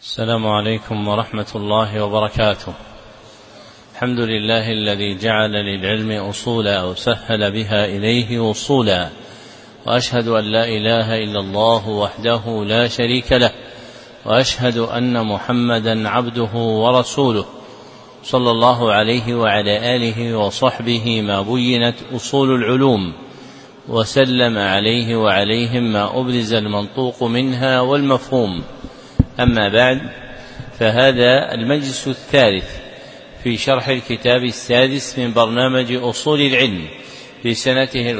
السلام عليكم ورحمة الله وبركاته. الحمد لله الذي جعل للعلم أصولا أو سهل بها إليه وصولا، وأشهد أن لا إله إلا الله وحده لا شريك له، وأشهد أن محمدا عبده ورسوله صلى الله عليه وعلى آله وصحبه ما بينت أصول العلوم، وسلم عليه وعليهم ما أبرز المنطوق منها والمفهوم. أما بعد، فهذا المجلس الثالث في شرح الكتاب السادس من برنامج أصول العلم في سنته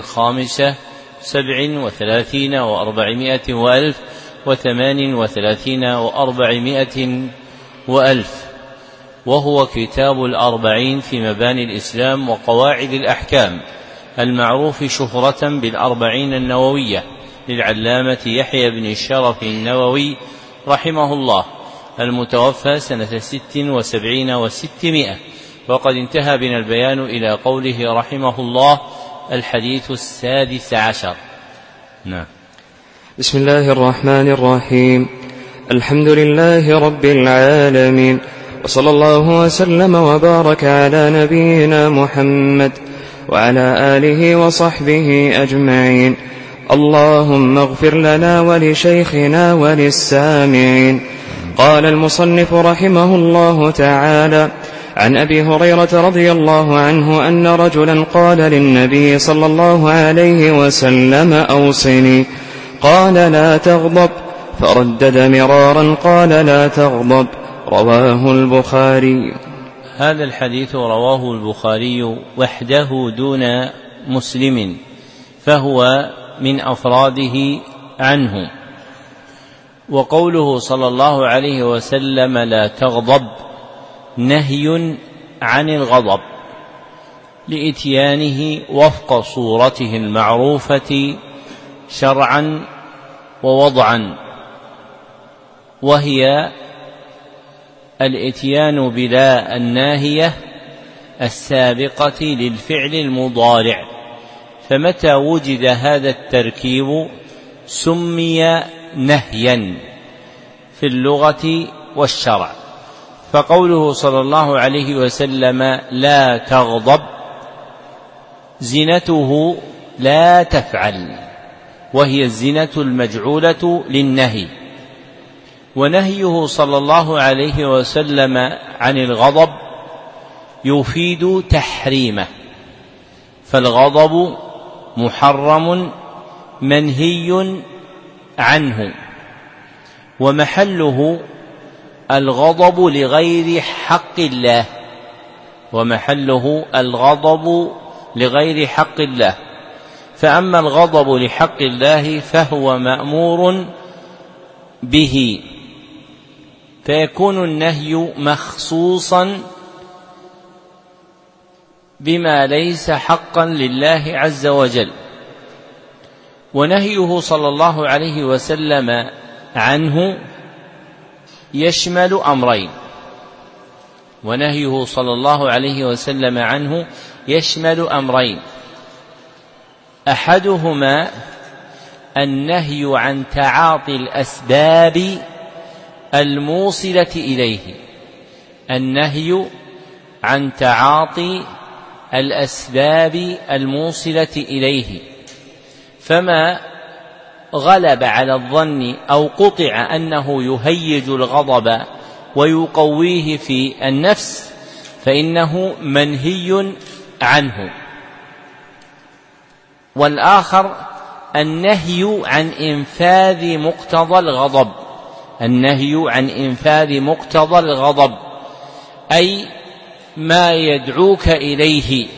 37 و400 وألف 38 و400 وألف، وهو كتاب الأربعين في مباني الإسلام وقواعد الأحكام، المعروف شهرة بالأربعين النووية للعلامة يحيى بن الشرف النووي رحمه الله، المتوفى سنة 76 و600. وقد انتهى بنا البيان إلى قوله رحمه الله: الحديث 16. نعم. بسم الله الرحمن الرحيم. الحمد لله رب العالمين، وصلى الله وسلم وبارك على نبينا محمد وعلى آله وصحبه أجمعين. اللهم اغفر لنا ولشيخنا وللسامعين. قال المصنف رحمه الله تعالى: عن أبي هريرة رضي الله عنه أن رجلا قال للنبي صلى الله عليه وسلم: أوصني. قال: لا تغضب. فردد مرارا: قال: لا تغضب. رواه البخاري. هذا الحديث رواه البخاري وحده دون مسلم، فهو من أفراده عنه. وقوله صلى الله عليه وسلم: لا تغضب، نهي عن الغضب لإتيانه وفق صورته المعروفة شرعا ووضعا، وهي الإتيان بلا الناهية السابقة للفعل المضارع، فمتى وجد هذا التركيب سمي نهيا في اللغة والشرع. فقوله صلى الله عليه وسلم: لا تغضب، زنته لا تفعل، وهي الزنة المجعولة للنهي. ونهيه صلى الله عليه وسلم عن الغضب يفيد تحريمه، فالغضب محرم منهي عنه، ومحله الغضب لغير حق الله، فأما الغضب لحق الله فهو مأمور به، فيكون النهي مخصوصا بما ليس حقا لله عز وجل. ونهيه صلى الله عليه وسلم عنه يشمل أمرين، أحدهما النهي عن تعاطي الأسباب الموصلة إليه، فما غلب على الظن أو قطع أنه يهيج الغضب ويقويه في النفس فإنه منهي عنه. والآخر النهي عن إنفاذ مقتضى الغضب، أي ما يدعوك إليه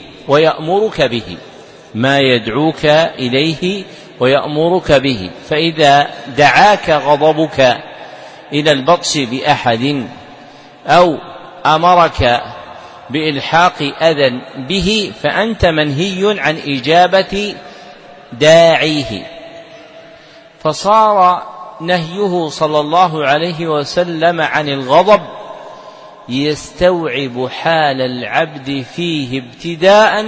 ويأمرك به، فإذا دعاك غضبك إلى البطش بأحد أو أمرك بإلحاق أذى به فأنت منهي عن إجابة داعيه. فصار نهيه صلى الله عليه وسلم عن الغضب يستوعب حال العبد فيه ابتداء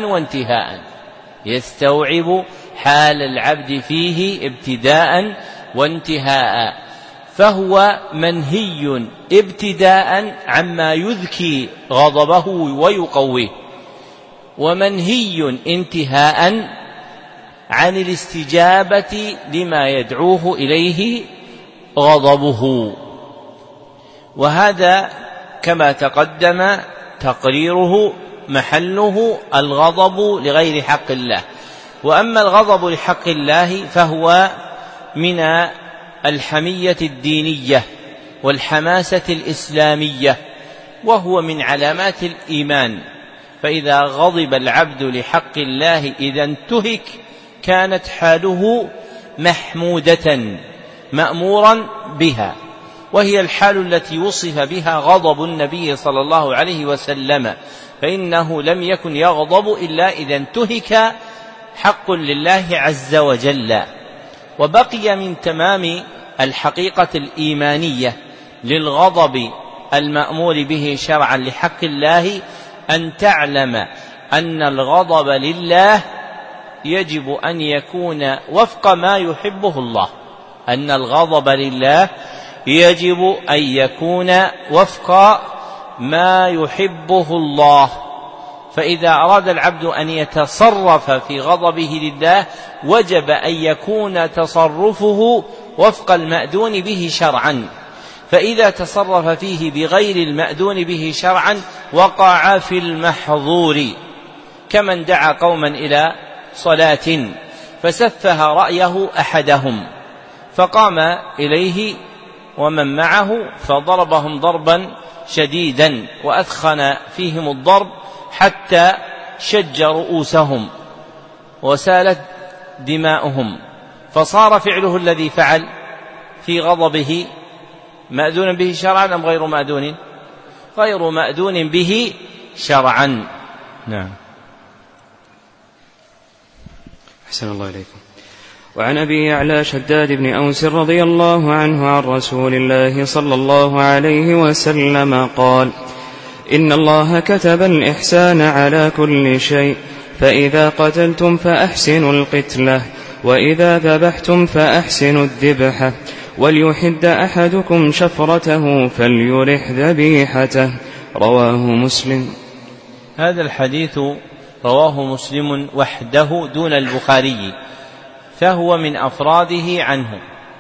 وانتهاء، فهو منهي ابتداء عما يذكي غضبه ويقويه، ومنهي انتهاء عن الاستجابة لما يدعوه إليه غضبه. وهذا كما تقدم تقريره محله الغضب لغير حق الله. وأما الغضب لحق الله فهو من الحمية الدينية والحماسة الإسلامية، وهو من علامات الإيمان. فإذا غضب العبد لحق الله إذا انتهك كانت حاله محمودة مأمورا بها، وهي الحال التي وصف بها غضب النبي صلى الله عليه وسلم، فإنه لم يكن يغضب إلا إذا انتهك حق لله عز وجل. وبقي من تمام الحقيقة الإيمانية للغضب المأمور به شرعا لحق الله أن تعلم أن الغضب لله يجب أن يكون وفق ما يحبه الله، أن الغضب لله يجب أن يكون وفق ما يحبه الله. فإذا أراد العبد أن يتصرف في غضبه لله وجب أن يكون تصرفه وفق المأذون به شرعا، فإذا تصرف فيه بغير المأذون به شرعا وقع في المحظور، كمن دعا قوما إلى صلاة فسفه رأيه أحدهم فقام إليه ومن معه فضربهم ضربا شديدا وأثخن فيهم الضرب حتى شج رؤوسهم وسالت دماؤهم، فصار فعله الذي فعل في غضبه مأذون به شرعا أم غير مأذون؟ غير مأذون به شرعا. نعم. أحسن الله إليكم. وعن أبي يعلى شداد بن أوس رضي الله عنه عن رسول الله صلى الله عليه وسلم قال: إن الله كتب الإحسان على كل شيء، فإذا قتلتم فأحسنوا القتلة، وإذا ذبحتم فأحسنوا الذبحة، وليحد أحدكم شفرته فليرح ذبيحته. رواه مسلم. هذا الحديث رواه مسلم وحده دون البخاري، فهو من أفراده عنه.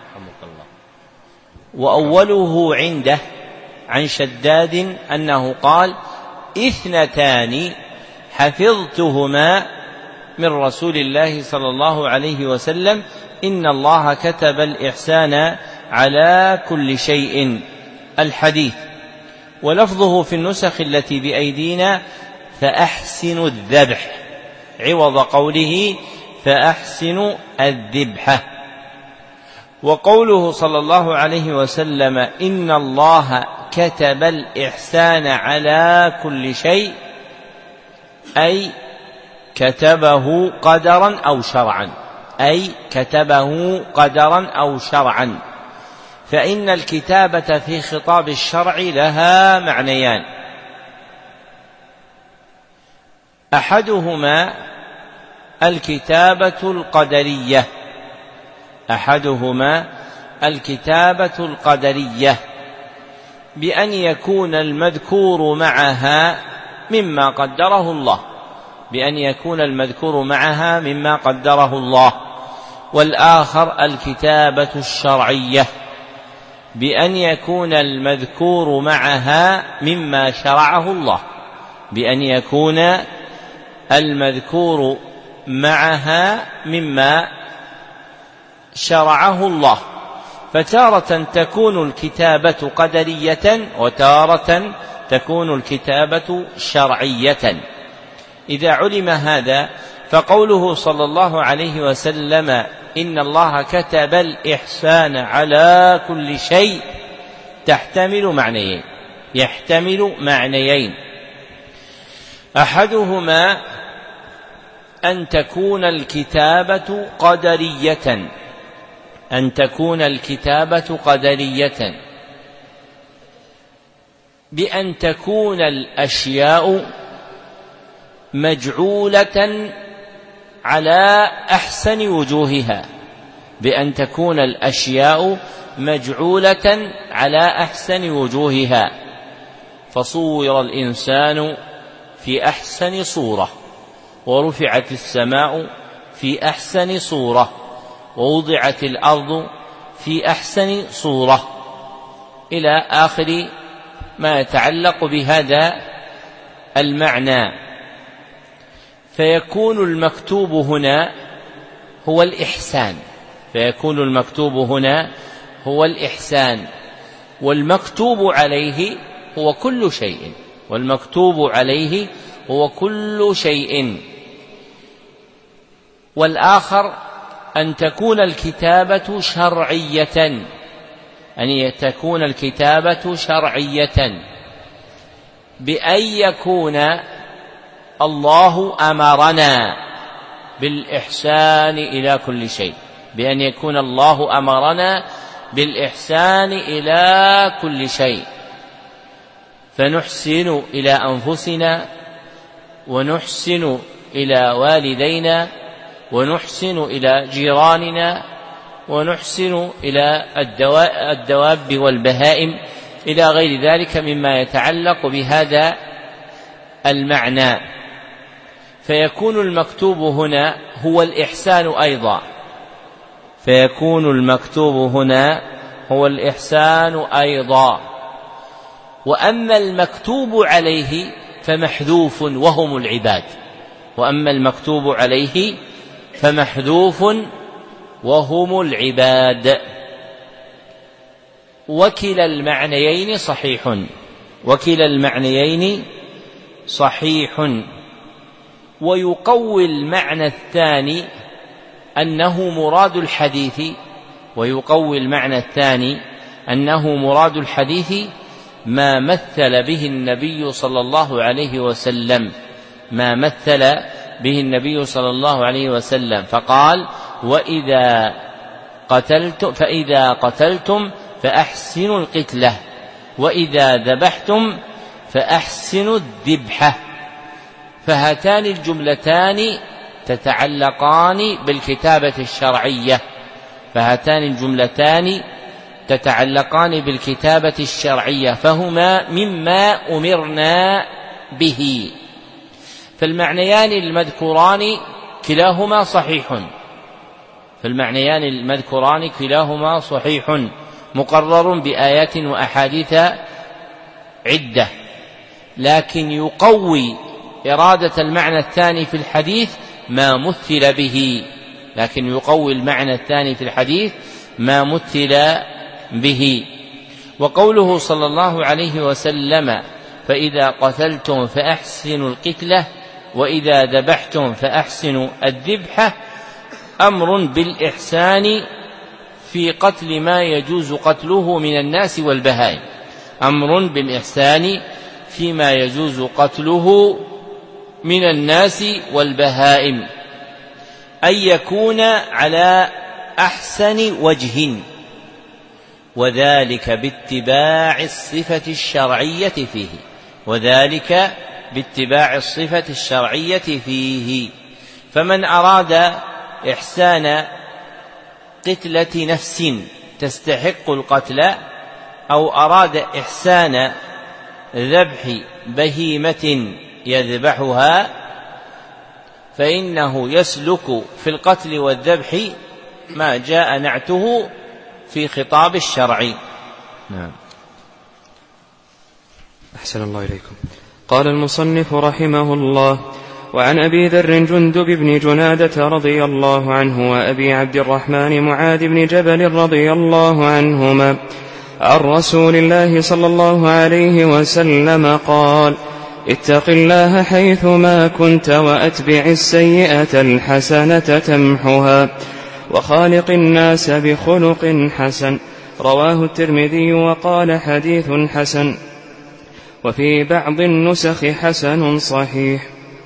وأوله عنده عن شداد أنه قال: 2 حفظتهما من رسول الله صلى الله عليه وسلم: إن الله كتب الإحسان على كل شيء. الحديث. ولفظه في النسخ التي بأيدينا: فأحسنوا الذبح، عوض قوله فأحسنوا الذبحة. وقوله صلى الله عليه وسلم: إن الله كتب الإحسان على كل شيء، أي كتبه قدرا أو شرعا، أي كتبه قدرا أو شرعا. فإن الكتابة في خطاب الشرع لها معنيان: أحدهما الكتابة القدرية، أحدهما الكتابة القدرية بأن يكون المذكور معها مما قدره الله، بأن يكون المذكور معها مما قدره الله. والآخر الكتابة الشرعية بأن يكون المذكور معها مما شرعه الله، بأن يكون المذكور معها مما شرعه الله. فتارة تكون الكتابة قدرية وتارة تكون الكتابة شرعية. إذا علم هذا فقوله صلى الله عليه وسلم: إن الله كتب الإحسان على كل شيء يحتمل معنيين: أحدهما أن تكون الكتابة قدرية، أن تكون الكتابة قدرية بأن تكون الأشياء مجعولة على أحسن وجوهها، بأن تكون الأشياء مجعولة على أحسن وجوهها، فصور الإنسان في أحسن صورة، ورفعت السماء في أحسن صورة، ووضعت الأرض في أحسن صورة، إلى آخر ما يتعلق بهذا المعنى. فيكون المكتوب هنا هو الإحسان، فيكون المكتوب هنا هو الإحسان، والمكتوب عليه هو كل شيء، والمكتوب عليه هو كل شيء. والآخر أن تكون الكتابة شرعية، أن تكون الكتابة شرعية، بأن يكون الله أمرنا بالإحسان إلى كل شيء، بأن يكون الله أمرنا بالإحسان إلى كل شيء، فنحسن إلى أنفسنا، ونحسن إلى والدينا، ونحسن إلى جيراننا، ونحسن إلى الدواب والبهائم، إلى غير ذلك مما يتعلق بهذا المعنى. فيكون المكتوب هنا هو الإحسان أيضا، فيكون المكتوب هنا هو الإحسان أيضا. وأما المكتوب عليه فمحذوف وهم العباد، وأما المكتوب عليه فمحذوف وهم العباد. وكلا المعنيين صحيح، وكلا المعنيين صحيح. ويقوي المعنى الثاني أنه مراد الحديث، ويقوي المعنى الثاني أنه مراد الحديث ما مثل به النبي صلى الله عليه وسلم، ما مثل به النبي صلى الله عليه وسلم، فقال: فإذا قتلتم فأحسنوا القتلة، وإذا ذبحتم فأحسنوا الذبحة. فهاتان الجملتان تتعلقان بالكتابة الشرعية، فهاتان الجملتان تتعلقان بالكتابة الشرعية، فهما مما أمرنا به. فالمعنيان المذكوران كلاهما صحيح، فالمعنيان المذكوران كلاهما صحيح، مقرر بآيات وأحاديث عدة، لكن يقوي إرادة المعنى الثاني في الحديث ما مثل به، لكن يقوي المعنى الثاني في الحديث ما مثل به. وقوله صلى الله عليه وسلم: فإذا قتلتم فأحسنوا القتلة، وإذا ذبحتم فأحسنوا الذبحة، أمر بالإحسان في قتل ما يجوز قتله من الناس والبهائم، أمر بالإحسان فيما يجوز قتله من الناس والبهائم، أن يكون على أحسن وجه، وذلك باتباع الصفة الشرعية فيه، وذلك باتباع الصفة الشرعية فيه. فمن أراد إحسان قتلة نفس تستحق القتل، أو أراد إحسان ذبح بهيمة يذبحها، فإنه يسلك في القتل والذبح ما جاء نعته في خطاب الشرع. نعم. أحسن الله إليكم. قال المصنف رحمه الله: وعن أبي ذر جندب بن جنادة رضي الله عنه، وأبي عبد الرحمن معاذ بن جبل رضي الله عنهما عن رسول الله صلى الله عليه وسلم قال: اتق الله حيثما كنت، وأتبع السيئة الحسنة تمحها، وخالق الناس بخلق حسن. رواه الترمذي وقال: حديث حسن. وفي بعض النسخ حسن صحيح.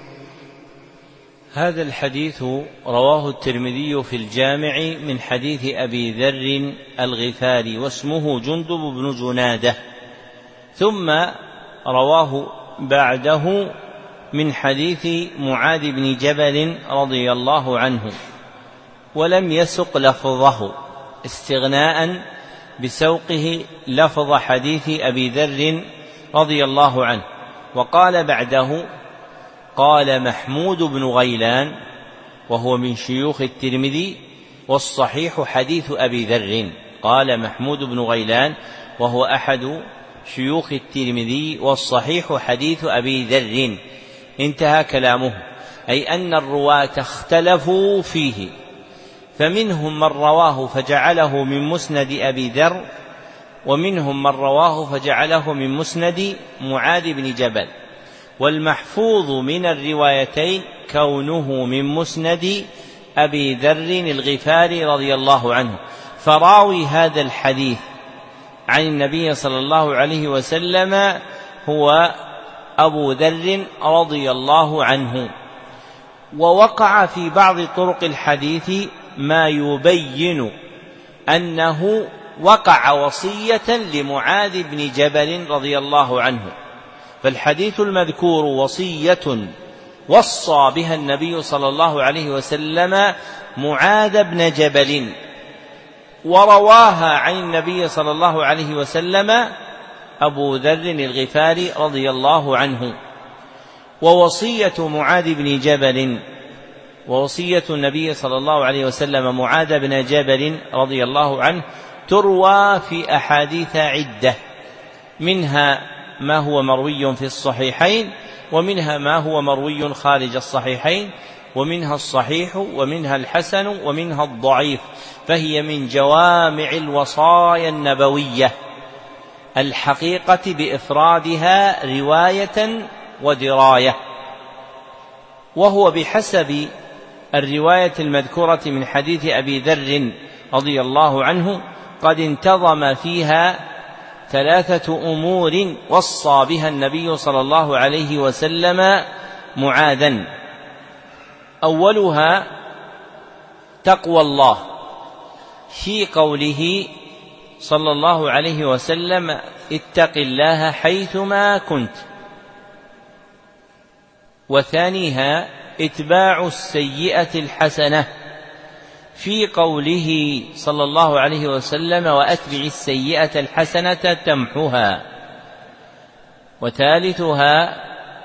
هذا الحديث رواه الترمذي في الجامع من حديث أبي ذر الغفاري، واسمه جندب بن جنادة، ثم رواه بعده من حديث معاذ بن جبل رضي الله عنه. ولم يسق لفظه استغناء بسوقه لفظ حديث أبي ذر رضي الله عنه. وقال بعده: قال محمود بن غيلان، وهو من شيوخ الترمذي، والصحيح حديث أبي ذر. قال محمود بن غيلان وهو أحد شيوخ الترمذي، والصحيح حديث أبي ذر. انتهى كلامه، أي أن الرواة اختلفوا فيه، فمنهم من رواه فجعله من مسند أبي ذر، ومنهم من رواه فجعله من مسند معاذ بن جبل. والمحفوظ من الروايتين كونه من مسند أبي ذر الغفاري رضي الله عنه، فراوي هذا الحديث عن النبي صلى الله عليه وسلم هو أبو ذر رضي الله عنه. ووقع في بعض طرق الحديث ما يبين أنه وقع وصية لمعاذ بن جبل رضي الله عنه، فالحديث المذكور وصية وصى بها النبي صلى الله عليه وسلم معاذ بن جبل، ورواها عن النبي صلى الله عليه وسلم أبو ذر الغفاري رضي الله عنه. ووصية معاذ بن جبل ووصية النبي صلى الله عليه وسلم معاذ بن جبل رضي الله عنه تروى في أحاديث عدة، منها ما هو مروي في الصحيحين، ومنها ما هو مروي خارج الصحيحين، ومنها الصحيح، ومنها الحسن، ومنها الضعيف، فهي من جوامع الوصايا النبوية الحقيقة بإفرادها رواية ودراية. وهو بحسب الرواية المذكورة من حديث أبي ذر رضي الله عنه قد انتظم فيها 3 أمور وصى بها النبي صلى الله عليه وسلم معاذا. أولها تقوى الله في قوله صلى الله عليه وسلم: اتق الله حيثما كنت. وثانيها اتباع السيئة الحسنة في قوله صلى الله عليه وسلم: وأتبع السيئة الحسنة تمحها. وثالثها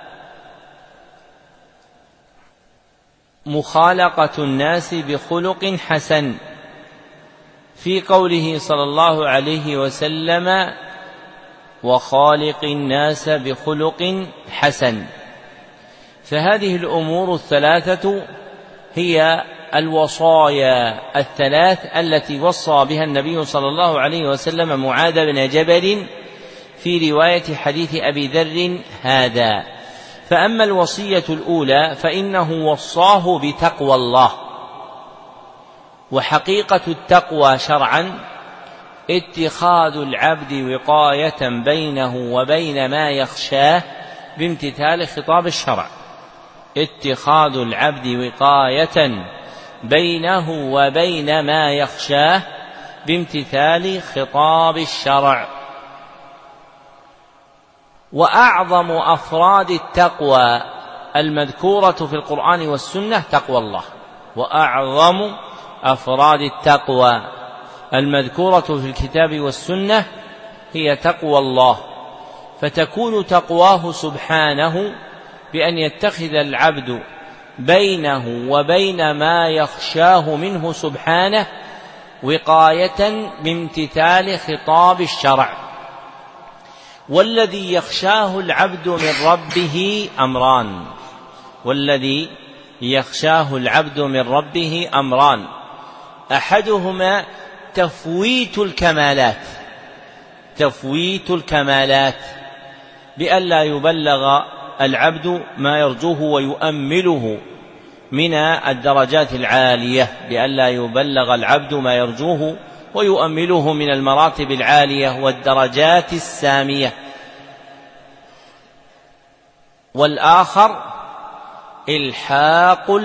مخالقة الناس بخلق حسن في قوله صلى الله عليه وسلم: وخالق الناس بخلق حسن. فهذه الأمور 3 هي الوصايا 3 التي وصى بها النبي صلى الله عليه وسلم معاذ بن جبل في رواية حديث أبي ذر هذا. فأما الوصية الأولى فإنه وصاه بتقوى الله، وحقيقة التقوى شرعا اتخاذ العبد وقاية بينه وبين ما يخشاه بامتثال خطاب الشرع، اتخاذ العبد وقاية بينه وبين ما يخشاه بامتثال خطاب الشرع. وأعظم أفراد التقوى المذكورة في القرآن والسنة تقوى الله، وأعظم أفراد التقوى المذكورة في الكتاب والسنة هي تقوى الله. فتكون تقواه سبحانه بأن يتخذ العبد بينه وبين ما يخشاه منه سبحانه وقاية بامتثال خطاب الشرع. والذي يخشاه العبد من ربه أمران، والذي يخشاه العبد من ربه أمران: أحدهما تفويت الكمالات بأن لا يبلغ العبد ما يرجوه ويؤمله من الدرجات العالية، بأن لا يبلغ العبد ما يرجوه ويؤمله من المراتب العالية والدرجات السامية. والآخر إلحاق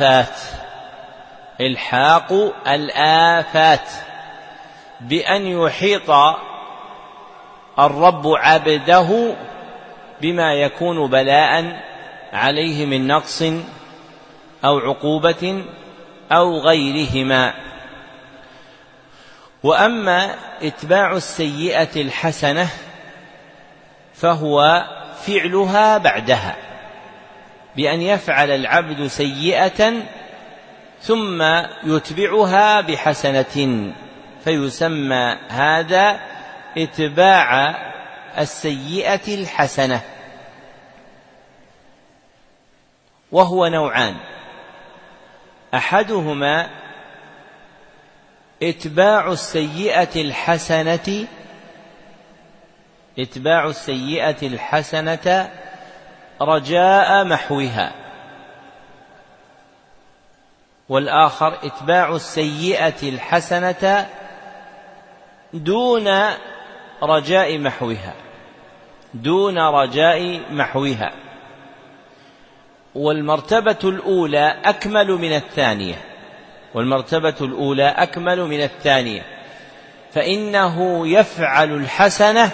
الآفات بأن يحيط الرب عبده بما يكون بلاء عليه من نقص أو عقوبة أو غيرهما. وأما إتباع السيئة الحسنة فهو فعلها بعدها، بأن يفعل العبد سيئة ثم يتبعها بحسنة، فيسمى هذا إتباع السيئة الحسنة. وهو نوعان: أحدهما إتباع السيئة الحسنة رجاء محوها، والآخر إتباع السيئة الحسنة دون رجاء محوها. والمرتبة الأولى أكمل من الثانية، فإنه يفعل الحسنة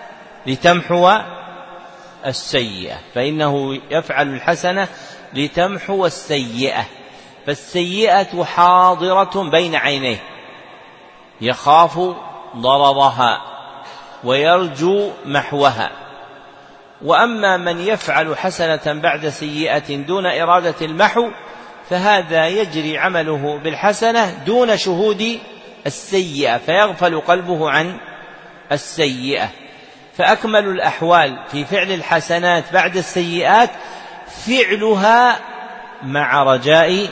لتمحو السيئة، فالسيئة حاضرة بين عينيه، يخاف ضررها ويرجو محوها. وأما من يفعل حسنة بعد سيئة دون إرادة المحو فهذا يجري عمله بالحسنة دون شهود السيئة، فيغفل قلبه عن السيئة. فأكمل الأحوال في فعل الحسنات بعد السيئات فعلها مع رجاء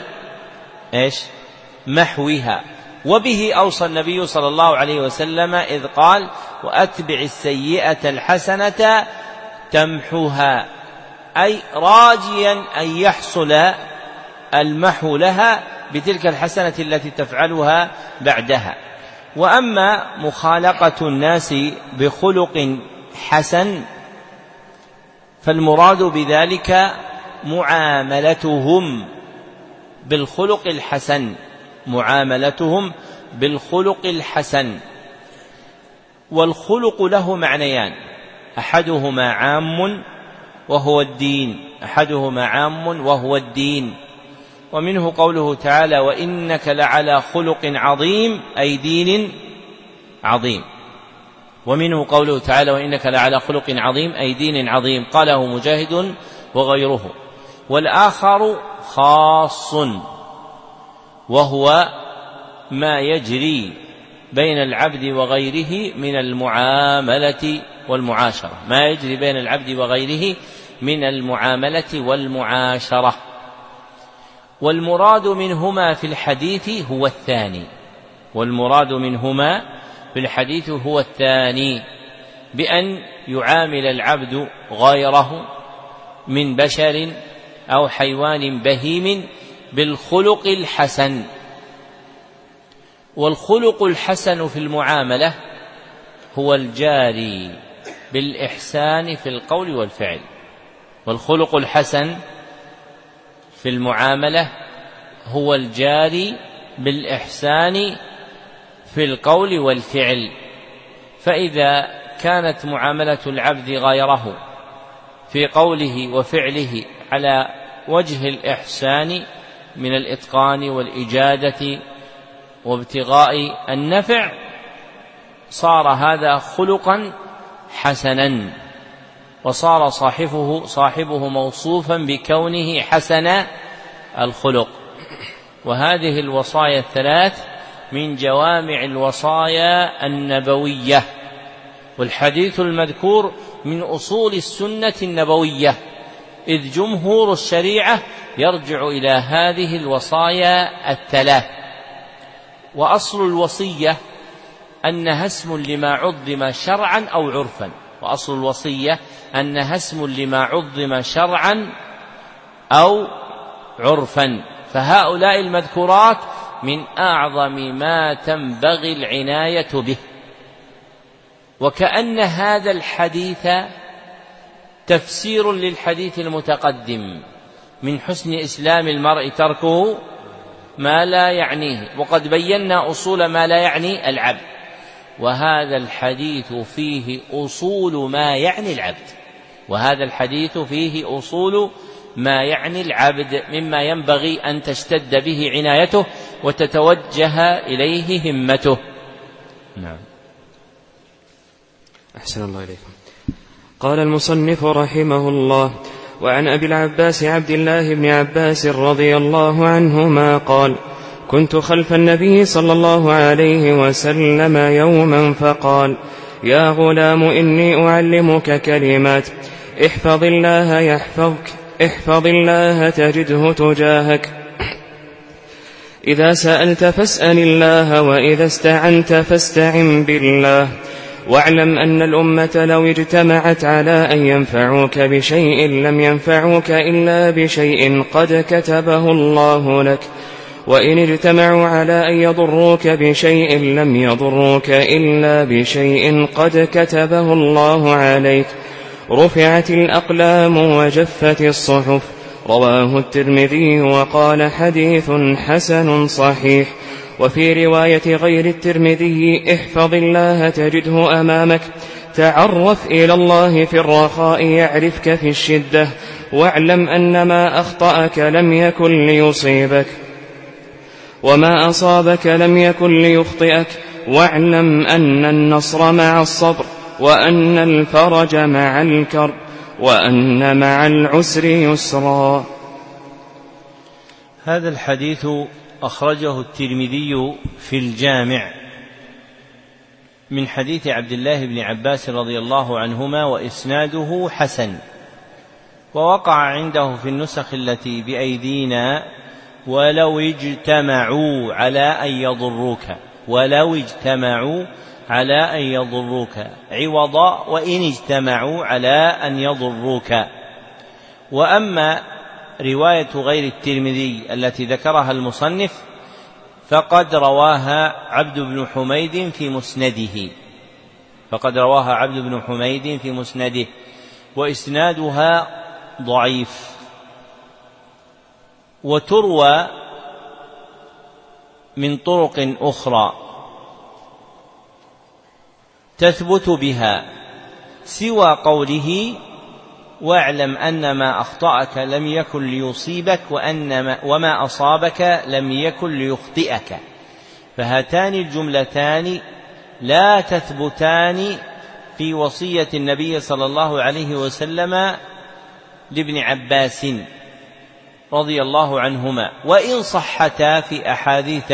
محوها. وبه أوصى النبي صلى الله عليه وسلم إذ قال: وأتبع السيئة الحسنة تمحوها، أي راجيا أن يحصل المحو لها بتلك الحسنة التي تفعلها بعدها. وأما مخالقة الناس بخلق حسن فالمراد بذلك معاملتهم بالخلق الحسن. والخلق له معنيان: أحدهما عام وهو الدين، ومنه قوله تعالى: وإنك لعلى خلق عظيم، أي دين عظيم. ومنه قوله تعالى: وإنك لعلى خلق عظيم، أي دين عظيم، قاله مجاهد وغيره. والآخر خاص، وهو ما يجري بين العبد وغيره من المعاملة والمعاشرة. والمراد منهما في الحديث هو الثاني، بأن يعامل العبد غيره من بشر أو حيوان بهيم بالخلق الحسن. والخلق الحسن في المعاملة هو الجاري بالإحسان في القول والفعل. والخلق الحسن في المعاملة هو الجاري بالإحسان في القول والفعل. فإذا كانت معاملة العبد غيره في قوله وفعله على وجه الإحسان من الإتقان والإجادة وابتغاء النفع صار هذا خلقا حسنا، وصار صاحبه موصوفا بكونه حسن الخلق. وهذه الوصايا الثلاث من جوامع الوصايا النبوية، والحديث المذكور من أصول السنة النبوية، إذ جمهور الشريعة يرجع إلى هذه الوصايا الثلاث. وأصل الوصية أنها اسم لما عظم شرعا أو عرفا، فهؤلاء المذكورات من أعظم ما تنبغي العناية به. وكأن هذا الحديث تفسير للحديث المتقدم: من حسن إسلام المرء تركه ما لا يعنيه. وقد بينا أصول ما لا يعني العبد، وهذا الحديث فيه أصول ما يعني العبد مما ينبغي أن تشتد به عنايته وتتوجه إليه همته. نعم. أحسن الله إليكم. قال المصنف رحمه الله: وعن أبي العباس عبد الله بن عباس رضي الله عنهما قال: كنت خلف النبي صلى الله عليه وسلم يوما فقال: يا غلام إني أعلمك كلمات، احفظ الله يحفظك، احفظ الله تجده تجاهك، إذا سألت فاسأل الله، وإذا استعنت فاستعن بالله، واعلم أن الأمة لو اجتمعت على أن ينفعوك بشيء لم ينفعوك إلا بشيء قد كتبه الله لك، وإن اجتمعوا على أن يضروك بشيء لم يضروك إلا بشيء قد كتبه الله عليك، رفعت الأقلام وجفت الصحف. رواه الترمذي وقال: حديث حسن صحيح. وفي رواية غير الترمذي: احفظ الله تجده أمامك، تعرف إلى الله في الرخاء يعرفك في الشدة، واعلم أن ما أخطأك لم يكن ليصيبك، وما أصابك لم يكن ليخطئك، واعلم أن النصر مع الصبر، وأن الفرج مع الكرب، وأن مع العسر يسرا. هذا الحديث أخرجه الترمذي في الجامع من حديث عبد الله بن عباس رضي الله عنهما، وإسناده حسن، ووقع عنده في النسخ التي بأيدينا: ولو اجتمعوا على أن يضروك، ولو اجتمعوا على أن يضروك، عوضا وإن اجتمعوا على أن يضروك. وأما رواية غير الترمذي التي ذكرها المصنف فقد رواها عبد بن حميد في مسنده، وإسنادها ضعيف. وتروى من طرق أخرى تثبت بها سوى قوله: واعلم أن ما أخطأك لم يكن ليصيبك، وما أصابك لم يكن ليخطئك. فهاتان الجملتان لا تثبتان في وصية النبي صلى الله عليه وسلم لابن عباس رضي الله عنهما، وإن صحتا في أحاديث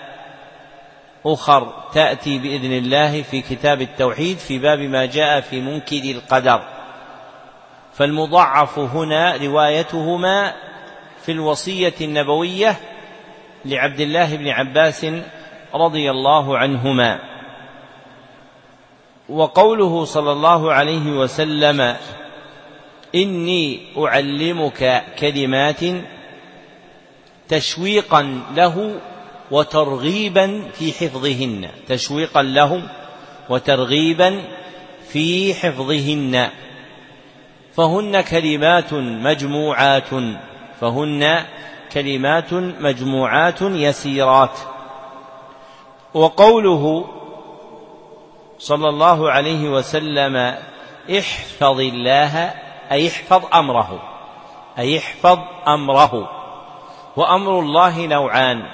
أخر تأتي بإذن الله في كتاب التوحيد في باب ما جاء في منكر القدر. فالمضاعف هنا روايتهما في الوصية النبوية لعبد الله بن عباس رضي الله عنهما. وقوله صلى الله عليه وسلم: إني أعلمك كلمات، تشويقا له وترغيبا في حفظهن، تشويقا له وترغيبا في حفظهن، فهن كلمات مجموعات يسيرات. وقوله صلى الله عليه وسلم: احفظ الله، أي احفظ أمره. وأمر الله نوعان: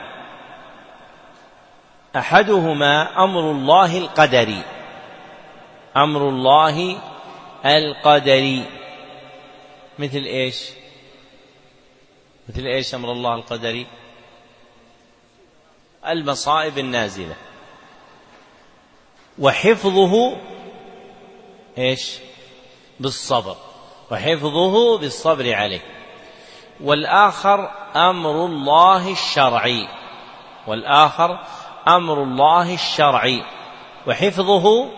أحدهما أمر الله القدري، مثل إيش أمر الله القدري؟ المصائب النازلة، وحفظه بالصبر، عليه. والآخر أمر الله الشرعي، وحفظه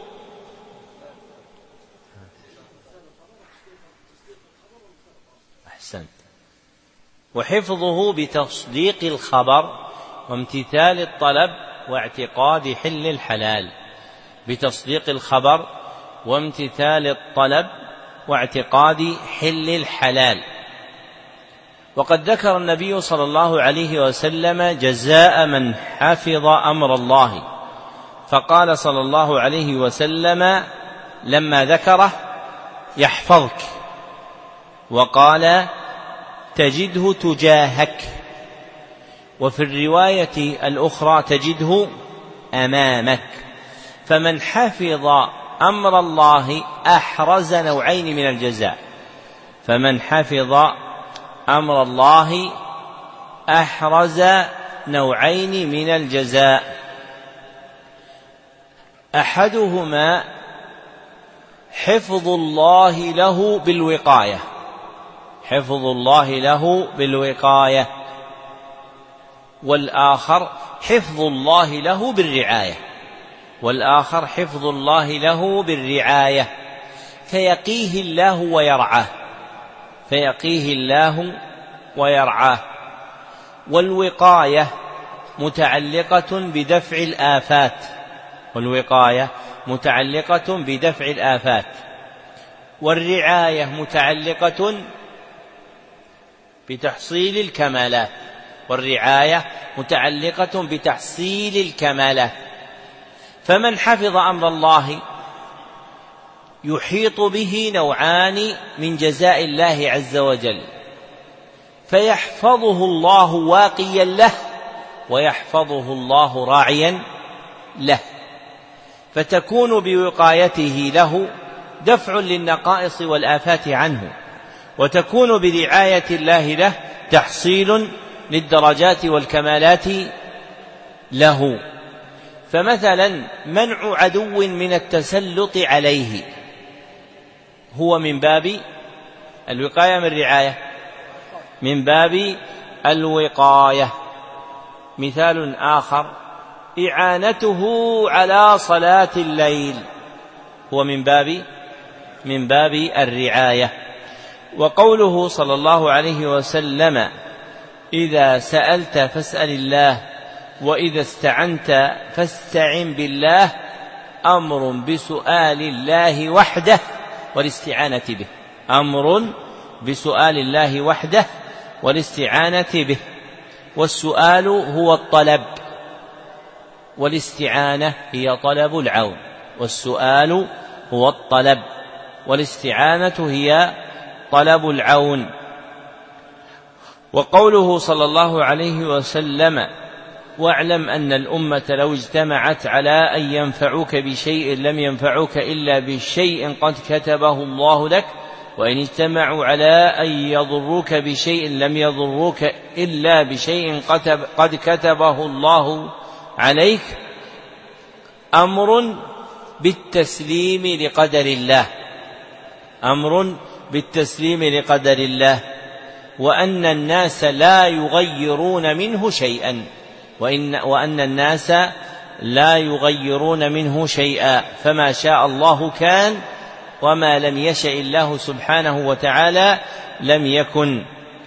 بتصديق الخبر وامتثال الطلب واعتقاد حل الحلال، بتصديق الخبر وامتثال الطلب واعتقاد حل الحلال. وقد ذكر النبي صلى الله عليه وسلم جزاء من حفظ أمر الله، فقال صلى الله عليه وسلم لما ذكره: يحفظك، وقال: تجده تجاهك، وفي الرواية الأخرى تجده أمامك. فمن حفظ أمر الله أحرز نوعين من الجزاء، فمن حفظ أمر الله أحرز نوعين من الجزاء. أحدهما حفظ الله له بالوقاية، حفظ الله له بالوقاية، والآخر حفظ الله له بالرعاية، والآخر حفظ الله له بالرعاية، فيقيه الله ويرعاه، فيقيه الله ويرعاه. والوقاية متعلقة بدفع الآفات، والوقاية متعلقة بدفع الآفات، والرعاية متعلقة بتحصيل الكمالات، والرعاية متعلقة بتحصيل الكمالات. فمن حفظ أمر الله يحيط به نوعان من جزاء الله عز وجل، فيحفظه الله واقيا له، ويحفظه الله راعيا له، فتكون بوقايته له دفع للنقائص والآفات عنه، وتكون برعاية الله له تحصيل للدرجات والكمالات له. فمثلا منع عدو من التسلط عليه هو من باب الوقاية من الرعاية، من باب الوقاية. مثال آخر إعانته على صلاة الليل هو من باب الرعاية. وقوله صلى الله عليه وسلم إذا سألت فاسأل الله وإذا استعنت فاستعن بالله أمر بسؤال الله وحده والاستعانة به، أمر بسؤال الله وحده والاستعانة به. والسؤال هو الطلب، والاستعانة هي طلب العون. والسؤال هو الطلب، والاستعانة هي طلب العون. وقوله صلى الله عليه وسلم واعلم أن الأمة لو اجتمعت على أن ينفعوك بشيء لم ينفعوك إلا بشيء قد كتبه الله لك، وإن اجتمعوا على أن يضروك بشيء لم يضروك إلا بشيء قد كتبه الله عليك. أمر بالتسليم لقدر الله، أمر بالتسليم لقدر الله، وأن الناس لا يغيرون منه شيئا، وأن الناس لا يغيرون منه شيئا، فما شاء الله كان وما لم يشأ الله سبحانه وتعالى لم يكن.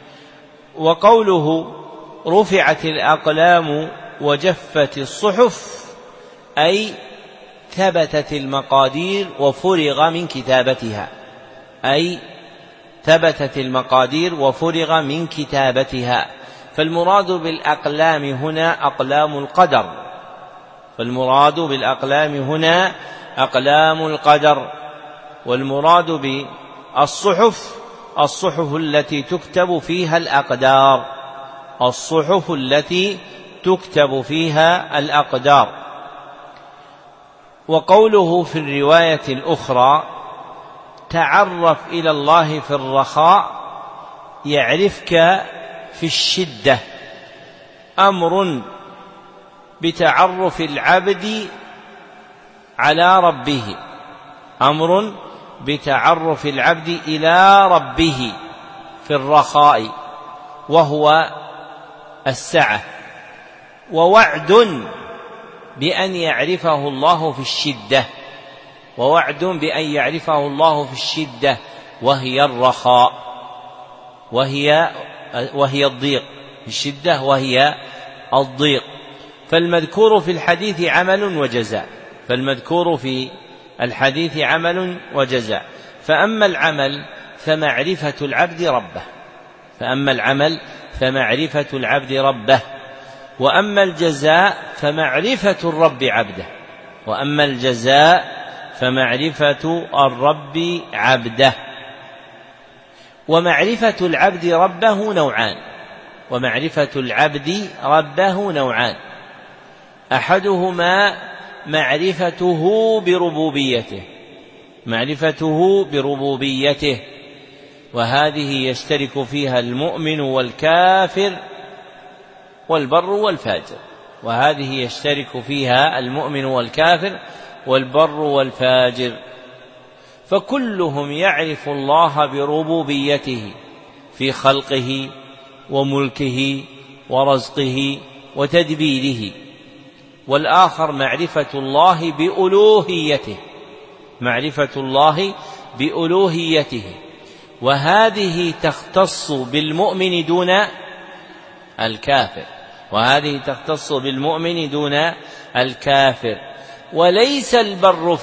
وقوله رفعت الأقلام وجفت الصحف أي ثبتت المقادير وفرغ من كتابتها، أي ثبتت المقادير وفرغ من كتابتها. فالمراد بالأقلام هنا أقلام القدر، فالمراد بالأقلام هنا أقلام القدر. والمراد بالصحف الصحف التي تكتب فيها الأقدار، الصحف التي تكتب فيها الأقدار. وقوله في الرواية الأخرى تعرف إلى الله في الرخاء يعرفك في الشدة، أمر بتعرف العبد على ربه، أمر بتعرف العبد إلى ربه في الرخاء وهو السعة، ووعد بأن يعرفه الله في الشدة، ووعد بأن يعرفه الله في الشدة وهي الرخاء، وهي الضيق، في الشدة وهي الضيق. فالمذكور في الحديث عمل وجزاء، فالمذكور في الحديث عمل وجزاء. فأما العمل فمعرفة العبد ربه، فأما العمل فمعرفة العبد ربه، وأما الجزاء فمعرفة الرب عبده، وأما الجزاء فمعرفة الرب عبده. ومعرفة العبد ربه نوعان، ومعرفة العبد ربه نوعان، أحدهما معرفته بربوبيته، وهذه يشترك فيها المؤمن والكافر والبر والفاجر، فكلهم يعرف الله بربوبيته في خلقه وملكه ورزقه وتدبيره، والآخر معرفة الله بألوهيته، وهذه تختص بالمؤمن دون الكافر، وليس البر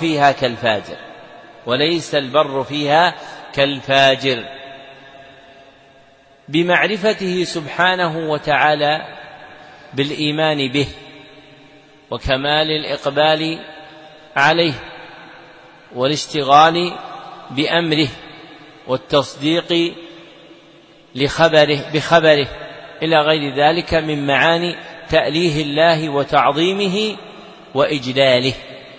فيها كالفاجر، بمعرفته سبحانه وتعالى بالإيمان به وكمال الإقبال عليه والاشتغال بأمره والتصديق بخبره إلى غير ذلك من معاني تأليه الله وتعظيمه وإجلاله.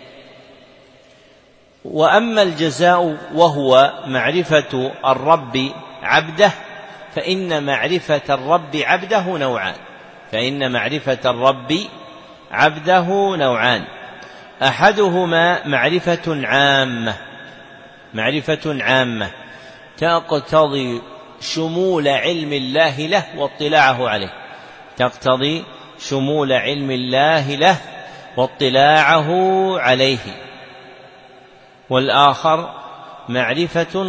وأما الجزاء وهو معرفة الرب عبده، فإن معرفة الرب عبده نوعان، أحدهما معرفة عامة تقتضي شمول علم الله له واطلاعه عليه، والآخر معرفة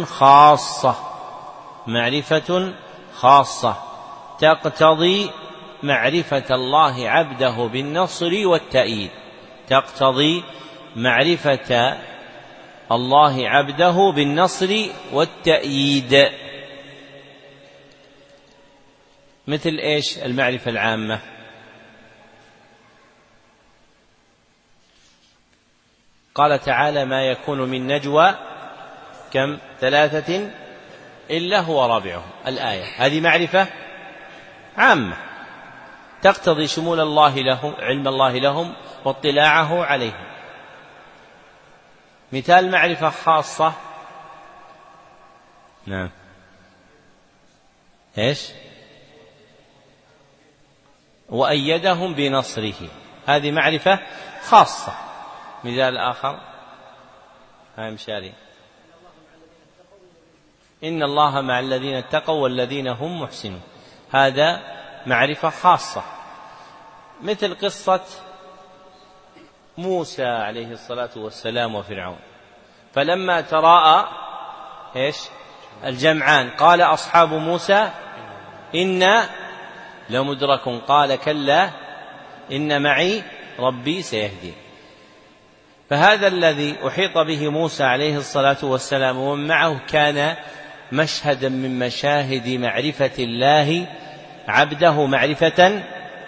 خاصة تقتضي معرفة الله عبده بالنصر والتأييد. مثل إيش المعرفة العامة؟ قال تعالى: ما يكون من نجوى 3 إلا هو رابعهم، الآية هذه معرفة عامة تقتضي شمول الله لهم، علم الله لهم واطلاعه عليهم. مثال معرفة خاصة، نعم، إيش؟ وأيدهم بنصره، هذه معرفة خاصة. مثال آخر، مشاري: إن الله مع الذين اتقوا والذين هم محسنون، هذا معرفة خاصة. مثل قصة موسى عليه الصلاة والسلام وفرعون، فلما تراءى الجمعان قال أصحاب موسى إنا لمدركون، قال كلا إن معي ربي سيهدين. فهذا الذي أحيط به موسى عليه الصلاة والسلام ومن معه كان مشهدا من مشاهد معرفة الله عبده معرفة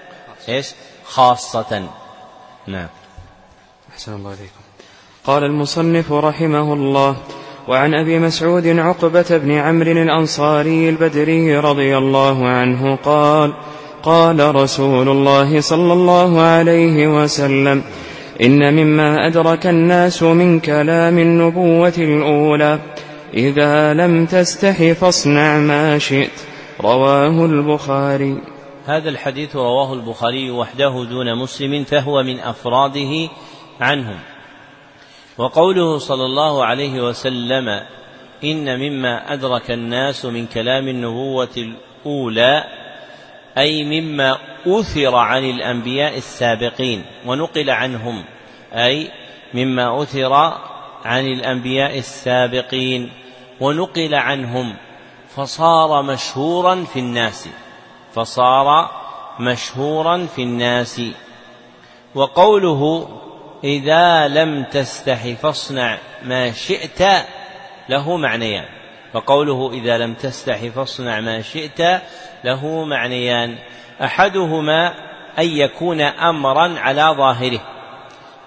خاصة. نعم. أحسن الله إليكم. قال المصنف رحمه الله: وعن أبي مسعود عقبة بن عمرو الأنصاري البدري رضي الله عنه قال: قال رسول الله صلى الله عليه وسلم: إن مما أدرك الناس من كلام النبوة الأولى إذا لم تستح فاصنع ما شئت. رواه البخاري. هذا الحديث رواه البخاري وحده دون مسلم، فهو من أفراده عنهم. وقوله صلى الله عليه وسلم: إن مما أدرك الناس من كلام النبوة الأولى، أي مما أثر عن الأنبياء السابقين ونقل عنهم، أي مما أثر عن الأنبياء السابقين ونقل عنهم، فصار مشهورا في الناس. وقوله إذا لم تستح فاصنع ما شئت له معنيان، أحدهما أن يكون أمرا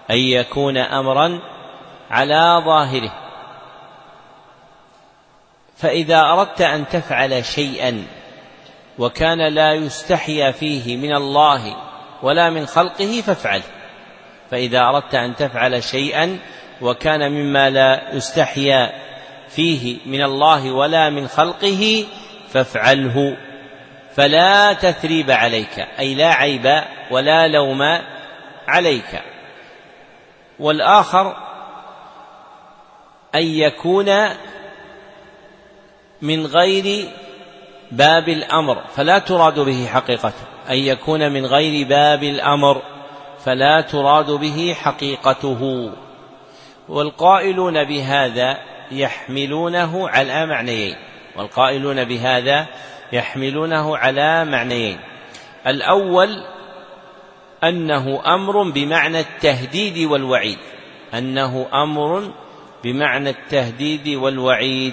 على ظاهره، فإذا أردت أن تفعل شيئا وكان لا يستحيا فيه من الله ولا من خلقه فافعل. فإذا أردت أن تفعل شيئا وكان مما لا يستحيا فيه من الله ولا من خلقه فافعله، فلا تثريب عليك، أي لا عيب ولا لوم عليك. والآخر أن يكون من غير باب الأمر فلا تراد به حقيقته، أن يكون من غير باب الأمر فلا تراد به حقيقته. والقائلون بهذا يحملونه على معنيين، والقائلون بهذا يحملونه على معنيين. الأول أنه أمر بمعنى التهديد والوعيد، أنه أمر بمعنى التهديد والوعيد،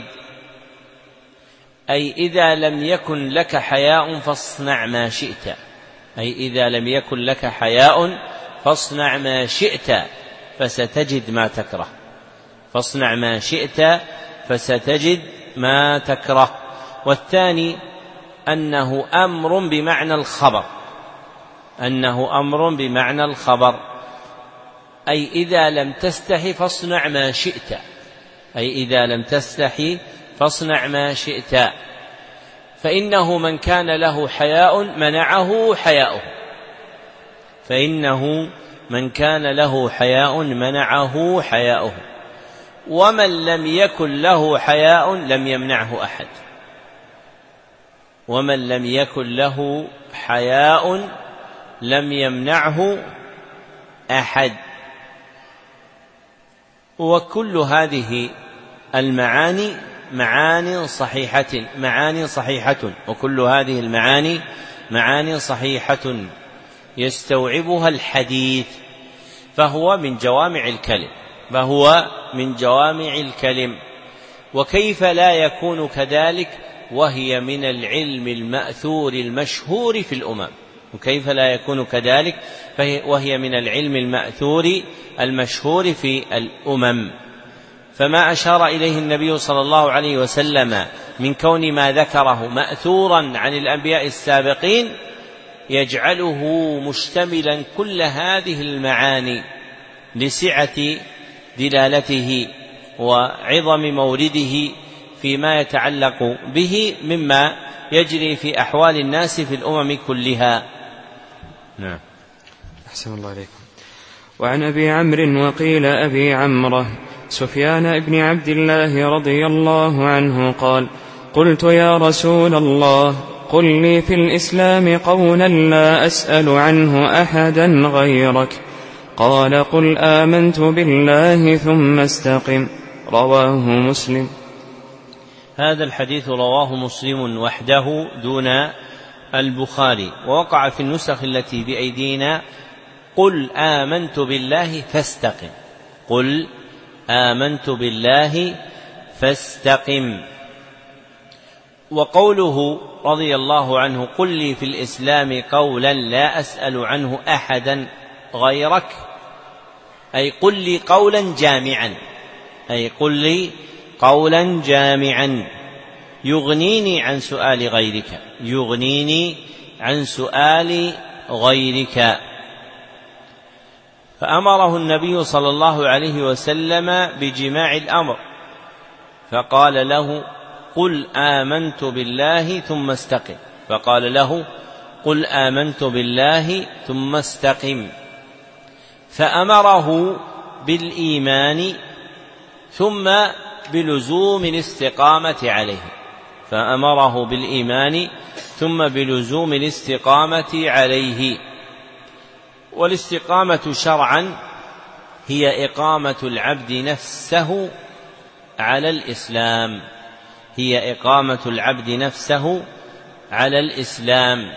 أي إذا لم يكن لك حياء فاصنع ما شئت، أي إذا لم يكن لك حياء فاصنع ما شئت فستجد ما تكره، فاصنع ما شئت فستجد ما تكره. والثاني أنه أمر بمعنى الخبر، أنه أمر بمعنى الخبر، أي إذا لم تستحي فاصنع ما شئت، أي إذا لم تستحي فاصنع ما شئت. فإنه من كان له حياء منعه حياؤه، فإنه من كان له حياء منعه حياؤه، ومن لم يكن له حياء لم يمنعه أحد، ومن لم يكن له حياء لم يمنعه أحد. وكل هذه المعاني معاني صحيحة، وكل هذه المعاني معاني صحيحة يستوعبها الحديث، فهو من جوامع الكلم، وكيف لا يكون كذلك وهي من العلم المأثور المشهور في الأمم، وكيف لا يكون كذلك وهي من العلم المأثور المشهور في الأمم. فما أشار إليه النبي صلى الله عليه وسلم من كون ما ذكره مأثورا عن الأنبياء السابقين يجعله مشتملا كل هذه المعاني لسعة دلالته وعظم مورده فيما يتعلق به مما يجري في أحوال الناس في الأمم كلها. نعم. أحسن الله عليكم. وعن أبي عمرو وقيل أبي عمرو سفيان بن عبد الله رضي الله عنه قال: قلت يا رسول الله قل لي في الإسلام قولا لا أسأل عنه أحدا غيرك. قال: قل آمنت بالله ثم استقم. رواه مسلم. هذا الحديث رواه مسلم وحده دون البخاري، ووقع في النسخ التي بأيدينا: قل آمنت بالله فاستقم، قل آمنت بالله فاستقم. وقوله رضي الله عنه: قل لي في الإسلام قولا لا أسأل عنه أحدا غيرك، أي قل لي قولا جامعا، أي قل لي قولا جامعا يغنيني عن سؤال غيرك، يغنيني عن سؤال غيرك. فأمره النبي صلى الله عليه وسلم بجماع الأمر، فقال له: قل آمنت بالله ثم استقم، فقال له: قل آمنت بالله ثم استقم. فأمره بالإيمان ثم بلزوم الاستقامة عليه، فأمره بالإيمان ثم بلزوم الاستقامة عليه. والاستقامة شرعا هي إقامة العبد نفسه على الإسلام، هي إقامة العبد نفسه على الإسلام.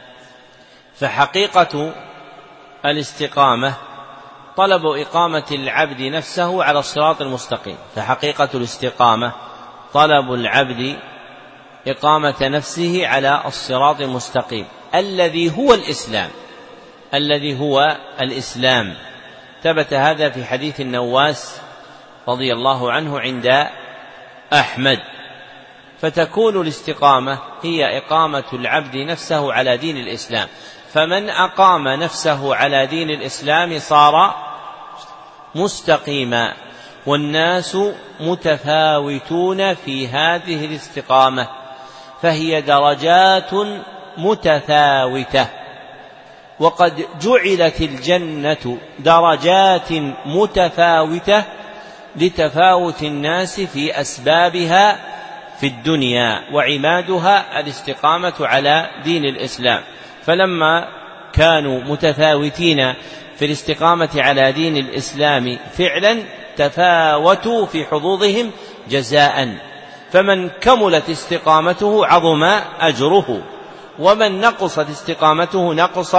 فحقيقة الاستقامة طلب إقامة العبد نفسه على الصراط المستقيم، فحقيقة الاستقامة طلب العبد إقامة نفسه على الصراط المستقيم الذي هو الإسلام، الذي هو الإسلام. ثبت هذا في حديث النواس رضي الله عنه عند أحمد، فتكون الاستقامة هي إقامة العبد نفسه على دين الإسلام، فمن أقام نفسه على دين الإسلام صار مستقيما. والناس متفاوتون في هذه الاستقامة، فهي درجات متفاوتة، وقد جعلت الجنة درجات متفاوتة لتفاوت الناس في أسبابها في الدنيا، وعمادها الاستقامة على دين الإسلام. فلما كانوا متفاوتين في الاستقامة على دين الإسلام فعلا تفاوتوا في حظوظهم جزاء، فمن كملت استقامته عظم أجره، ومن نقصت استقامته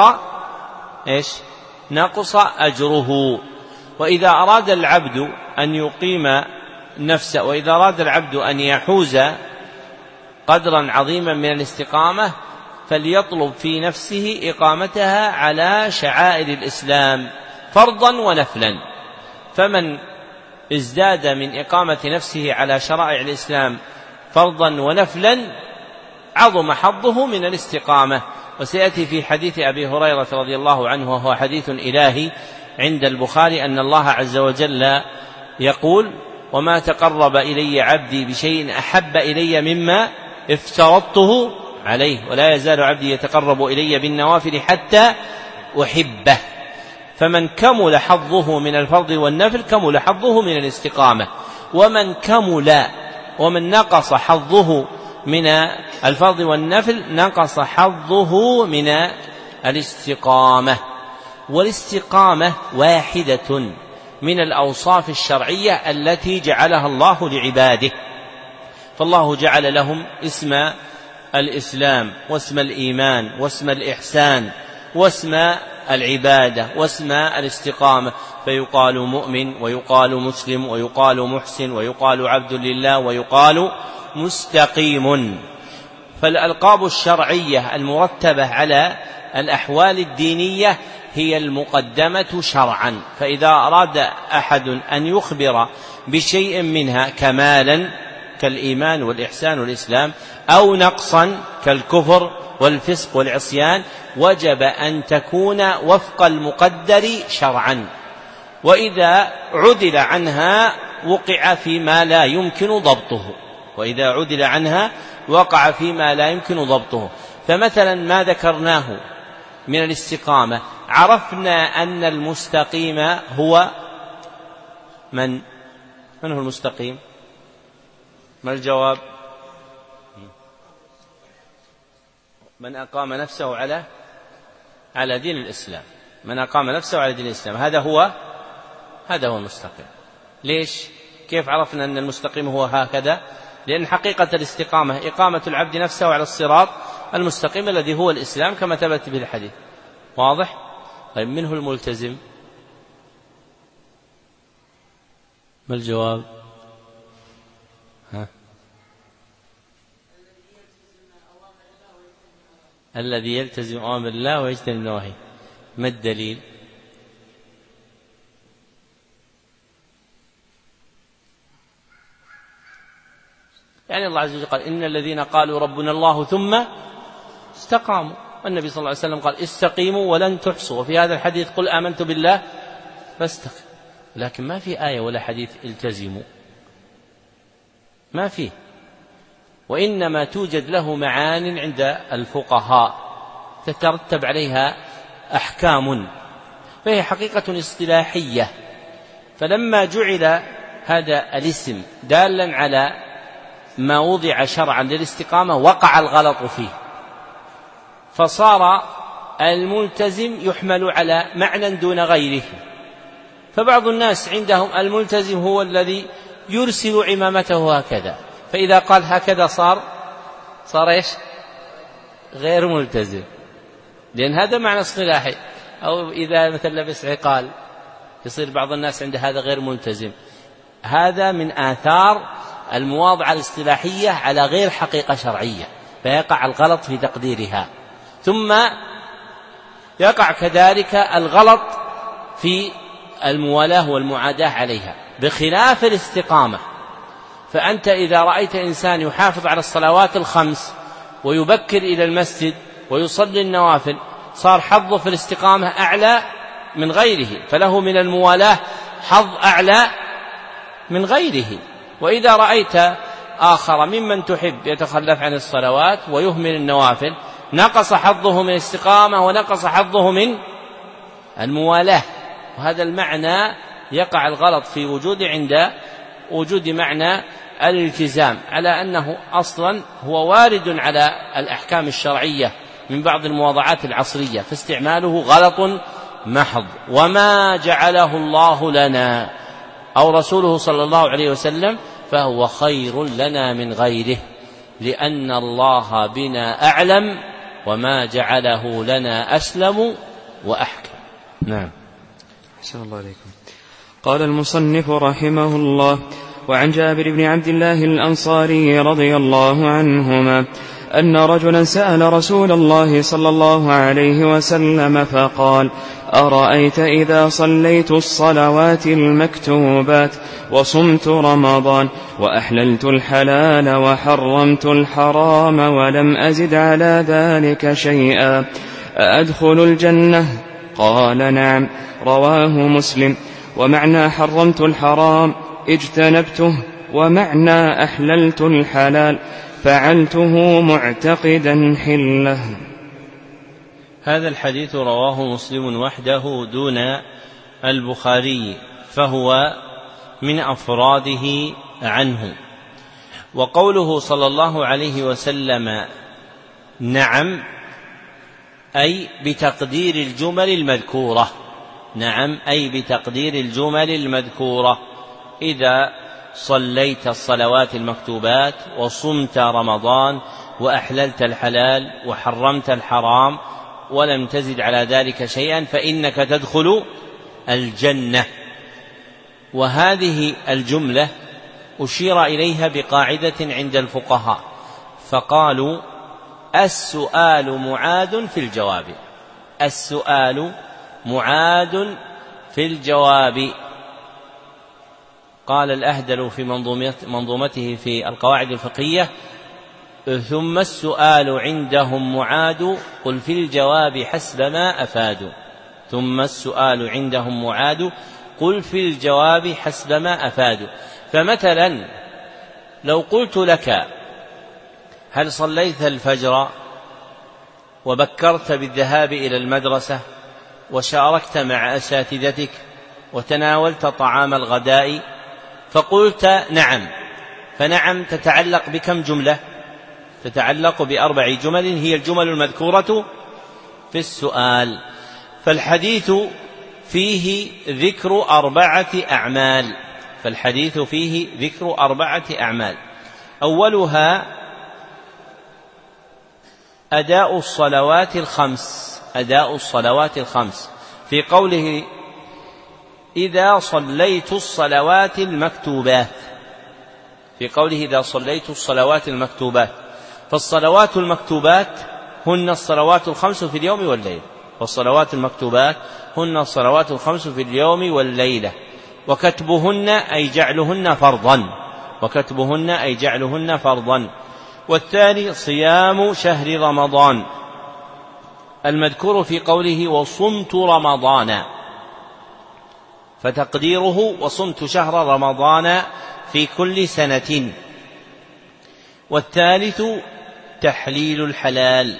نقص أجره. وإذا أراد العبد أن يقيم نفسه، وإذا أراد العبد أن يحوز قدرا عظيما من الاستقامة، فليطلب في نفسه إقامتها على شعائر الإسلام فرضا ونفلا. فمن ازداد من إقامة نفسه على شرائع الإسلام فرضا ونفلا عظم حظه من الاستقامة. وسيأتي في حديث أبي هريرة رضي الله عنه، وهو حديث إلهي عند البخاري، أن الله عز وجل يقول: وما تقرب إلي عبدي بشيء أحب إلي مما افترضته عليه، ولا يزال عبدي يتقرب إلي بالنوافل حتى أحبه. فمن كمل حظه من الفرض والنفل كمل حظه من الاستقامة، ومن نقص حظه من الفرض والنفل نقص حظه من الاستقامة. والاستقامة واحدة من الأوصاف الشرعية التي جعلها الله لعباده، فالله جعل لهم اسم الإسلام واسم الإيمان واسم الإحسان واسم العبادة واسم الاستقامة، فيقال مؤمن ويقال مسلم ويقال محسن ويقال عبد لله ويقال مستقيم. فالألقاب الشرعية المرتبة على الأحوال الدينية هي المقدمة شرعا، فإذا أراد أحد أن يخبر بشيء منها كمالا كالإيمان والإحسان والإسلام، أو نقصا كالكفر والفسق والعصيان، وجب أن تكون وفق المقدر شرعا، وإذا عدل عنها وقع فيما لا يمكن ضبطه. فمثلا ما ذكرناه من الاستقامة، عرفنا أن المستقيم هو من هو المستقيم؟ ما الجواب؟ من أقام نفسه على دين الإسلام. من أقام نفسه على دين الإسلام هذا هو المستقيم. ليش؟ كيف عرفنا أن المستقيم هو هكذا؟ لأن حقيقة الاستقامة إقامة العبد نفسه على الصراط المستقيم الذي هو الإسلام كما ثبت به الحديث. واضح؟ طيب منه الملتزم؟ ما الجواب؟ الذي يلتزم أوامر الله ويجتنب نواهيه. ما الدليل؟ يعني الله عز وجل قال: إن الذين قالوا ربنا الله ثم استقاموا، والنبي صلى الله عليه وسلم قال: استقيموا ولن تحصوا. وفي هذا الحديث: قل آمنت بالله فاستقم. لكن ما في آية ولا حديث التزموا، ما فيه، وإنما توجد له معان عند الفقهاء تترتب عليها أحكام، فهي حقيقة اصطلاحية. فلما جعل هذا الاسم دالا على ما وضع شرعا للاستقامة وقع الغلط فيه، فصار الملتزم يحمل على معنى دون غيره. فبعض الناس عندهم الملتزم هو الذي يرسل عمامته هكذا، فإذا قال هكذا صار إيش؟ غير ملتزم، لأن هذا معنى اصطلاحي. أو إذا مثل لبس عقال يصير بعض الناس عند هذا غير ملتزم. هذا من آثار المواضعة الاصطلاحية على غير حقيقة شرعية، فيقع الغلط في تقديرها. ثم يقع كذلك الغلط في الموالاة والمعاداة عليها، بخلاف الاستقامة فأنت إذا رأيت إنسان يحافظ على الصلوات الخمس ويبكر إلى المسجد ويصلي النوافل صار حظه في الاستقامة أعلى من غيره، فله من الموالاة حظ أعلى من غيره. وإذا رأيت آخر ممن تحب يتخلف عن الصلوات ويهمل النوافل نقص حظه من الاستقامة ونقص حظه من الموالاة. وهذا المعنى يقع الغلط في عند وجود معنى الالتزام، على أنه أصلا هو وارد على الأحكام الشرعية من بعض المواضعات العصرية، فاستعماله غلط محض. وما جعله الله لنا أو رسوله صلى الله عليه وسلم فهو خير لنا من غيره، لأن الله بنا أعلم وما جعله لنا أسلم وأحكم. نعم. أحسن الله عليكم. قال المصنف رحمه الله: وعن جابر بن عبد الله الأنصاري رضي الله عنهما أن رجلا سأل رسول الله صلى الله عليه وسلم فقال: أرأيت إذا صليت الصلوات المكتوبات وصمت رمضان وأحللت الحلال وحرمت الحرام ولم أزد على ذلك شيئا أأدخل الجنة؟ قال: نعم. رواه مسلم. ومعنى حرمت الحرام اجتنبته، ومعنى أحللت الحلال فعلته معتقدا حله. هذا الحديث رواه مسلم وحده دون البخاري، فهو من أفراده عنه. وقوله صلى الله عليه وسلم نعم أي بتقدير الجمل المذكورة، نعم أي بتقدير الجمل المذكورة: إذا صليت الصلوات المكتوبات وصمت رمضان وأحللت الحلال وحرمت الحرام ولم تزد على ذلك شيئا فإنك تدخل الجنة. وهذه الجملة أشير إليها بقاعدة عند الفقهاء، فقالوا: السؤال معاد في الجواب، السؤال معاد في الجواب. قال الأهدل في منظومته في القواعد الفقهية: ثم السؤال عندهم معاد قل في الجواب حسب ما أفادوا. ثم السؤال عندهم معاد قل في الجواب حسب ما أفادوا. فمثلا لو قلت لك: هل صليت الفجر وبكرت بالذهاب إلى المدرسة وشاركت مع أساتذتك وتناولت طعام الغداء؟ فقلت نعم، فنعم تتعلق بكم جملة؟ تتعلق بأربع جمل هي الجمل المذكورة في السؤال. فالحديث فيه ذكر أربعة أعمال، فالحديث فيه ذكر أربعة أعمال: أولها أداء الصلوات الخمس، أداء الصلوات الخمس، في قوله: إذا صليت الصلوات المكتوبات، في قوله: إذا صليت الصلوات المكتوبات. فالصلوات المكتوبات هن الصلوات الخمس في اليوم والليلة، والصلوات المكتوبات هن الصلوات الخمس في اليوم والليلة. وكتبهن أي جعلهن فرضا، وكتبهن أي جعلهن فرضا. والثاني صيام شهر رمضان المذكور في قوله: وصمت رمضان، فتقديره: وصمت شهر رمضان في كل سنة. والثالث تحليل الحلال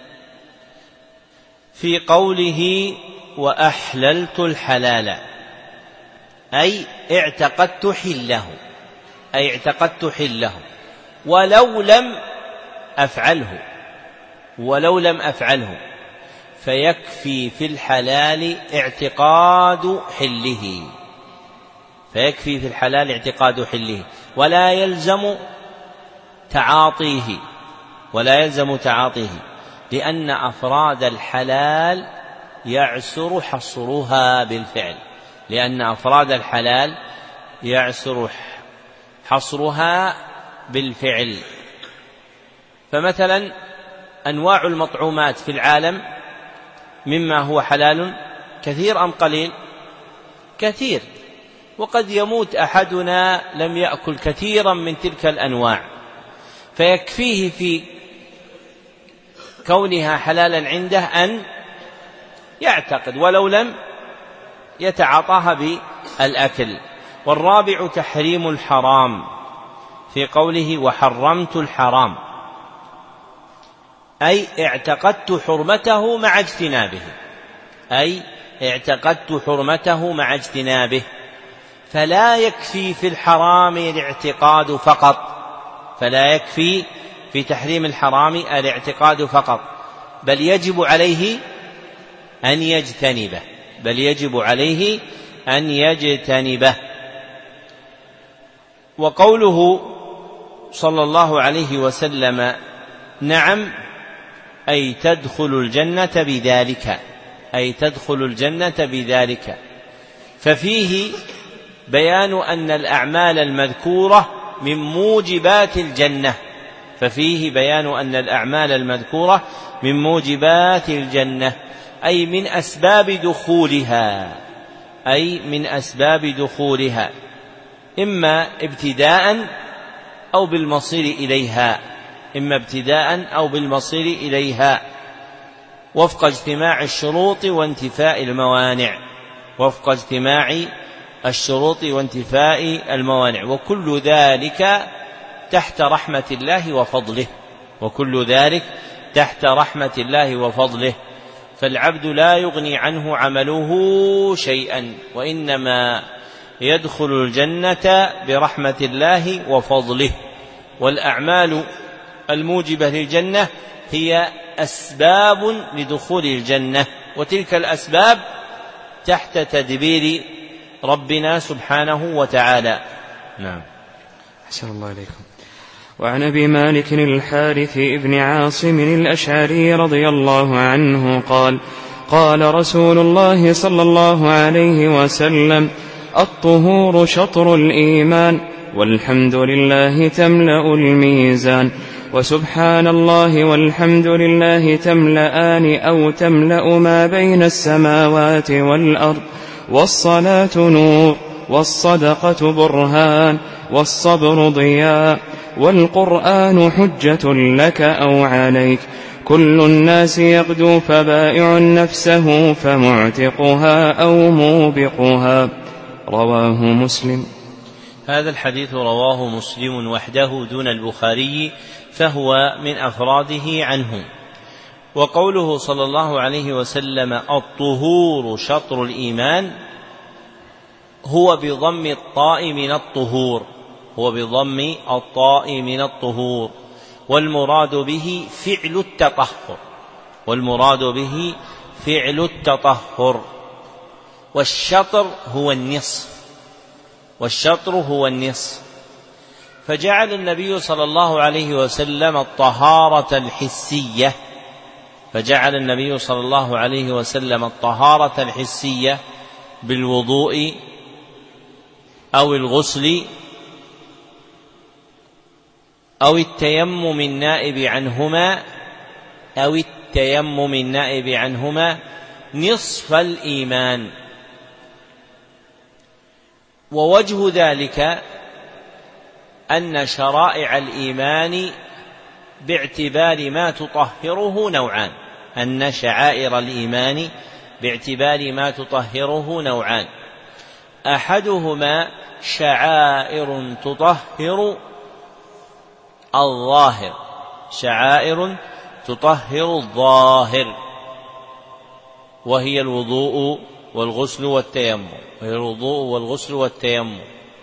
في قوله: وأحللت الحلال، أي اعتقدت حله، أي اعتقدت حله ولو لم أفعله، ولو لم أفعله، فيكفي في الحلال اعتقاد حله، فيكفي في الحلال اعتقاد حله، ولا يلزم تعاطيه، ولا يلزم تعاطيه، لأن أفراد الحلال يعسر حصرها بالفعل، لأن أفراد الحلال يعسر حصرها بالفعل. فمثلا أنواع المطعومات في العالم مما هو حلال كثير أم قليل؟ كثير. وقد يموت أحدنا لم يأكل كثيرا من تلك الأنواع، فيكفيه في كونها حلالا عنده أن يعتقد ولو لم يتعاطاها بالأكل. والرابع تحريم الحرام في قوله وحرمت الحرام، أي اعتقدت حرمته مع اجتنابه، أي اعتقدت حرمته مع اجتنابه. فلا يكفي في الحرام الاعتقاد فقط، فلا يكفي في تحريم الحرام الاعتقاد فقط، بل يجب عليه أن يجتنبه، بل يجب عليه أن يجتنبه. وقوله صلى الله عليه وسلم نعم أي تدخل الجنة بذلك، أي تدخل الجنة بذلك، ففيه بيان أن الأعمال المذكورة من موجبات الجنة، ففيه بيان أن الأعمال المذكورة من موجبات الجنة، أي من أسباب دخولها، أي من أسباب دخولها، إما ابتداء أو بالمصير إليها، إما ابتداء أو بالمصير إليها، وفق اجتماع الشروط وانتفاء الموانع، وفق اجتماع الشروط وانتفاء الموانع، وكل ذلك تحت رحمة الله وفضله، وكل ذلك تحت رحمة الله وفضله. فالعبد لا يغني عنه عمله شيئا، وإنما يدخل الجنة برحمة الله وفضله. والأعمال الموجبة للجنة هي أسباب لدخول الجنة، وتلك الأسباب تحت تدبير ربنا سبحانه وتعالى. نعم. أحسن الله إليكم. وعن أبي مالك الحارث بن عاصم الأشعري رضي الله عنه قال قال رسول الله صلى الله عليه وسلم الطهور شطر الإيمان، والحمد لله تملأ الميزان، وسبحان الله والحمد لله تملأان أو تملأ ما بين السماوات والأرض، والصلاة نور، والصدقة برهان، والصبر ضياء، والقرآن حجة لك أو عليك، كل الناس يغدو فبائع نفسه فمعتقها أو موبقها. رواه مسلم. هذا الحديث رواه مسلم وحده دون البخاري، فهو من أفراده عنه. وقوله صلى الله عليه وسلم الطهور شطر الإيمان هو بضم الطاء من الطهور، هو بضم الطاء من الطهور، والمراد به فعل التطهر، والمراد به فعل التطهر. والشطر هو النصف، والشطر هو النصف. فجعل النبي صلى الله عليه وسلم الطهارة الحسية، فجعل النبي صلى الله عليه وسلم الطهارة الحسية بالوضوء أو الغسل أو التيمم النائب عنهما، أو التيمم النائب عنهما نصف الإيمان. ووجه ذلك أن شرائع الإيمان باعتبار ما تطهره نوعان، أن شعائر الإيمان باعتبار ما تطهره نوعان، أحدهما شعائر تطهر الظاهر، شعائر تطهر الظاهر، وهي الوضوء والغسل والتيمم، وهي الوضوء والغسل والتيمم.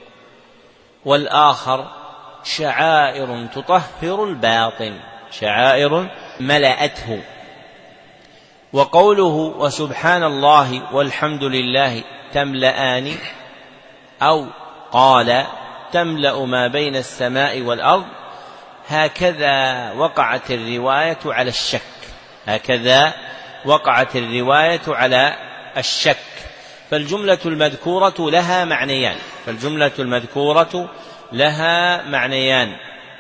والآخر شعائر تطهر الباطن، شعائر ملأته. وقوله وسبحان الله والحمد لله تملأان، أو قال تملأ ما بين السماء والأرض، هكذا وقعت الرواية على الشك، هكذا وقعت الرواية على الشك. فالجملة المذكورة لها معنيان، فالجملة المذكورة لها معنيان،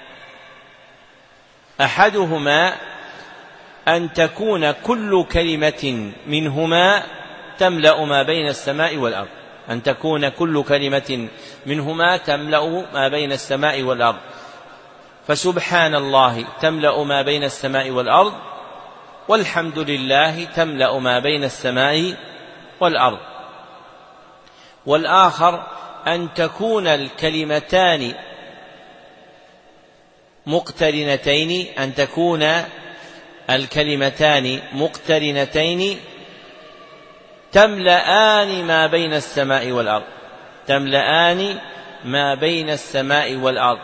أحدهما أن تكون كل كلمة منهما تملأ ما بين السماء والأرض، أن تكون كل كلمة منهما تملأ ما بين السماء والأرض، فسبحان الله تملأ ما بين السماء والأرض، والحمد لله تملأ ما بين السماء والأرض. والآخر أن تكون الكلمتان مقترنتين، أن تكون الكلمتان مقترنتين تملأان ما بين السماء والأرض، تملأان ما بين السماء والأرض.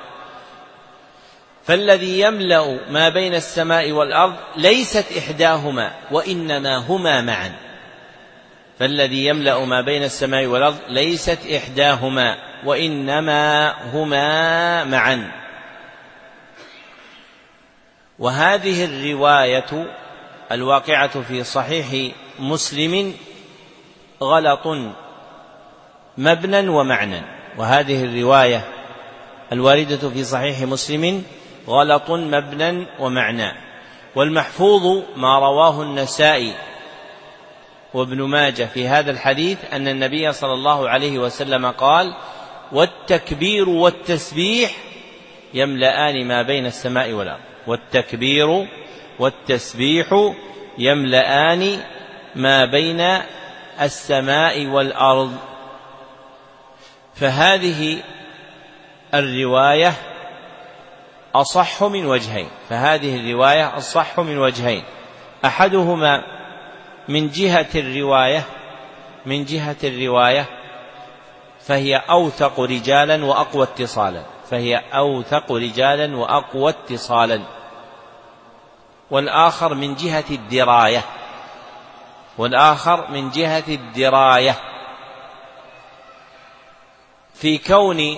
فالذي يملأ ما بين السماء والأرض ليست إحداهما وإنما هما معا، فالذي يملأ ما بين السماء والأرض ليست إحداهما وإنما هما معا. وهذه الرواية الواقعة في صحيح مسلم غلط مبنى ومعنى، وهذه الرواية الواردة في صحيح مسلم غلط مبنى ومعنى. والمحفوظ ما رواه النسائي وابن ماجه في هذا الحديث أن النبي صلى الله عليه وسلم قال: والتكبير والتسبيح يملأان ما بين السماء والأرض، والتكبير والتسبيح يملأان ما بين السماء والأرض. فهذه الرواية أصح من وجهين، فهذه الرواية أصح من وجهين، أحدهما من جهة الرواية فهي أوثق رجالا وأقوى اتصالا، فهي أوثق رجالا وأقوى اتصالا. والآخر من جهة الدراية، والآخر من جهة الدراية في كون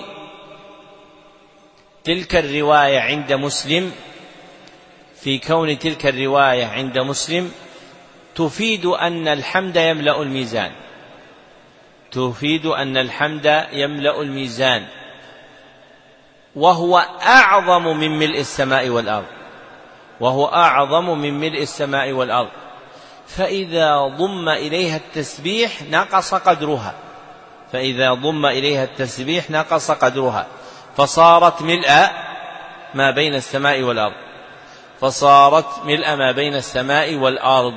تلك الرواية عند مسلم، في كون تلك الرواية عند مسلم تفيد أن الحمد يملأ الميزان، تفيد أن الحمد يملأ الميزان، وهو أعظم من ملء السماء والأرض، وهو أعظم من ملء السماء والأرض. فإذا ضم إليها التسبيح نقص قدرها، فإذا ضم إليها التسبيح نقص قدرها، فصارت ملء ما بين السماء والأرض، فصارت ملء ما بين السماء والأرض.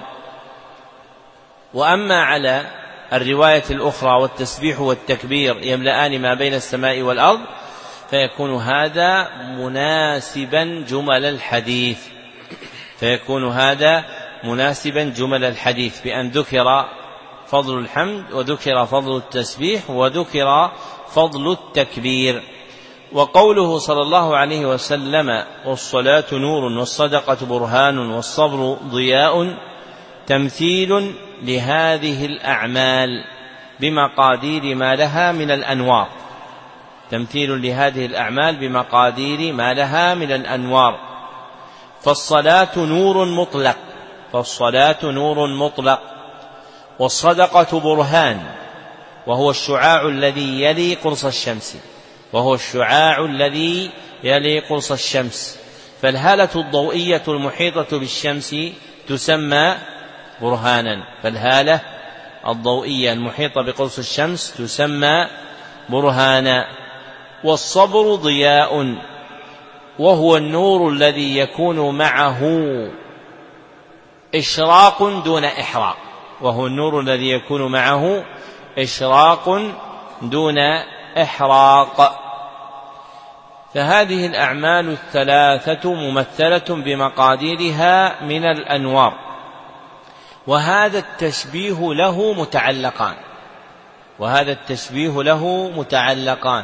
وأما على الرواية الأخرى والتسبيح والتكبير يملأان ما بين السماء والأرض، فيكون هذا مناسبا جمل الحديث، فيكون هذا مناسبا جمل الحديث، بأن ذكر فضل الحمد وذكر فضل التسبيح وذكر فضل التكبير. وقوله صلى الله عليه وسلم: والصلاة نور والصدقة برهان والصبر ضياء، تمثيل لهذه الأعمال بمقادير ما لها من الأنوار، تمثيل لهذه الأعمال بمقادير ما لها من الأنوار. فالصلاة نور مطلق، فالصلاة نور مطلق، والصدقة برهان، وهو الشعاع الذي يلي قرص الشمس، وهو الشعاع الذي يلي قرص الشمس. فالهالة الضوئية المحيطة بالشمس تسمى برهانا، فالهالة الضوئية المحيطة بقرص الشمس تسمى برهانا. والصبر ضياء، وهو النور الذي يكون معه إشراق دون إحراق، وهو النور الذي يكون معه إشراق دون إحراق. فهذه الأعمال الثلاثة ممثلة بمقاديرها من الأنوار. وهذا التشبيه له متعلقان، وهذا التشبيه له متعلقان،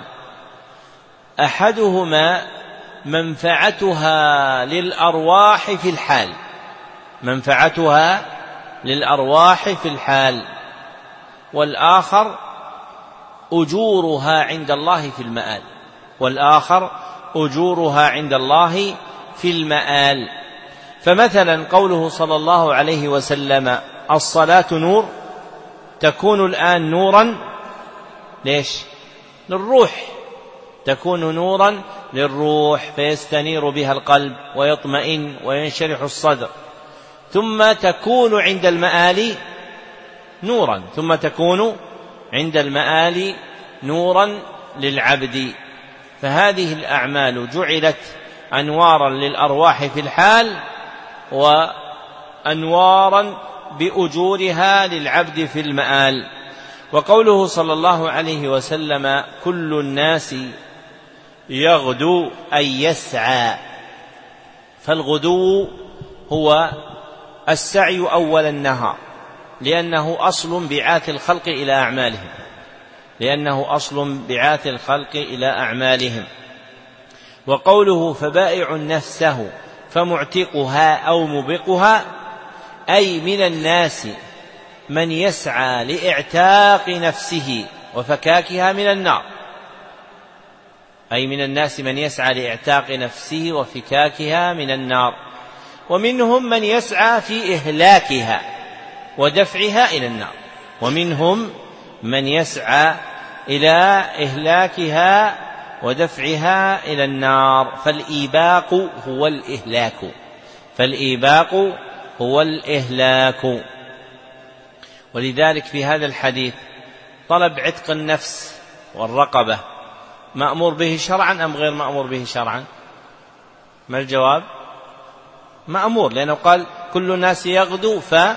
أحدهما منفعتها للأرواح في الحال، منفعتها للأرواح في الحال، والآخر أجورها عند الله في المآل، والآخر أجورها عند الله في المآل. فمثلا قوله صلى الله عليه وسلم: الصلاة نور، تكون الآن نورا ليش؟ للروح، تكون نورا للروح، فيستنير بها القلب ويطمئن وينشرح الصدر، ثم تكون عند المآل نورا، ثم تكون عند المآل نورا للعبد. فهذه الأعمال جعلت أنوارا للأرواح في الحال وأنوارا بأجورها للعبد في المآل. وقوله صلى الله عليه وسلم كل الناس يغدو أي يسعى، فالغدو هو السعي أول النهار، لأنه أصل بعاث الخلق إلى أعمالهم، وقوله فبائع نفسه فمعتقها أو مبقها، أي من الناس من يسعى لإعتاق نفسه وفكاكها من النار، وفكاكها من النار. ومنهم من يسعى في إهلاكها ودفعها إلى النار، فالإيباق هو الإهلاك. ولذلك في هذا الحديث طلب عتق النفس والرقبة مأمور به شرعا أم غير مأمور به شرعا؟ ما الجواب؟ مأمور، لأنه قال كل الناس يغدو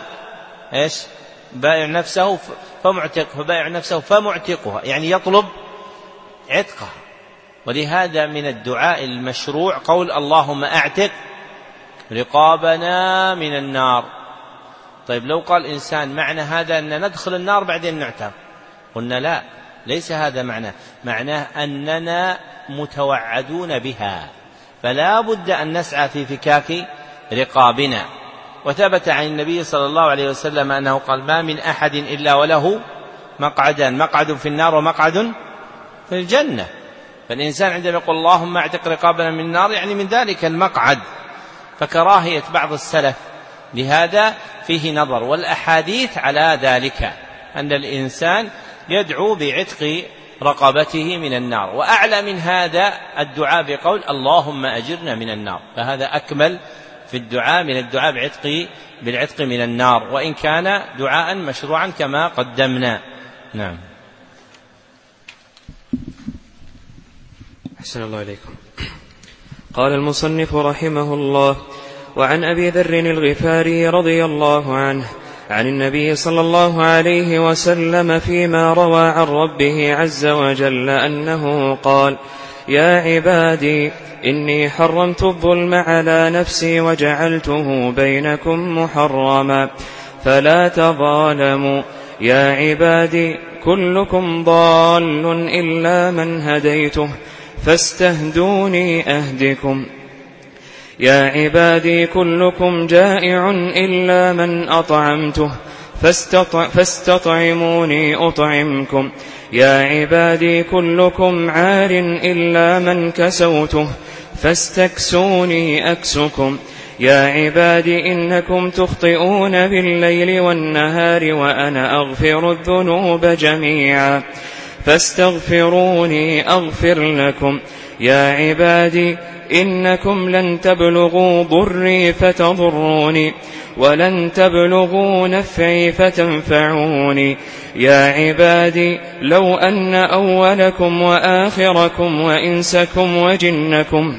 بائع نفسه فمعتقها، يعني يطلب عتقها. ولهذا من الدعاء المشروع قول اللهم أعتق رقابنا من النار. طيب لو قال إنسان معنى هذا أن ندخل النار بعدين نعتق، قلنا لا، ليس هذا معناه أننا متوعدون بها، فلا بد أن نسعى في فكاك رقابنا. وثبت عن النبي صلى الله عليه وسلم أنه قال ما من أحد إلا وله مقعدان، مقعد في النار ومقعد في الجنة. فالإنسان عندما يقول اللهم اعتق رقابنا من النار يعني من ذلك المقعد. فكراهية بعض السلف لهذا فيه نظر، والأحاديث على ذلك أن الإنسان يدعو بعتق رقبته من النار. وأعلى من هذا الدعاء بقول اللهم أجرنا من النار، فهذا أكمل في الدعاء من الدعاء بالعتق من النار، وإن كان دعاء مشروعا كما قدمنا. نعم. أحسن الله إليكم. قال المصنف رحمه الله: وعن أبي ذر الغفاري رضي الله عنه عن النبي صلى الله عليه وسلم فيما روى عن ربه عز وجل أنه قال: يا عبادي إني حرمت الظلم على نفسي وجعلته بينكم محرما فلا تظالموا. يا عبادي كلكم ضال إلا من هديته فاستهدوني أهدكم. يا عبادي كلكم جائع إلا من أطعمته فاستطعموني أطعمكم. يا عبادي كلكم عار إلا من كسوته فاستكسوني أكسكم. يا عبادي إنكم تخطئون بالليل والنهار وأنا أغفر الذنوب جميعا فاستغفروني أغفر لكم. يا عبادي إنكم لن تبلغوا ضري فتضروني ولن تبلغوا نفعي فتنفعوني. يا عبادي لو أن أولكم وآخركم وإنسكم وجنكم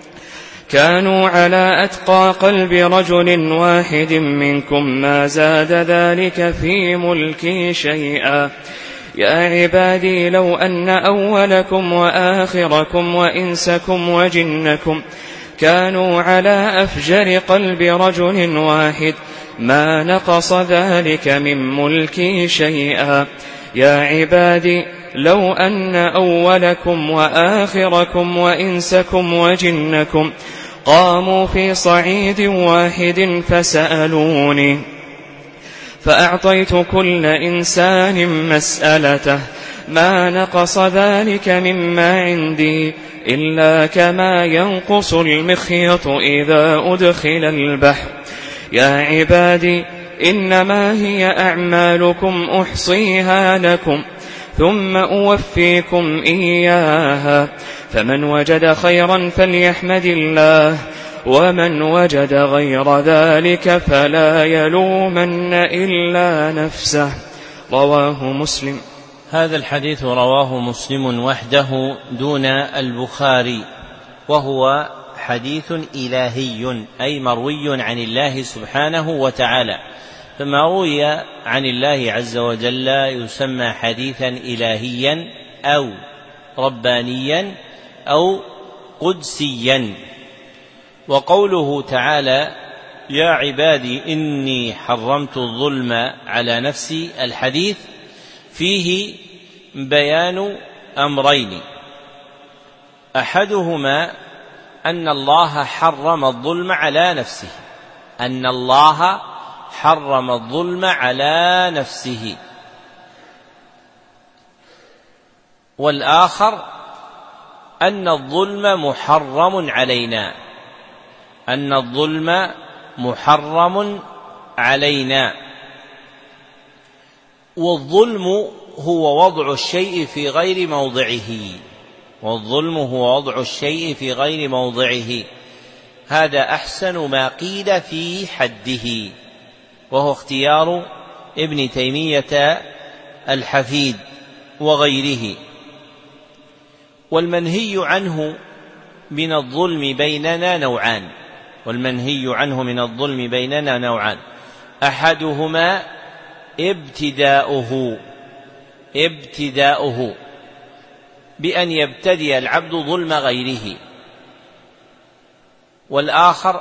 كانوا على أتقى قلب رجل واحد منكم ما زاد ذلك في ملكي شيئا. يا عبادي لو أن أولكم وآخركم وإنسكم وجنكم كانوا على أفجر قلب رجل واحد ما نقص ذلك من ملكي شيئا. يا عبادي لو أن أولكم وآخركم وإنسكم وجنكم قاموا في صعيد واحد فسألوني فأعطيت كل إنسان مسألته ما نقص ذلك مما عندي إلا كما ينقص المخيط إذا أدخل البحر. يا عبادي إنما هي أعمالكم أحصيها لكم ثم أوفيكم إياها فمن وجد خيرا فليحمد الله ومن وجد غير ذلك فلا يلومن إلا نفسه. رواه مسلم. هذا الحديث رواه مسلم وحده دون البخاري، وهو حديث إلهي أي مروي عن الله سبحانه وتعالى، فما روي عن الله عز وجل يسمى حديثا إلهيا أو ربانيا أو قدسيا. وقوله تعالى يا عبادي إني حرمت الظلم على نفسي، الحديث فيه بيان أمرين، أحدهما أن الله حرم الظلم على نفسه، أن الله حرم الظلم على نفسه، والآخر أن الظلم محرم علينا، أن الظلم محرم علينا. والظلم هو وضع الشيء في غير موضعه، والظلم هو وضع الشيء في غير موضعه، هذا أحسن ما قيل في حده، وهو اختيار ابن تيمية الحفيد وغيره. والمنهي عنه من الظلم بيننا نوعان، والمنهي عنه من الظلم بيننا نوعان، أحدهما ابتداؤه بأن يبتدي العبد ظلم غيره، والآخر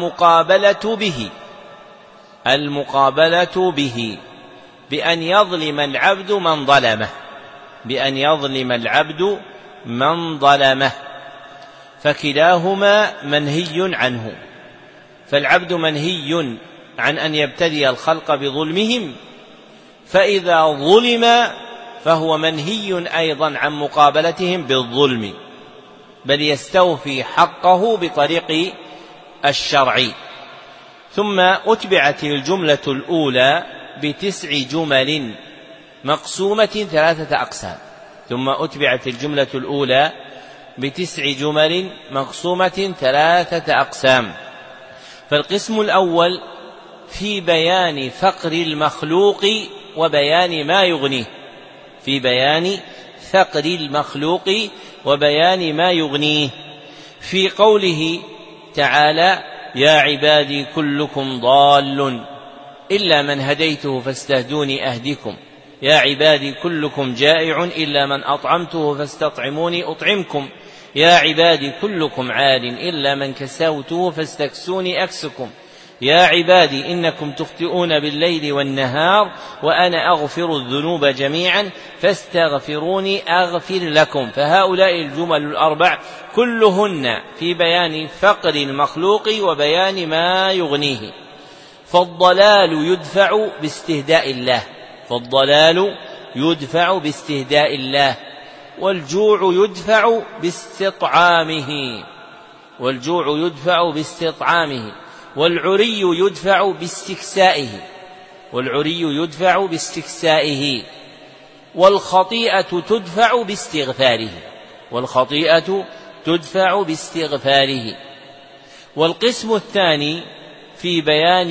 المقابلة به بأن يظلم العبد من ظلمه، فكلاهما منهي عنه. فالعبد منهي عن أن يبتدي الخلق بظلمهم، فإذا ظلم فهو منهي أيضا عن مقابلتهم بالظلم، بل يستوفي حقه بطريق الشرع. ثم أتبعت الجملة الأولى ب9 جمل مقسومة 3 أقسام، ثم أتبعت الجملة الأولى ب9 جمل مقسومة 3 أقسام. فالقسم الأول في بيان فقر المخلوق وبيان ما يغنيه، في بيان فقر المخلوق وبيان ما يغنيه، في قوله تعالى يا عبادي كلكم ضال إلا من هديته فاستهدوني أهدكم، يا عبادي كلكم جائع إلا من أطعمته فاستطعموني أطعمكم، يا عبادي كلكم عال إلا من كسوته فاستكسوني أكسكم، يا عبادي إنكم تخطئون بالليل والنهار وأنا أغفر الذنوب جميعا فاستغفروني أغفر لكم. فهؤلاء الجمل ال4 كلهن في بيان فقر المخلوق وبيان ما يغنيه. فالضلال يدفع باستهداء الله، والجوع يدفع باستطعامه، والعري يدفع باستكسائه، والخطيئة تدفع باستغفاره. والقسم الثاني في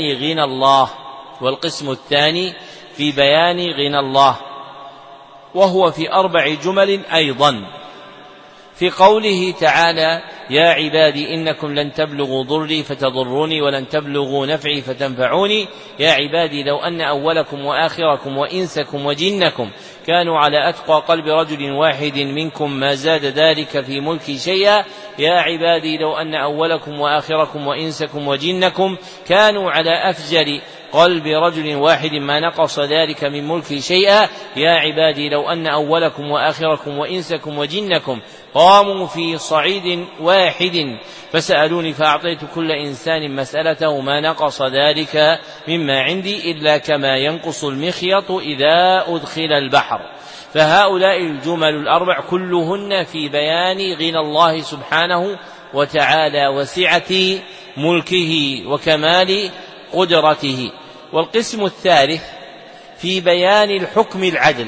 بيان غنى الله، وهو في 4 جمل أيضا، في قوله تعالى يا عبادي إنكم لن تبلغوا ضري فتضروني ولن تبلغوا نفعي فتنفعوني، يا عبادي لو أن أولكم وآخركم وإنسكم وجنكم كانوا على أتقى قلب رجل واحد منكم ما زاد ذلك في ملكي شيئا، يا عبادي لو أن أولكم وآخركم وإنسكم وجنكم كانوا على أفجر قلب رجل واحد ما نقص ذلك من ملكي شيئا، يا عبادي لو أن أولكم وآخركم وإنسكم وجنكم قاموا في صعيد واحد فسألوني فأعطيت كل إنسان مسألته ما نقص ذلك مما عندي إلا كما ينقص المخيط إذا أدخل البحر. فهؤلاء الجمل ال4 كلهن في بيان غنى الله سبحانه وتعالى وسعة ملكه وكمال قدرته. والقسم الثالث في بيان الحكم العدل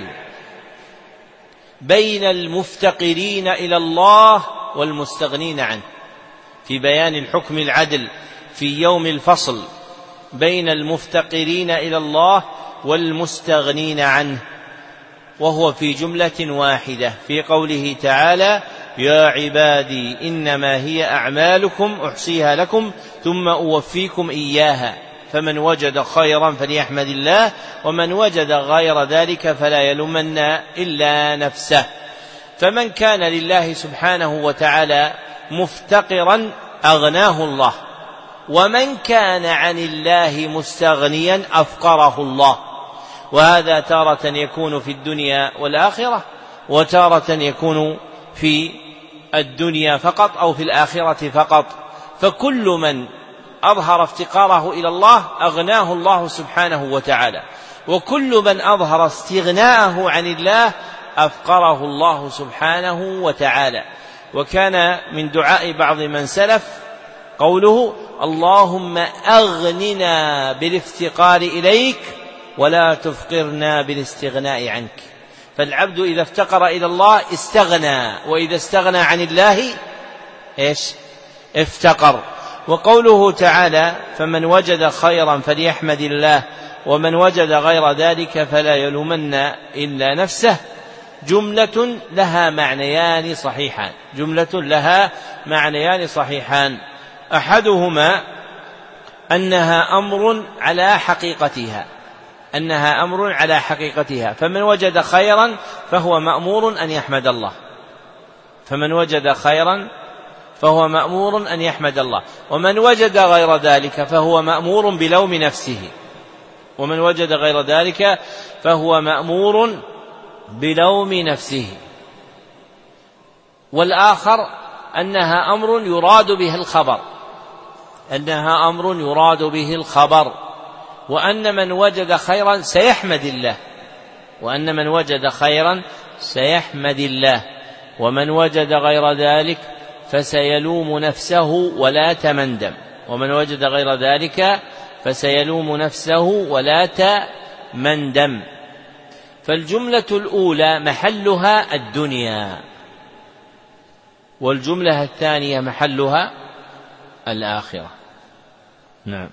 بين المفتقرين إلى الله والمستغنين عنه، في بيان الحكم العدل في يوم الفصل بين المفتقرين إلى الله والمستغنين عنه. وهو في جملة واحدة في قوله تعالى: يا عبادي إنما هي أعمالكم أحصيها لكم ثم أوفيكم إياها فمن وجد خيرا فليحمد الله ومن وجد غير ذلك فلا يلومن إلا نفسه. فمن كان لله سبحانه وتعالى مفتقرا أغناه الله، ومن كان عن الله مستغنيا أفقره الله، وهذا تارة يكون في الدنيا والآخرة، وتارة يكون في الدنيا فقط أو في الآخرة فقط. فكل من أظهر افتقاره إلى الله أغناه الله سبحانه وتعالى، وكل من أظهر استغناءه عن الله أفقره الله سبحانه وتعالى. وكان من دعاء بعض من سلف قوله: اللهم أغننا بالافتقار إليك ولا تفقرنا بالاستغناء عنك. فالعبد إذا افتقر إلى الله استغنى، وإذا استغنى عن الله افتقر. وقوله تعالى: فمن وجد خيرا فليحمد الله ومن وجد غير ذلك فلا يلومن إلا نفسه، جملة لها معنيان صحيحان. أحدهما أنها أمر على حقيقتها، فمن وجد خيرا فهو مأمور أن يحمد الله، ومن وجد غير ذلك فهو مأمور بلوم نفسه. والآخر أنها أمر يراد به الخبر، وأن من وجد خيرا سيحمد الله، ومن وجد غير ذلك فسيلوم نفسه ولا تمندم. فالجملة الأولى محلها الدنيا، والجملة الثانية محلها الآخرة. نعم.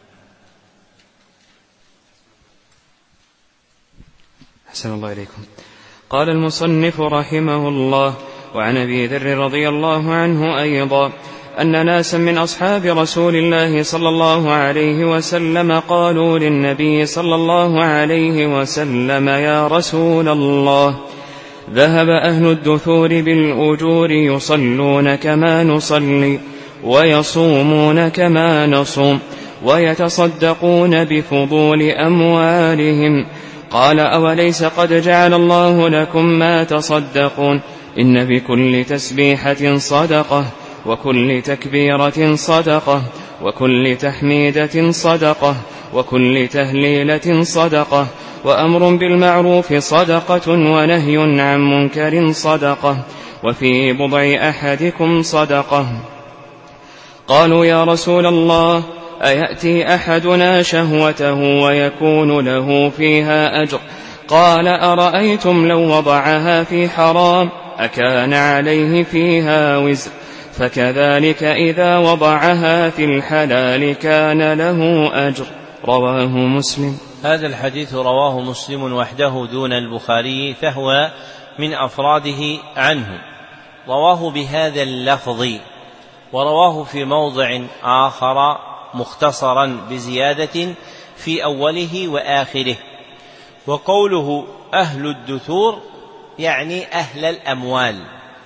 أحسن الله إليكم. قال المصنف رحمه الله: وعن أبي ذر رضي الله عنه أيضا أن ناسا من أصحاب رسول الله صلى الله عليه وسلم قالوا للنبي صلى الله عليه وسلم: يا رسول الله، ذهب أهل الدثور بالأجور يصلون كما نصلي ويصومون كما نصوم ويتصدقون بفضول أموالهم. قال: أوليس قد جعل الله لكم ما تصدقون؟ إن بكل تسبيحة صدقة، وكل تكبيرة صدقة، وكل تحميدة صدقة، وكل تهليلة صدقة، وأمر بالمعروف صدقة، ونهي عن منكر صدقة، وفي بضع أحدكم صدقة. قالوا: يا رسول الله، أيأتي أحدنا شهوته ويكون له فيها أجر؟ قال: أرأيتم لو وضعها في حرام أكان عليه فيها وزر؟ فكذلك إذا وضعها في الحلال كان له أجر. رواه مسلم. هذا الحديث رواه مسلم وحده دون البخاري، فهو من أفراده عنه. رواه بهذا اللفظ، ورواه في موضع آخر مختصرا بزيادة في أوله وآخره. وقوله أهل الدثور يعني أهل الأموال،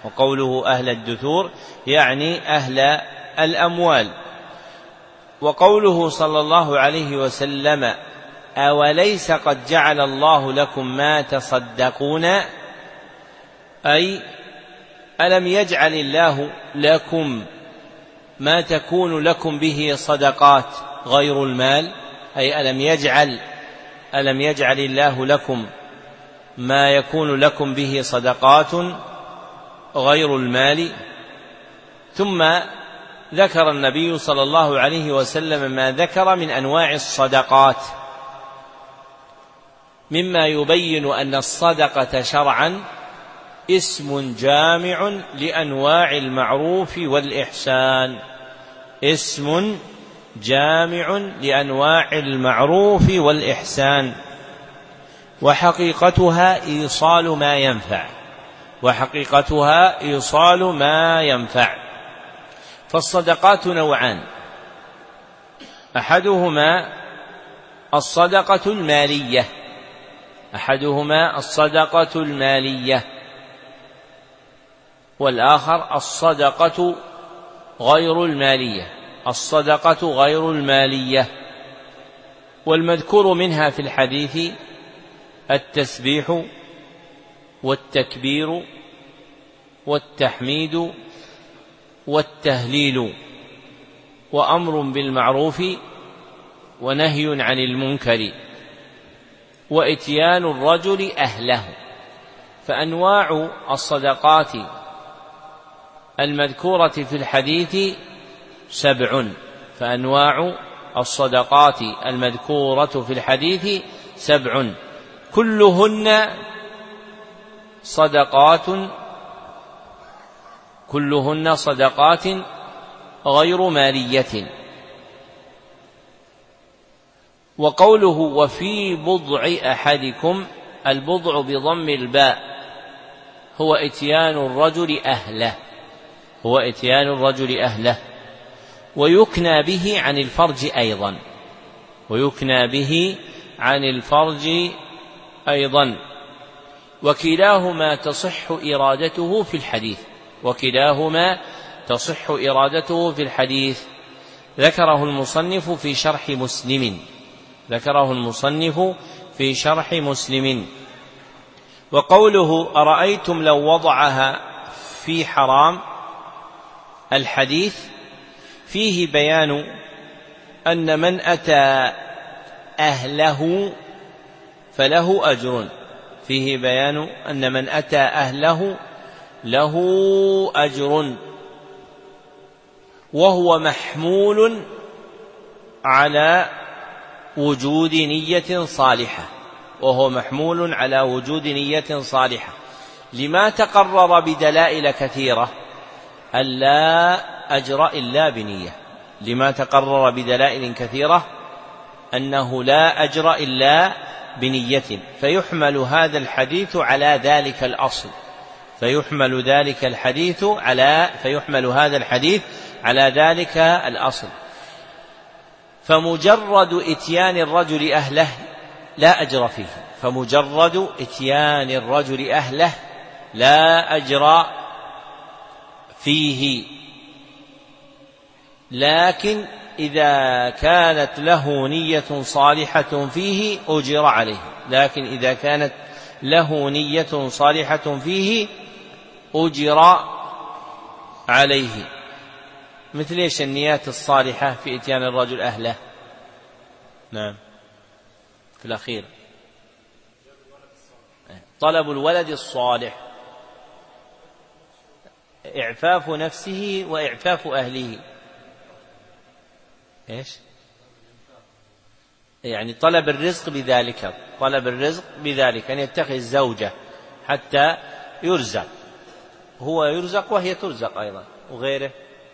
وقوله صلى الله عليه وسلم: أوليس قد جعل الله لكم ما تصدقون؟ أي ألم يجعل الله لكم ما تكون لكم به صدقات غير المال؟ أي ألم يجعل الله لكم ما يكون لكم به صدقات غير المال؟ ثم ذكر النبي صلى الله عليه وسلم ما ذكر من أنواع الصدقات، مما يبين أن الصدقة شرعا اسم جامع لأنواع المعروف والإحسان، وحقيقتها إيصال ما ينفع، وحقيقتها إيصال ما ينفع. فالصدقات نوعان، أحدهما الصدقة المالية، أحدهما الصدقة المالية، والآخر الصدقة غير المالية، الصدقة غير المالية. والمذكور منها في الحديث التسبيح والتكبير والتحميد والتهليل، وأمر بالمعروف ونهي عن المنكر، وإتيان الرجل أهله. فأنواع الصدقات المذكورة في الحديث 7، فأنواع الصدقات المذكورة في الحديث 7، كلهن صدقات غير مالية. وقوله وفي بضع أحدكم، البضع بضم الباء هو إتيان الرجل أهله، هو إتيان الرجل أهله، ويكنى به عن الفرج أيضا، ويكنى به عن الفرج أيضا. وكلاهما تصح إرادته في الحديث، وكلاهما تصح إرادته في الحديث. ذكره المصنف في شرح مسلم، ذكره المصنف في شرح مسلم. وقوله أرأيتم لو وضعها في حرام، الحديث فيه بيان أن من أتى أهله فله أجر، فيه بيان أن من أتى أهله له أجر، وهو محمول على وجود نية صالحة، وهو محمول على وجود نية صالحة، لما تقرر بدلائل كثيرة ألا أجر إلا بنية، لما تقرر بدلائل كثيرة أنه لا أجر إلا بنية. فيحمل هذا الحديث على ذلك الأصل، فيحمل هذا الحديث على ذلك الأصل. فمجرد إتيان الرجل أهله لا أجر فيه، فمجرد إتيان الرجل أهله لا أجر فيه، لكن إذا كانت له نية صالحة فيه أجر عليه، لكن إذا كانت له نية صالحة فيه أجر عليه. مثل إيش النيات الصالحة في إتيان الرجل أهله؟ نعم، في الأخير طلب الولد الصالح، إعفاف نفسه وإعفاف أهله. إيش؟ يعني طلب الرزق بذلك، طلب الرزق بذلك أن يتخذ زوجة حتى يرزق، هو يرزق وهي ترزق أيضا، وغيره.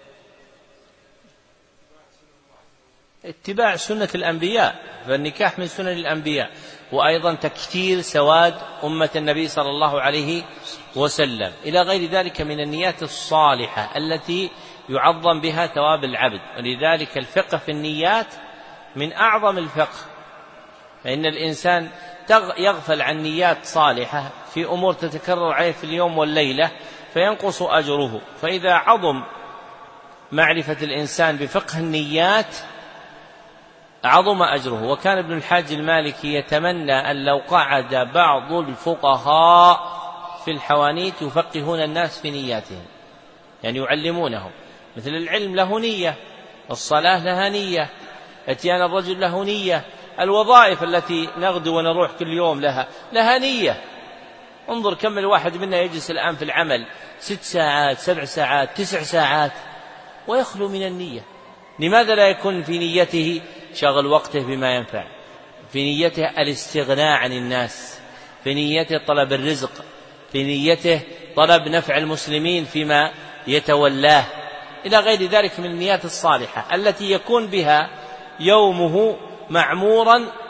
اتباع سنة الأنبياء، فالنكاح من سنن الأنبياء، وأيضا تكثير سواد أمة النبي صلى الله عليه وسلم، إلى غير ذلك من النيات الصالحة التي يعظم بها ثواب العبد. ولذلك الفقه في النيات من أعظم الفقه، فإن الإنسان يغفل عن نيات صالحة في أمور تتكرر عليه في اليوم والليلة فينقص أجره. فإذا عظم معرفة الإنسان بفقه النيات عظم أجره. وكان ابن الحاج المالكي يتمنى أن لو قعد بعض الفقهاء في الحوانيت يفقهون الناس في نياتهم، يعني يعلمونهم، مثل العلم له نية، الصلاة لها نية، اتيان الرجل له نية، الوظائف التي نغدو ونروح كل يوم لها نية. انظر كم الواحد منا يجلس الآن في العمل 6 ساعات 7 ساعات 9 ساعات ويخلو من النية. لماذا لا يكون في نيته شغل وقته بما ينفع، في نيته الاستغناء عن الناس، في نيته طلب الرزق، في نيته طلب نفع المسلمين فيما يتولاه، إلى غير ذلك من النيات الصالحة التي يكون بها يومه معمورا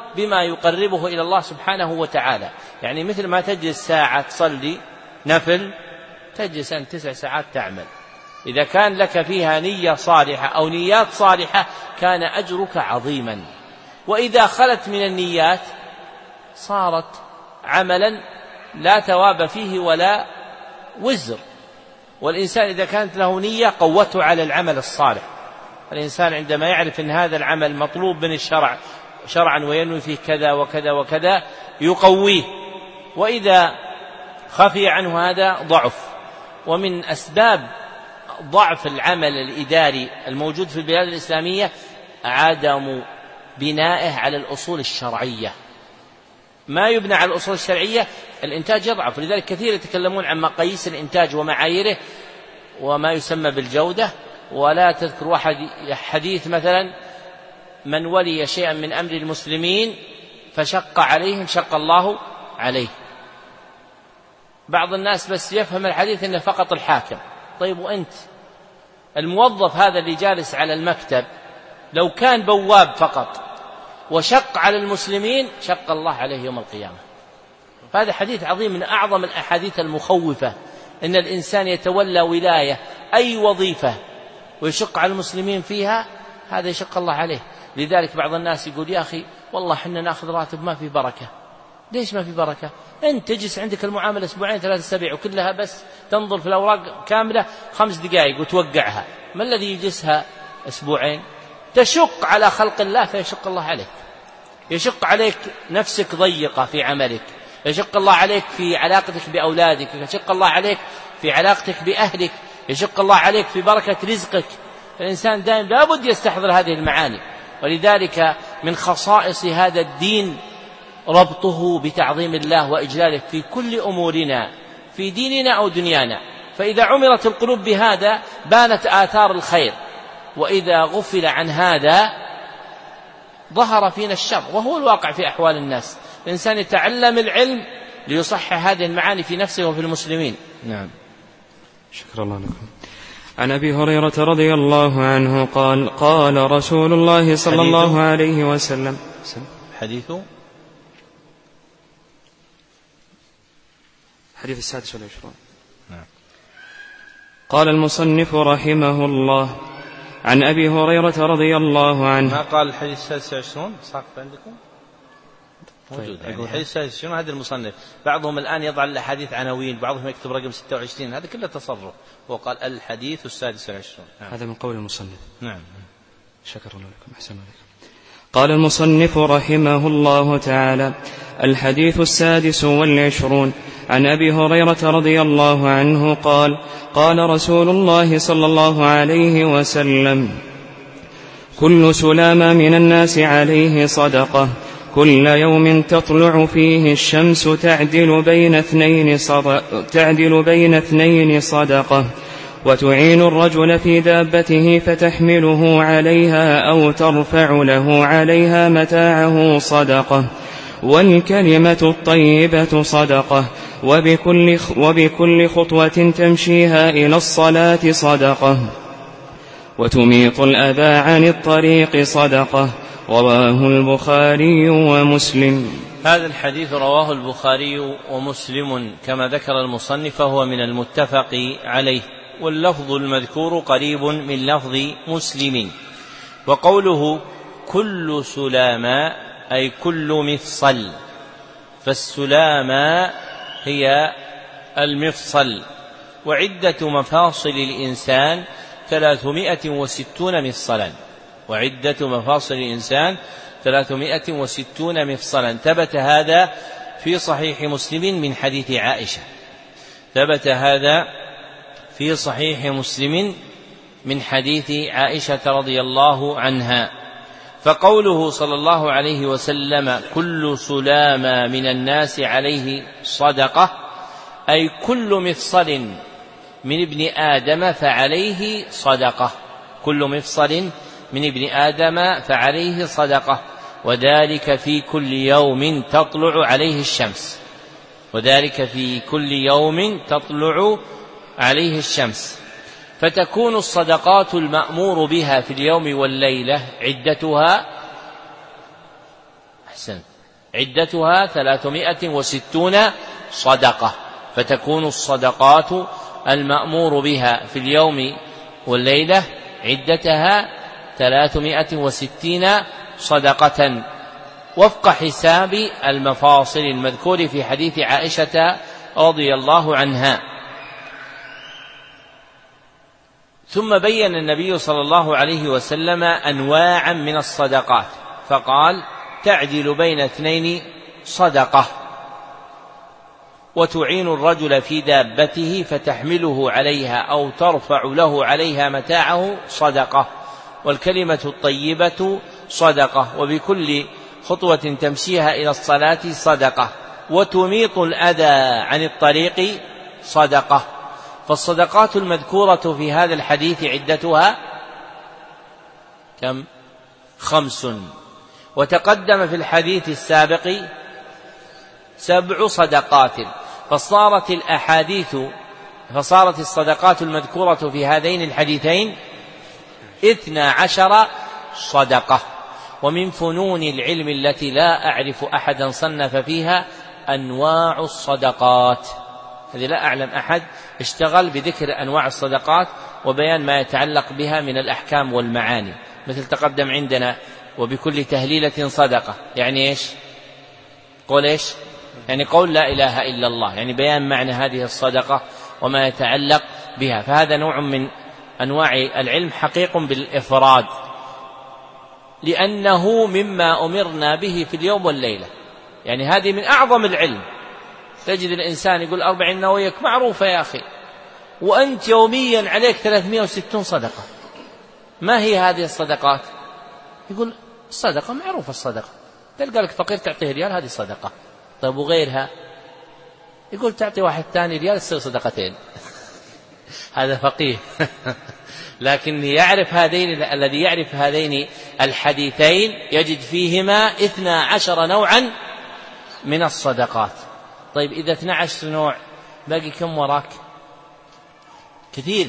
بما يقربه إلى الله سبحانه وتعالى. يعني مثل ما تجلس ساعة تصلي نفل تجلس أن 9 ساعات تعمل، إذا كان لك فيها نية صالحة أو نيات صالحة كان أجرك عظيما. وإذا خلت من النيات صارت عملا لا ثواب فيه ولا وزر. والإنسان إذا كانت له نية قوته على العمل الصالح. الإنسان عندما يعرف أن هذا العمل مطلوب من الشرع شرعا وينوي فيه كذا وكذا وكذا يقويه. وإذا خفي عنه هذا ضعف. ومن أسباب ضعف العمل الإداري الموجود في البلاد الإسلامية عدم بنائه على الأصول الشرعية. ما يبنى على الأصول الشرعية الإنتاج يضعف. ولذلك كثير يتكلمون عن مقاييس الإنتاج ومعاييره وما يسمى بالجودة، ولا تذكر واحد حديث مثلا من ولي شيئا من أمر المسلمين فشق عليهم شق الله عليه. بعض الناس بس يفهم الحديث إنه فقط الحاكم. طيب وأنت الموظف هذا اللي جالس على المكتب لو كان بواب فقط وشق على المسلمين شق الله عليه يوم القيامة. هذا حديث عظيم من أعظم الأحاديث المخوفة، إن الإنسان يتولى ولاية أي وظيفة ويشق على المسلمين فيها هذا يشق الله عليه. لذلك بعض الناس يقول يا أخي والله حنا نأخذ راتب ما في بركة. ليش ما في بركة؟ أنت تجلس عندك المعاملة 2 3 أسابيع وكلها بس تنظر في الأوراق كاملة 5 دقائق وتوقعها. ما الذي يجلسها 2 تشق على خلق الله فيشق الله عليك. يشق عليك نفسك ضيقة في عملك، يشق الله عليك في علاقتك بأولادك، يشق الله عليك في علاقتك بأهلك، يشق الله عليك في بركة رزقك. الإنسان دائما لابد يستحضر هذه المعاني. ولذلك من خصائص هذا الدين ربطه بتعظيم الله وإجلاله في كل أمورنا في ديننا أو دنيانا. فإذا عمرت القلوب بهذا بانت آثار الخير، وإذا غفل عن هذا ظهر فينا الشر، وهو الواقع في أحوال الناس. الإنسان يتعلم العلم ليصحح هذه المعاني في نفسه وفي المسلمين. نعم. شكرا الله لكم. عن أبي هريرة رضي الله عنه قال قال رسول الله صلى الله عليه وسلم حديث 26. نعم. قال المصنف رحمه الله عن أبي هريرة رضي الله عنه. ما قال الحديث 26 ساقط عندكم موجود. يعني الحديث 26 هذا المصنف. بعضهم الآن يضع الأحاديث عناوين، بعضهم يكتب رقم 26. هذا كله تصرف. وقال الحديث 26. نعم. هذا من قول المصنف. نعم. شكر الله لكم. أحسن عليكم. قال المصنف رحمه الله تعالى: الحديث 26 عن أبي هريرة رضي الله عنه قال قال رسول الله صلى الله عليه وسلم: كل سلامة من الناس عليه صدقة، كل يوم تطلع فيه الشمس تعدل بين اثنين صدقة، وتعين الرجل في دابته فتحمله عليها أو ترفع له عليها متاعه صدقة، والكلمة الطيبة صدقة، وبكل خطوة تمشيها إلى الصلاة صدقة، وتميط الأذى عن الطريق صدقة. رواه البخاري ومسلم. هذا الحديث رواه البخاري ومسلم كما ذكر المصنف، فهو من المتفق عليه، واللفظ المذكور قريب من لفظ مسلم. وقوله كل سلامة أي كل مفصل، فالسلامة هي المفصل، وعدة مفاصل الإنسان 360 مفصلا، وعدة مفاصل الإنسان 360 مفصلا. ثبت هذا في صحيح مسلم من حديث عائشة، ثبت هذا في صحيح مسلم من حديث عائشة رضي الله عنها. فقوله صلى الله عليه وسلم كل سلامة من الناس عليه صدقة، أي كل مفصل من ابن آدم فعليه صدقة، كل مفصل من ابن آدم فعليه صدقة، وذلك في كل يوم تطلع عليه الشمس، وذلك في كل يوم تطلع عليه الشمس. فتكون الصدقات المأمور بها في اليوم والليلة عدتها أحسن. عدتها 360 صدقة، فتكون الصدقات المأمور بها في اليوم والليلة عدتها 360 صدقة وفق حساب المفاصل المذكور في حديث عائشة رضي الله عنها. ثم بين النبي صلى الله عليه وسلم أنواعا من الصدقات، فقال: تعدل بين 2 صدقة، وتعين الرجل في دابته فتحمله عليها أو ترفع له عليها متاعه صدقة، والكلمة الطيبة صدقة، وبكل خطوة تمشيها إلى الصلاة صدقة، وتميط الأذى عن الطريق صدقة. فالصدقات المذكورة في هذا الحديث عدتها كم؟ 5. وتقدم في الحديث السابق 7 صدقات، فصارت الصدقات المذكورة في هذين الحديثين 12 صدقة. ومن فنون العلم التي لا أعرف أحدا صنف فيها أنواع الصدقات، هذه لا أعلم أحد اشتغل بذكر أنواع الصدقات وبيان ما يتعلق بها من الأحكام والمعاني، مثل تقدم عندنا وبكل تهليلة صدقة، يعني إيش؟ قول إيش؟ يعني قول لا إله إلا الله، يعني بيان معنى هذه الصدقة وما يتعلق بها. فهذا نوع من أنواع العلم حقيق بالإفراد، لأنه مما أمرنا به في اليوم والليلة، يعني هذه من أعظم العلم. تجد الإنسان يقول 40 نويك معروفة يا أخي، وأنت يوميا عليك 360 صدقة، ما هي هذه الصدقات؟ يقول الصدقة معروفة، الصدقة تلقى لك فقير تعطيه ريال، هذه صدقة. طيب وغيرها؟ يقول تعطي واحد ثاني ريال تصير صدقتين. هذا فقيه. لكن الذي يعرف هذين الحديثين يجد فيهما 12 نوعا من الصدقات. طيب إذا 12 نوع باقي كم وراك؟ كثير،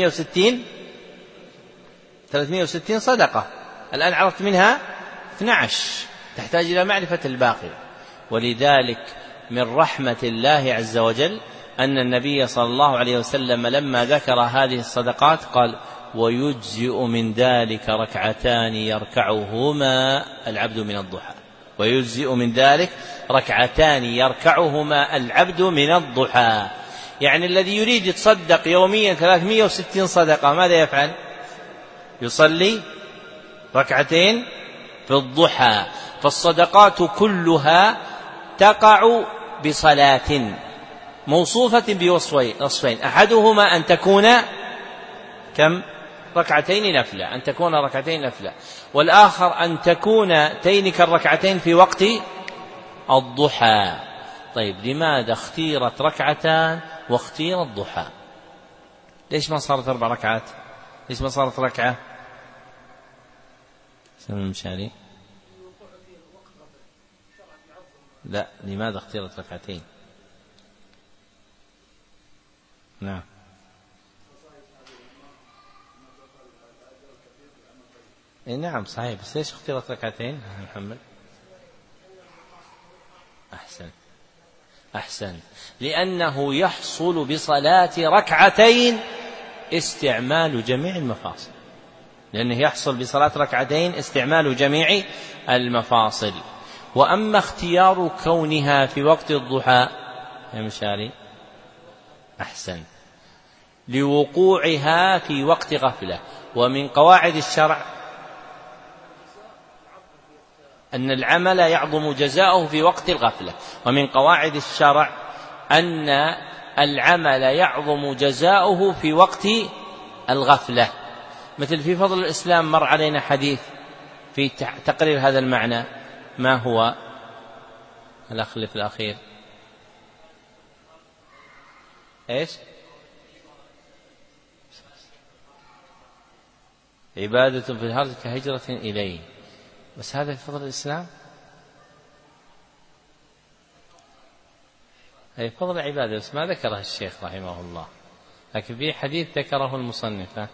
360 صدقة. الآن عرفت منها 12، تحتاج إلى معرفة الباقي. ولذلك من رحمة الله عز وجل أن النبي صلى الله عليه وسلم لما ذكر هذه الصدقات قال: ويجزئ من ذلك 2 يركعهما العبد من الضحى. ويجزئ من ذلك 2 يركعهما العبد من الضحى. يعني الذي يريد يتصدق يوميا 360 صدقة ماذا يفعل؟ يصلي 2 في الضحى. فالصدقات كلها تقع بصلاة موصوفة بوصفين: أحدهما أن تكون كم؟ 2 نفلة، أن تكون 2 نفلة، والآخر أن تكون تينك 2 في وقت الضحى. طيب لماذا اختيرت 2 واختير الضحى؟ ليش ما صارت 4 ركعات؟ ليش ما صارت ركعة؟ سمع المشاري. لا، لماذا اختيرت 2؟ نعم. نعم صحيح، بس ليش اختيرت 2 محمد؟ أحسن. لأنه يحصل بصلاة 2 استعمال جميع المفاصل، لأنه يحصل بصلاة 2 استعمال جميع المفاصل. وأما اختيار كونها في وقت الضحى يا مشاري أحسن لوقوعها في وقت غفلة. ومن قواعد الشرع أن العمل يعظم جزاؤه في وقت الغفلة، ومن قواعد الشرع أن العمل يعظم جزاؤه في وقت الغفلة. مثل في فضل الإسلام مر علينا حديث في تقرير هذا المعنى. ما هو الأخلف الأخير؟ إيش؟ عبادة في الأرض كهجرة إليه. بس هذا في فضل الإسلام، هي فضل عبادة بس ما ذكره الشيخ رحمه الله، لكن في حديث ذكره المصنف.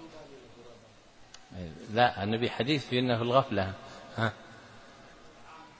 لا، النبي حديث في أنه الغفلة.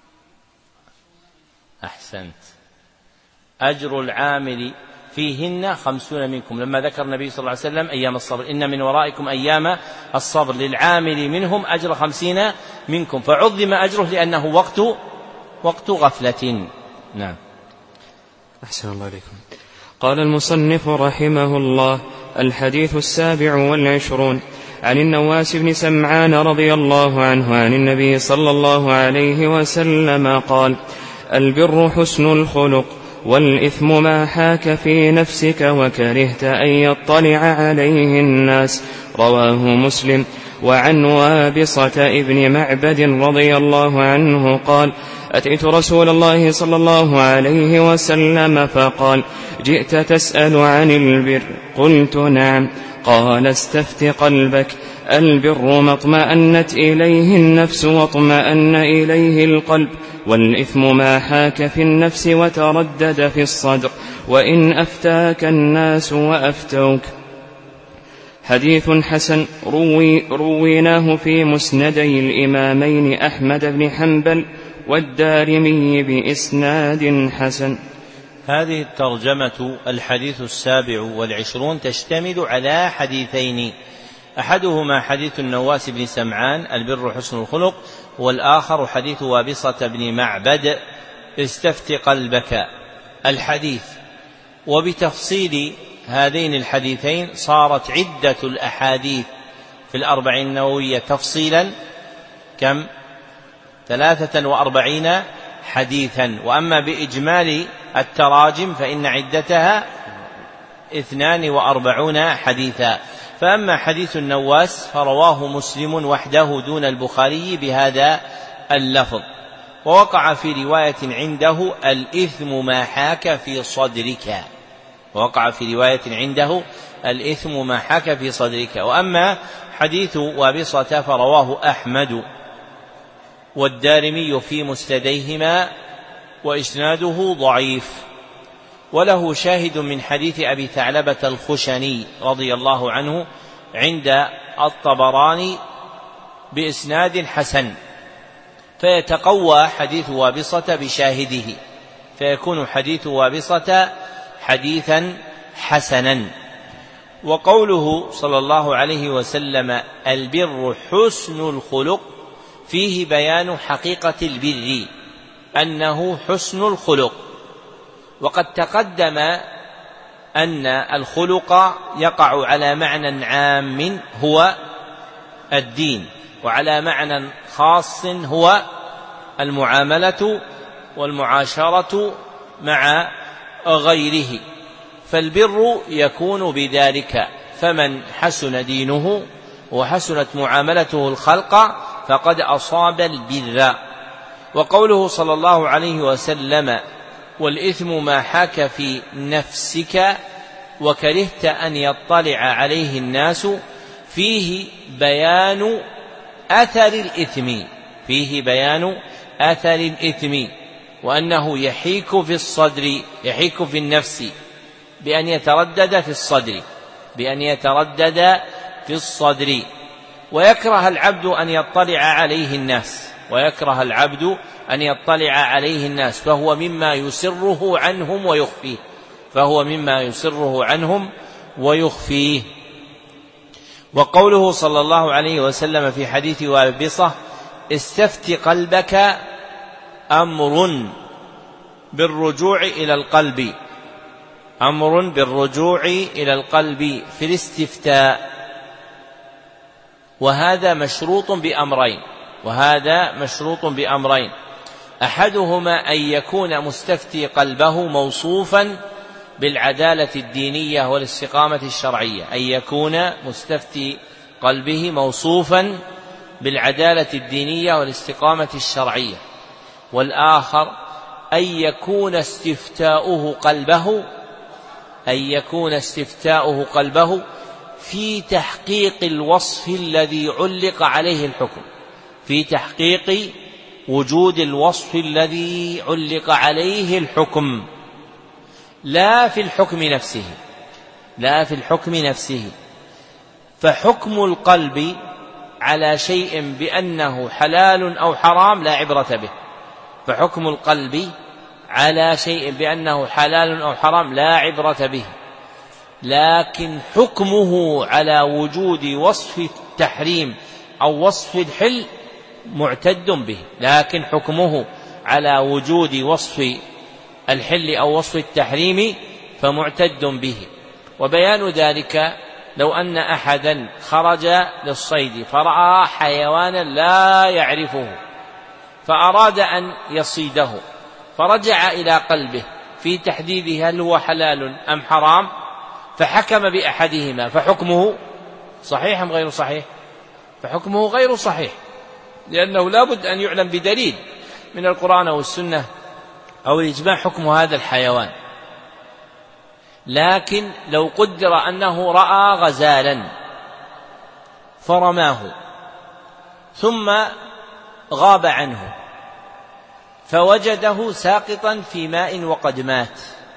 أحسنت. أجر العامل فيهن 50 منكم، لما ذكر النبي صلى الله عليه وسلم أيام الصبر إن من ورائكم أيام الصبر للعامل منهم أجر 50 منكم، فعظم أجره لأنه وقت غفلة. نعم. أحسن الله عليكم. قال المصنف رحمه الله: الحديث 27 عن النواس بن سمعان رضي الله عنه عن النبي صلى الله عليه وسلم قال: البر حسن الخلق، والإثم ما حاك في نفسك وكرهت أن يطلع عليه الناس. رواه مسلم. وعن وابصة ابن معبد رضي الله عنه قال: أتيت رسول الله صلى الله عليه وسلم فقال: جئت تسأل عن البر؟ قلت: نعم. قال: استفت قلبك، البر ما اطمأنت إليه النفس واطمأن إليه القلب، والإثم ما حاك في النفس وتردد في الصدر، وإن أفتاك الناس وأفتوك. حديث حسن رويناه في مسندي الإمامين أحمد بن حنبل والدارمي بإسناد حسن. هذه الترجمة الحديث 27 تشتمل على حديثين، أحدهما حديث النواس بن سمعان البر حسن الخلق، والآخر حديث وابصة بن معبد استفت قلبك. الحديث وبتفصيل هذين الحديثين صارت عدة الأحاديث في الأربعين النووية تفصيلا كم؟ 43 حديثا، وأما بإجمال التراجم فإن عدتها 42 حديثا. فأما حديث النواس فرواه مسلم وحده دون البخاري بهذا اللفظ، ووقع في رواية عنده الإثم ما حاك في صدرك، ووقع في رواية عنده الإثم ما حاك في صدرك. وأما حديث وابصة فرواه أحمد والدارمي في مسنديهما وإسناده ضعيف، وله شاهد من حديث أبي ثعلبة الخشني رضي الله عنه عند الطبراني بإسناد حسن، فيتقوى حديث وابصة بشاهده، فيكون حديث وابصة حديثا حسنا. وقوله صلى الله عليه وسلم البر حسن الخلق فيه بيان حقيقة البر أنه حسن الخلق، وقد تقدم أن الخلق يقع على معنى عام هو الدين، وعلى معنى خاص هو المعاملة والمعاشرة مع غيره، فالبر يكون بذلك، فمن حسن دينه وحسنت معاملته الخلق فقد أصاب البر. وقوله صلى الله عليه وسلم والإثم ما حاك في نفسك وكرهت أن يطلع عليه الناس فيه بيان أثر الإثم، فيه بيان أثر الإثم، وأنه يحيك في الصدر، يحيك في النفس بأن يتردد في الصدر، بأن يتردد في الصدر، ويكره العبد أن يطلع عليه الناس، ويكره العبد أن يطلع عليه الناس، فهو مما يسره عنهم ويخفيه، فهو مما يسره عنهم ويخفيه. وقوله صلى الله عليه وسلم في حديث وابصة استفت قلبك أمر بالرجوع إلى القلب، أمر بالرجوع إلى القلب في الاستفتاء، وهذا مشروط بأمرين، وهذا مشروط بأمرين، أحدهما أن يكون مستفتي قلبه موصوفا بالعدالة الدينية والاستقامة الشرعية، أن يكون مستفتي قلبه موصوفا بالعدالة الدينية والاستقامة الشرعية، والآخر أن يكون استفتاؤه قلبه، أن يكون استفتاؤه قلبه في تحقيق الوصف الذي علق عليه الحكم، في تحقيق وجود الوصف الذي علق عليه الحكم، لا في الحكم نفسه، لا في الحكم نفسه. فحكم القلب على شيء بأنه حلال أو حرام لا عبرة به، فحكم القلب على شيء بأنه حلال أو حرام لا عبرة به، لكن حكمه على وجود وصف التحريم أو وصف الحل معتد به، لكن حكمه على وجود وصف الحل أو وصف التحريم فمعتد به. وبيان ذلك لو أن أحدا خرج للصيد فرأى حيوانا لا يعرفه فأراد أن يصيده، فرجع إلى قلبه في تحديده هل هو حلال أم حرام، فحكم بأحدهما، فحكمه صحيح أم غير صحيح؟ فحكمه غير صحيح، لأنه لا بد أن يعلم بدليل من القرآن أو السنة أو الإجماع حكم هذا الحيوان. لكن لو قدر أنه رأى غزالا فرماه ثم غاب عنه فوجده ساقطا في ماء وقد مات،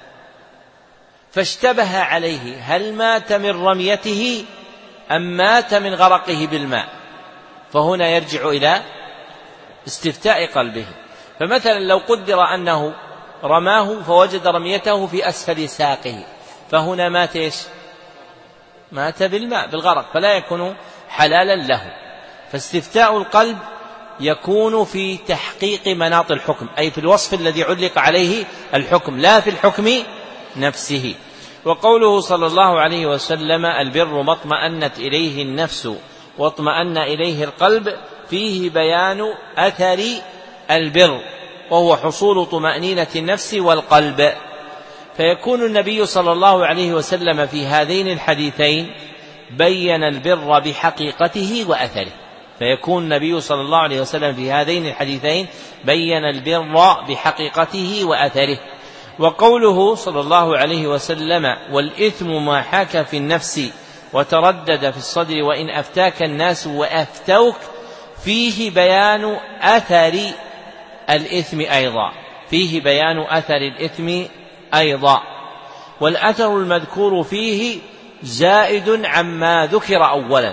فاشتبه عليه هل مات من رميته أم مات من غرقه بالماء، فهنا يرجع إلى استفتاء قلبه. فمثلا لو قدر أنه رماه فوجد رميته في أسفل ساقه، فهنا مات إيش؟ مات بالماء بالغرق، فلا يكون حلالا له. فاستفتاء القلب يكون في تحقيق مناط الحكم، أي في الوصف الذي علق عليه الحكم، لا في الحكم نفسه. وقوله صلى الله عليه وسلم البر ما اطمأنت إليه النفس واطمأن إليه القلب، فيه بيان أثر البر وهو حصول طمأنينة النفس والقلب. فيكون النبي صلى الله عليه وسلم في هذين الحديثين بين البر بحقيقته وأثره، فيكون النبي صلى الله عليه وسلم في هذين الحديثين بين البر بحقيقته وأثره. وقوله صلى الله عليه وسلم والإثم ما حاك في النفس وتردد في الصدر وإن أفتاك الناس وأفتوك، فيه بيان أثر الإثم أيضا، فيه بيان أثر الإثم أيضا. والأثر المذكور فيه زائد عما ذكر أولا،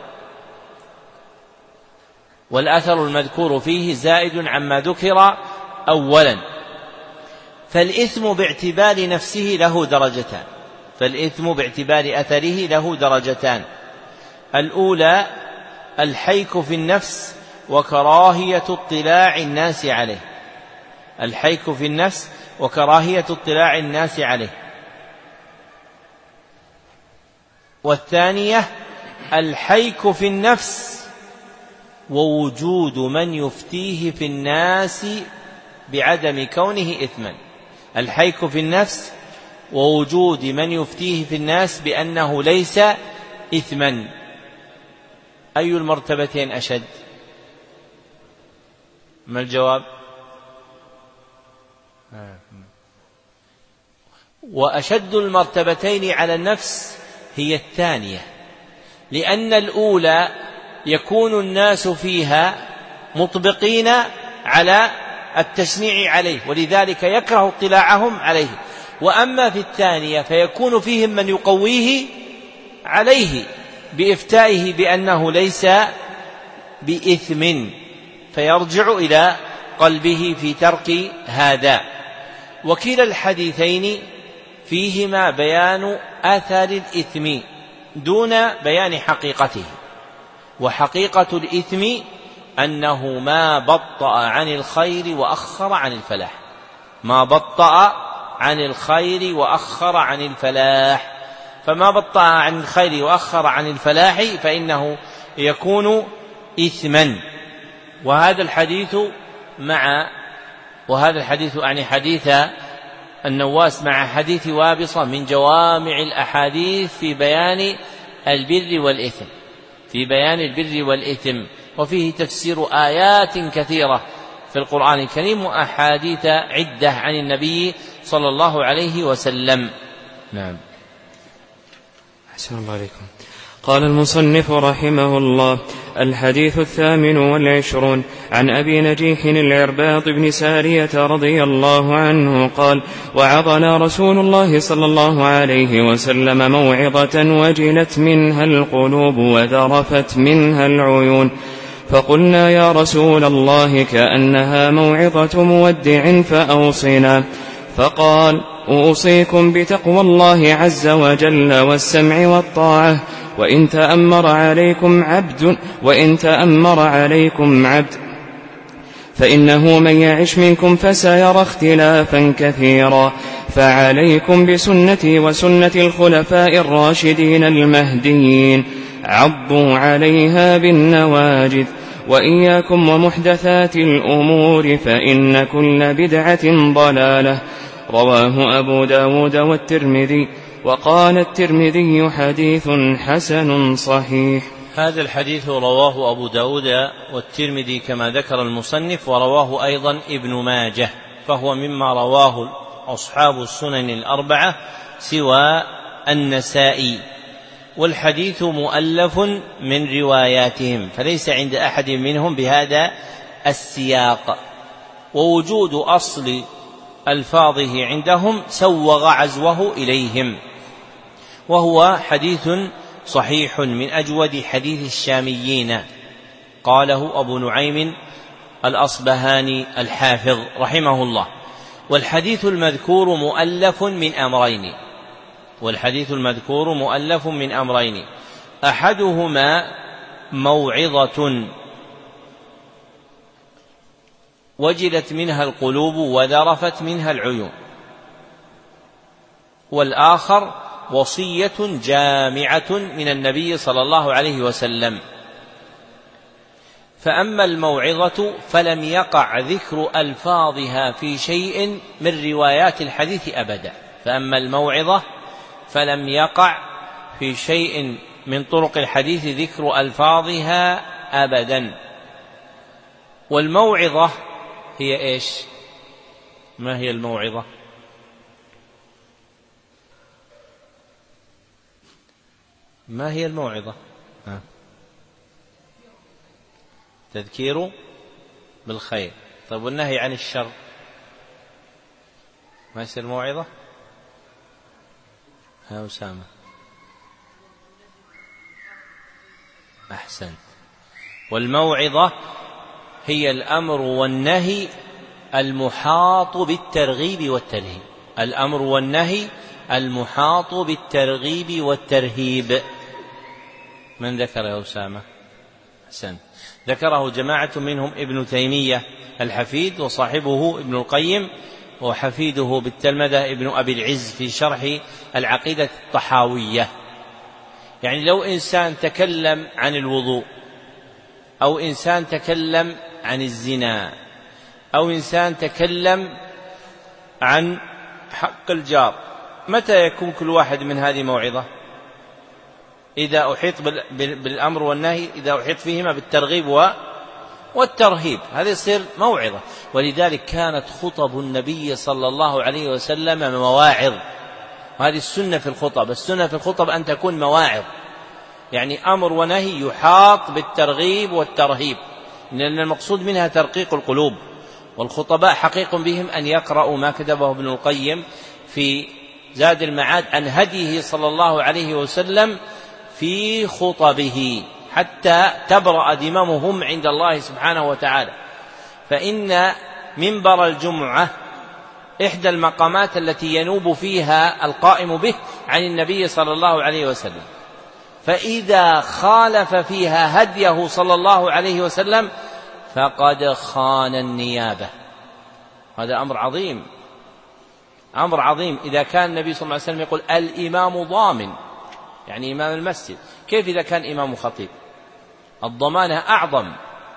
والأثر المذكور فيه زائد عما ذكر أولا. فالإثم باعتبار نفسه له درجتان، فالإثم باعتبار أثره له درجتان. الأولى الحيك في النفس وكراهية اطلاع الناس عليه، الحيك في النفس وكراهية اطلاع الناس عليه. والثانية الحيك في النفس ووجود من يفتيه في الناس بعدم كونه إثما، الحيك في النفس ووجود من يفتيه في الناس بأنه ليس إثما. أي المرتبتين أشد؟ ما الجواب؟ وأشد المرتبتين على النفس هي الثانية، لأن الأولى يكون الناس فيها مطبقين على التشنيع عليه ولذلك يكره اطلاعهم عليه، وأما في الثانية فيكون فيهم من يقويه عليه بإفتائه بأنه ليس بإثم، فيرجع إلى قلبه في ترك هذا. وكلا الحديثين فيهما بيان أثر الإثم دون بيان حقيقته، وحقيقة الإثم أنه ما بطأ عن الخير وأخر عن الفلاح، ما بطأ عن الخير وأخر عن الفلاح، فما بطأ عن الخير وأخر عن الفلاح فإنه يكون إثما. وهذا الحديث يعني حديث النواس مع حديث وابصة من جوامع الأحاديث في بيان البر والإثم، في بيان البر والإثم، وفيه تفسير آيات كثيرة في القرآن الكريم وأحاديث عدة عن النبي صلى الله عليه وسلم. نعم. أحسن الله عليكم. قال المصنف رحمه الله: الحديث 28 عن أبي نجيح العرباض بن سارية رضي الله عنه قال: وعظنا رسول الله صلى الله عليه وسلم موعظة وجلت منها القلوب وذرفت منها العيون، فقلنا يا رسول الله كأنها موعظة مودع فأوصنا. فقال أوصيكم بتقوى الله عز وجل والسمع والطاعة، وإن تأمر عليكم عبد فإنه من يعش منكم فسيرى اختلافا كثيرا، فعليكم بسنتي وسنة الخلفاء الراشدين المهديين، عضوا عليها بالنواجذ، وإياكم ومحدثات الأمور فإن كل بدعة ضلالة. رواه أبو داود والترمذي، وقال الترمذي حديث حسن صحيح. هذا الحديث رواه أبو داود والترمذي كما ذكر المصنف، ورواه أيضا ابن ماجه، فهو مما رواه أصحاب السنن الأربعة سوى النسائي، والحديث مؤلف من رواياتهم، فليس عند أحد منهم بهذا السياق، ووجود أصل ألفاظه عندهم سوغ عزوه إليهم، وهو حديث صحيح من أجود حديث الشاميين، قاله أبو نعيم الأصبهاني الحافظ رحمه الله. والحديث المذكور مؤلف من أمرين، أحدهما موعظة وجلت منها القلوب وذرفت منها العيون، والآخر وصية جامعة من النبي صلى الله عليه وسلم. فأما الموعظة فلم يقع ذكر ألفاظها في شيء من روايات الحديث أبدا، فأما الموعظة فلم يقع في شيء من طرق الحديث ذكر ألفاظها أبدا. والموعظة هي إيش؟ ما هي الموعظة؟ ما هي الموعظة؟ تذكير بالخير. طيب والنهي عن الشر ما يصير موعظة؟ ها أسامة أحسنت. والموعظة هي الأمر والنهي المحاط بالترغيب والترهيب، الأمر والنهي المحاط بالترغيب والترهيب. من ذكر يا أسامة؟ أحسنت. ذكره جماعة منهم ابن تيمية الحفيد وصاحبه ابن القيم، وحفيده بالتلمذة ابن أبي العز في شرح العقيدة الطحاوية. يعني لو إنسان تكلم عن الوضوء، أو إنسان تكلم عن الزنا، أو إنسان تكلم عن حق الجار، متى يكون كل واحد من هذه موعظة؟ إذا أحيط بالأمر والنهي، إذا أحيط فيهما بالترغيب والترهيب، هذا يصير موعظة. ولذلك كانت خطب النبي صلى الله عليه وسلم مواعظ، وهذه السنة في الخطب. السنة في الخطب أن تكون مواعظ، يعني أمر ونهي يحاط بالترغيب والترهيب، لأن المقصود منها ترقيق القلوب. والخطباء حقيق بهم أن يقرأوا ما كتبه ابن القيم في زاد المعاد عن هديه صلى الله عليه وسلم في خطبه، حتى تبرأ ذممهم عند الله سبحانه وتعالى. فإن منبر الجمعة إحدى المقامات التي ينوب فيها القائم به عن النبي صلى الله عليه وسلم، فإذا خالف فيها هديه صلى الله عليه وسلم فقد خان النيابة. هذا أمر عظيم، أمر عظيم. إذا كان النبي صلى الله عليه وسلم يقول الإمام ضامن، يعني إمام المسجد، كيف إذا كان إمام خطيب؟ الضمانة أعظم.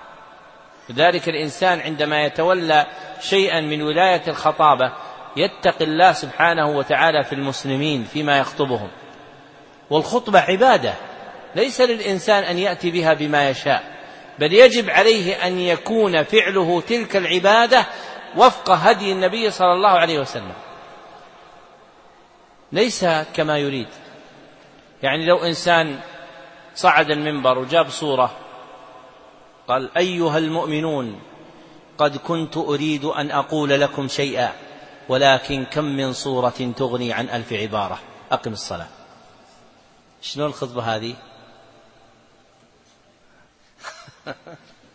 لذلك الإنسان عندما يتولى شيئا من ولاية الخطابة يتقي الله سبحانه وتعالى في المسلمين فيما يخطبهم. والخطبة عبادة، ليس للإنسان أن يأتي بها بما يشاء، بل يجب عليه أن يكون فعله تلك العبادة وفق هدي النبي صلى الله عليه وسلم، ليس كما يريد. يعني لو إنسان صعد المنبر وجاب صورة قال أيها المؤمنون قد كنت أريد أن أقول لكم شيئا ولكن كم من صورة تغني عن 1000 عبارة، أقم الصلاة. شنو الخطبة هذه؟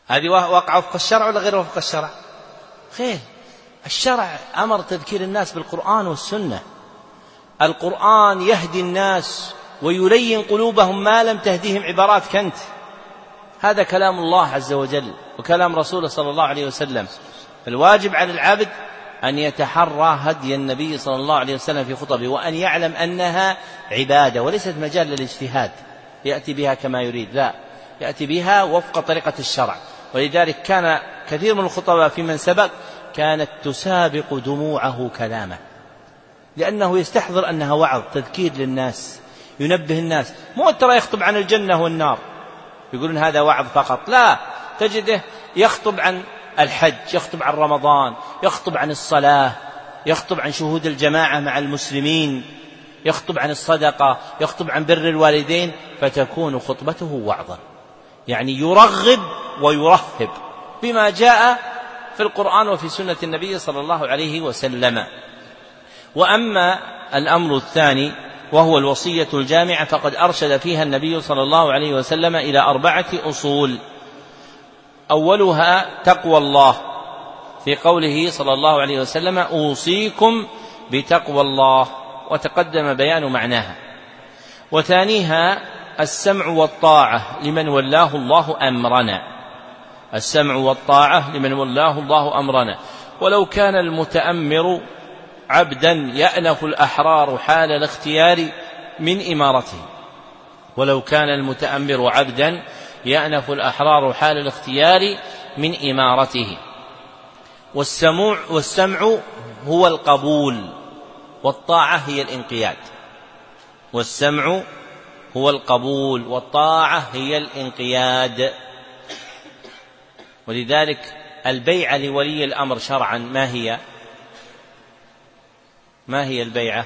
هذه وقع وفق الشرع ولا غير وفق الشرع؟ خير، الشرع أمر تذكير الناس بالقرآن والسنة. القرآن يهدي الناس ويلين قلوبهم ما لم تهديهم عبارات كنت. هذا كلام الله عز وجل وكلام رسوله صلى الله عليه وسلم. فالواجب على العبد أن يتحرى هدي النبي صلى الله عليه وسلم في خطبه، وأن يعلم أنها عبادة وليست مجال للاجتهاد يأتي بها كما يريد، لا، يأتي بها وفق طريقة الشرع. ولذلك كان كثير من الخطباء في من سبق كانت تسابق دموعه كلامه، لأنه يستحضر أنها وعظ تذكير للناس، ينبه الناس. مو ترى يخطب عن الجنة والنار يقولون هذا وعظ فقط، لا، تجده يخطب عن الحج، يخطب عن رمضان، يخطب عن الصلاة، يخطب عن شهود الجماعة مع المسلمين، يخطب عن الصدقة، يخطب عن بر الوالدين، فتكون خطبته وعظا، يعني يرغب ويرهب بما جاء في القرآن وفي سنة النبي صلى الله عليه وسلم. وأما الأمر الثاني وهو الوصية الجامعة فقد أرشد فيها النبي صلى الله عليه وسلم إلى 4 أصول. أولها تقوى الله، في قوله صلى الله عليه وسلم أوصيكم بتقوى الله، وتقدم بيان معناها. وثانيها السمع والطاعة لمن ولاه الله أمرنا، السمع والطاعة لمن ولاه الله أمرنا، ولو كان المتأمر عبدا يأنف الأحرار حال الاختيار من إمارته، ولو كان المتأمر عبدا يأنف الأحرار حال الاختيار من إمارته. والسمع هو القبول، والطاعة هي الانقياد. والسمع هو القبول، والطاعة هي الانقياد. ولذلك البيعة لولي الأمر شرعا ما هي البيعة؟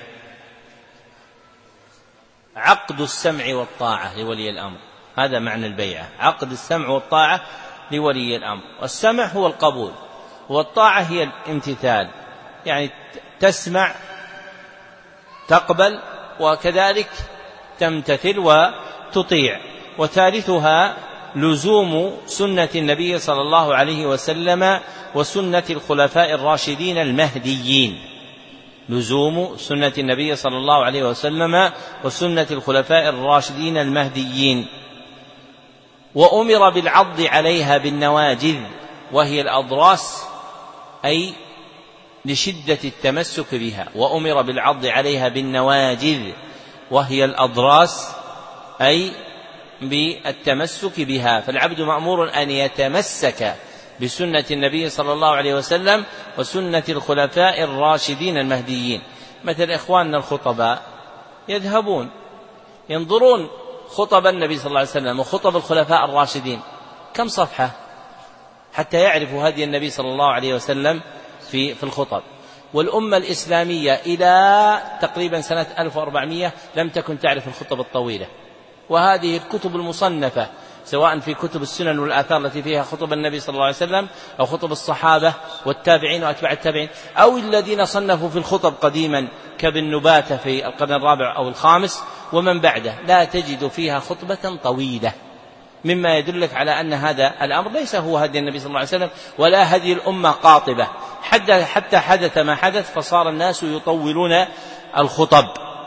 عقد السمع والطاعة لولي الأمر، هذا معنى البيعة، عقد السمع والطاعة لولي الأمر. والسمع هو القبول، والطاعة هي الامتثال، يعني تسمع تقبل وكذلك تمتثل وتطيع. وثالثها لزوم سنة النبي صلى الله عليه وسلم وسنة الخلفاء الراشدين المهديين، لزوم سنة النبي صلى الله عليه وسلم وسنة الخلفاء الراشدين المهديين. وأمر بالعض عليها بالنواجذ، وهي الأضراس، أي لشدة التمسك بها. وأمر بالعض عليها بالنواجذ وهي الأضراس، أي بالتمسك بها. فالعبد مأمور أن يتمسك بسنة النبي صلى الله عليه وسلم وسنة الخلفاء الراشدين المهديين. مثل إخواننا الخطباء يذهبون ينظرون خطب النبي صلى الله عليه وسلم وخطب الخلفاء الراشدين كم صفحة حتى يعرفوا هدي النبي صلى الله عليه وسلم في الخطب. والأمة الإسلامية إلى تقريبا سنة 1400 لم تكن تعرف الخطب الطويلة، وهذه الكتب المصنفة سواء في كتب السنن والآثار التي فيها خطب النبي صلى الله عليه وسلم أو خطب الصحابة والتابعين وأتباع التابعين، أو الذين صنفوا في الخطب قديما كابن نباتة في القرن الرابع أو الخامس ومن بعده، لا تجد فيها خطبة طويلة، مما يدلك على أن هذا الأمر ليس هو هدي النبي صلى الله عليه وسلم ولا هدي الأمة قاطبة، حتى حدث ما حدث فصار الناس يطولون الخطب.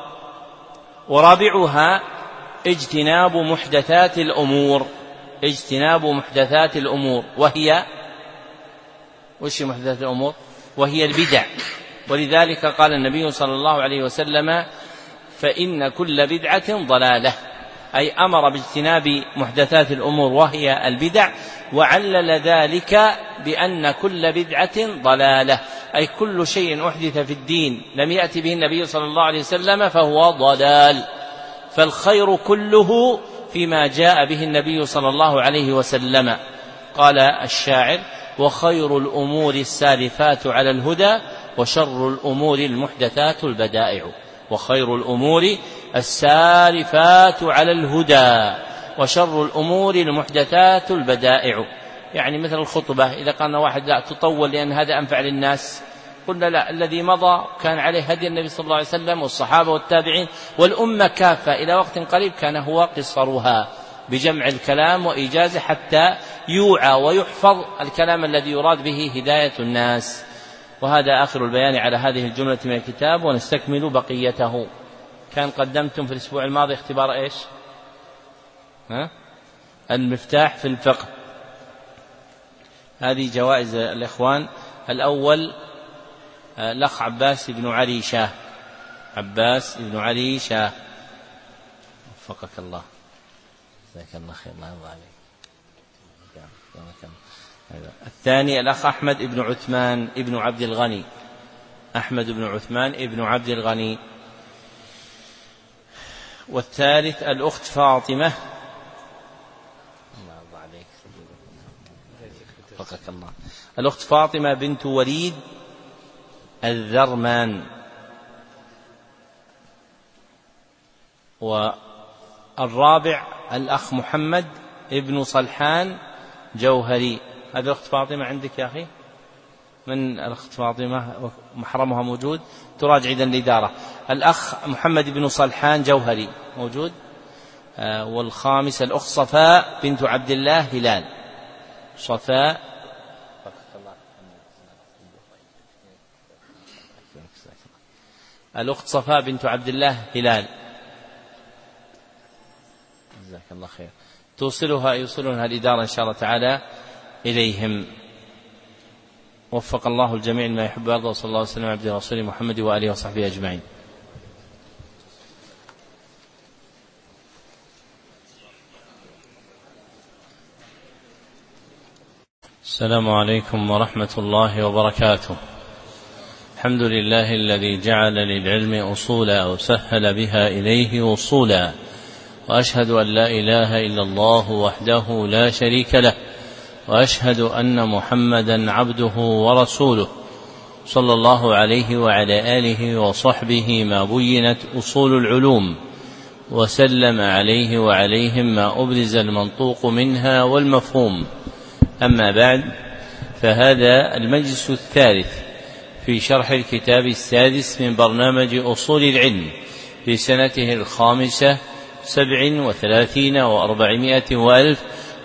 ورابعها اجتناب محدثات الأمور، اجتناب محدثات الأمور، وهي وش محدثات الأمور؟ وهي البدع. ولذلك قال النبي صلى الله عليه وسلم فإن كل بدعة ضلالة، أي أمر باجتناب محدثات الأمور وهي البدع، وعلل ذلك بأن كل بدعة ضلالة، أي كل شيء أحدث في الدين لم يأتي به النبي صلى الله عليه وسلم فهو ضلال. فالخير كله فيما جاء به النبي صلى الله عليه وسلم. قال الشاعر وخير الأمور السالفات على الهدى وشر الأمور المحدثات البدائع. وخير الأمور السالفات على الهدى وشر الأمور المحدثات البدائع، يعني مثل الخطبة إذا قال واحد لا تطول لأن هذا أنفع للناس، قلنا لا، الذي مضى كان عليه هدي النبي صلى الله عليه وسلم والصحابة والتابعين والأمة كافة إلى وقت قريب كان هو قصرها. بجمع الكلام وإيجازه حتى يوعى ويحفظ الكلام الذي يراد به هداية الناس. وهذا آخر البيان على هذه الجملة من الكتاب، ونستكمل بقيته. كان قدمتم في الأسبوع الماضي اختبار إيش؟ المفتاح في الفقه. هذه جوائز الإخوان. الأول الأخ عباس بن علي شاه. عباس بن علي شاه، وفقك الله، جزاك الله خير، الله يرضى عليك. الثاني الأخ أحمد بن عثمان بن عبد الغني. أحمد بن عثمان بن عبد الغني. والثالث الأخت فاطمة، الله يرضى عليك، وفقك الله، الأخت فاطمة بنت وليد الذرمان. والرابع الأخ محمد ابن صلحان جوهري. هذه الأخت فاطمة عندك يا أخي؟ من الأخت فاطمة محرمها موجود؟ تراجع إذن الإدارة. الأخ محمد بن صلحان جوهري موجود. والخامس الأخت صفاء بنت عبد الله هلال. صفاء، الأخت صفاء بنت عبد الله هلال، جزاك الله خير. يوصلونها الإدارة إن شاء الله تعالى إليهم. وفق الله الجميع لما يحب ويرضى، وصلى الله وسلم على عبده ورسوله محمد وآله وصحبه أجمعين. السلام عليكم ورحمة الله وبركاته. الحمد لله الذي جعل للعلم أصولا أو سهل بها إليه وصولا، وأشهد أن لا إله إلا الله وحده لا شريك له، وأشهد أن محمدا عبده ورسوله صلى الله عليه وعلى آله وصحبه ما بينت أصول العلوم، وسلم عليه وعليهم ما أبرز المنطوق منها والمفهوم. أما بعد، فهذا المجلس الثالث في شرح الكتاب السادس من برنامج أصول العلم في سنته 35 و400 وألف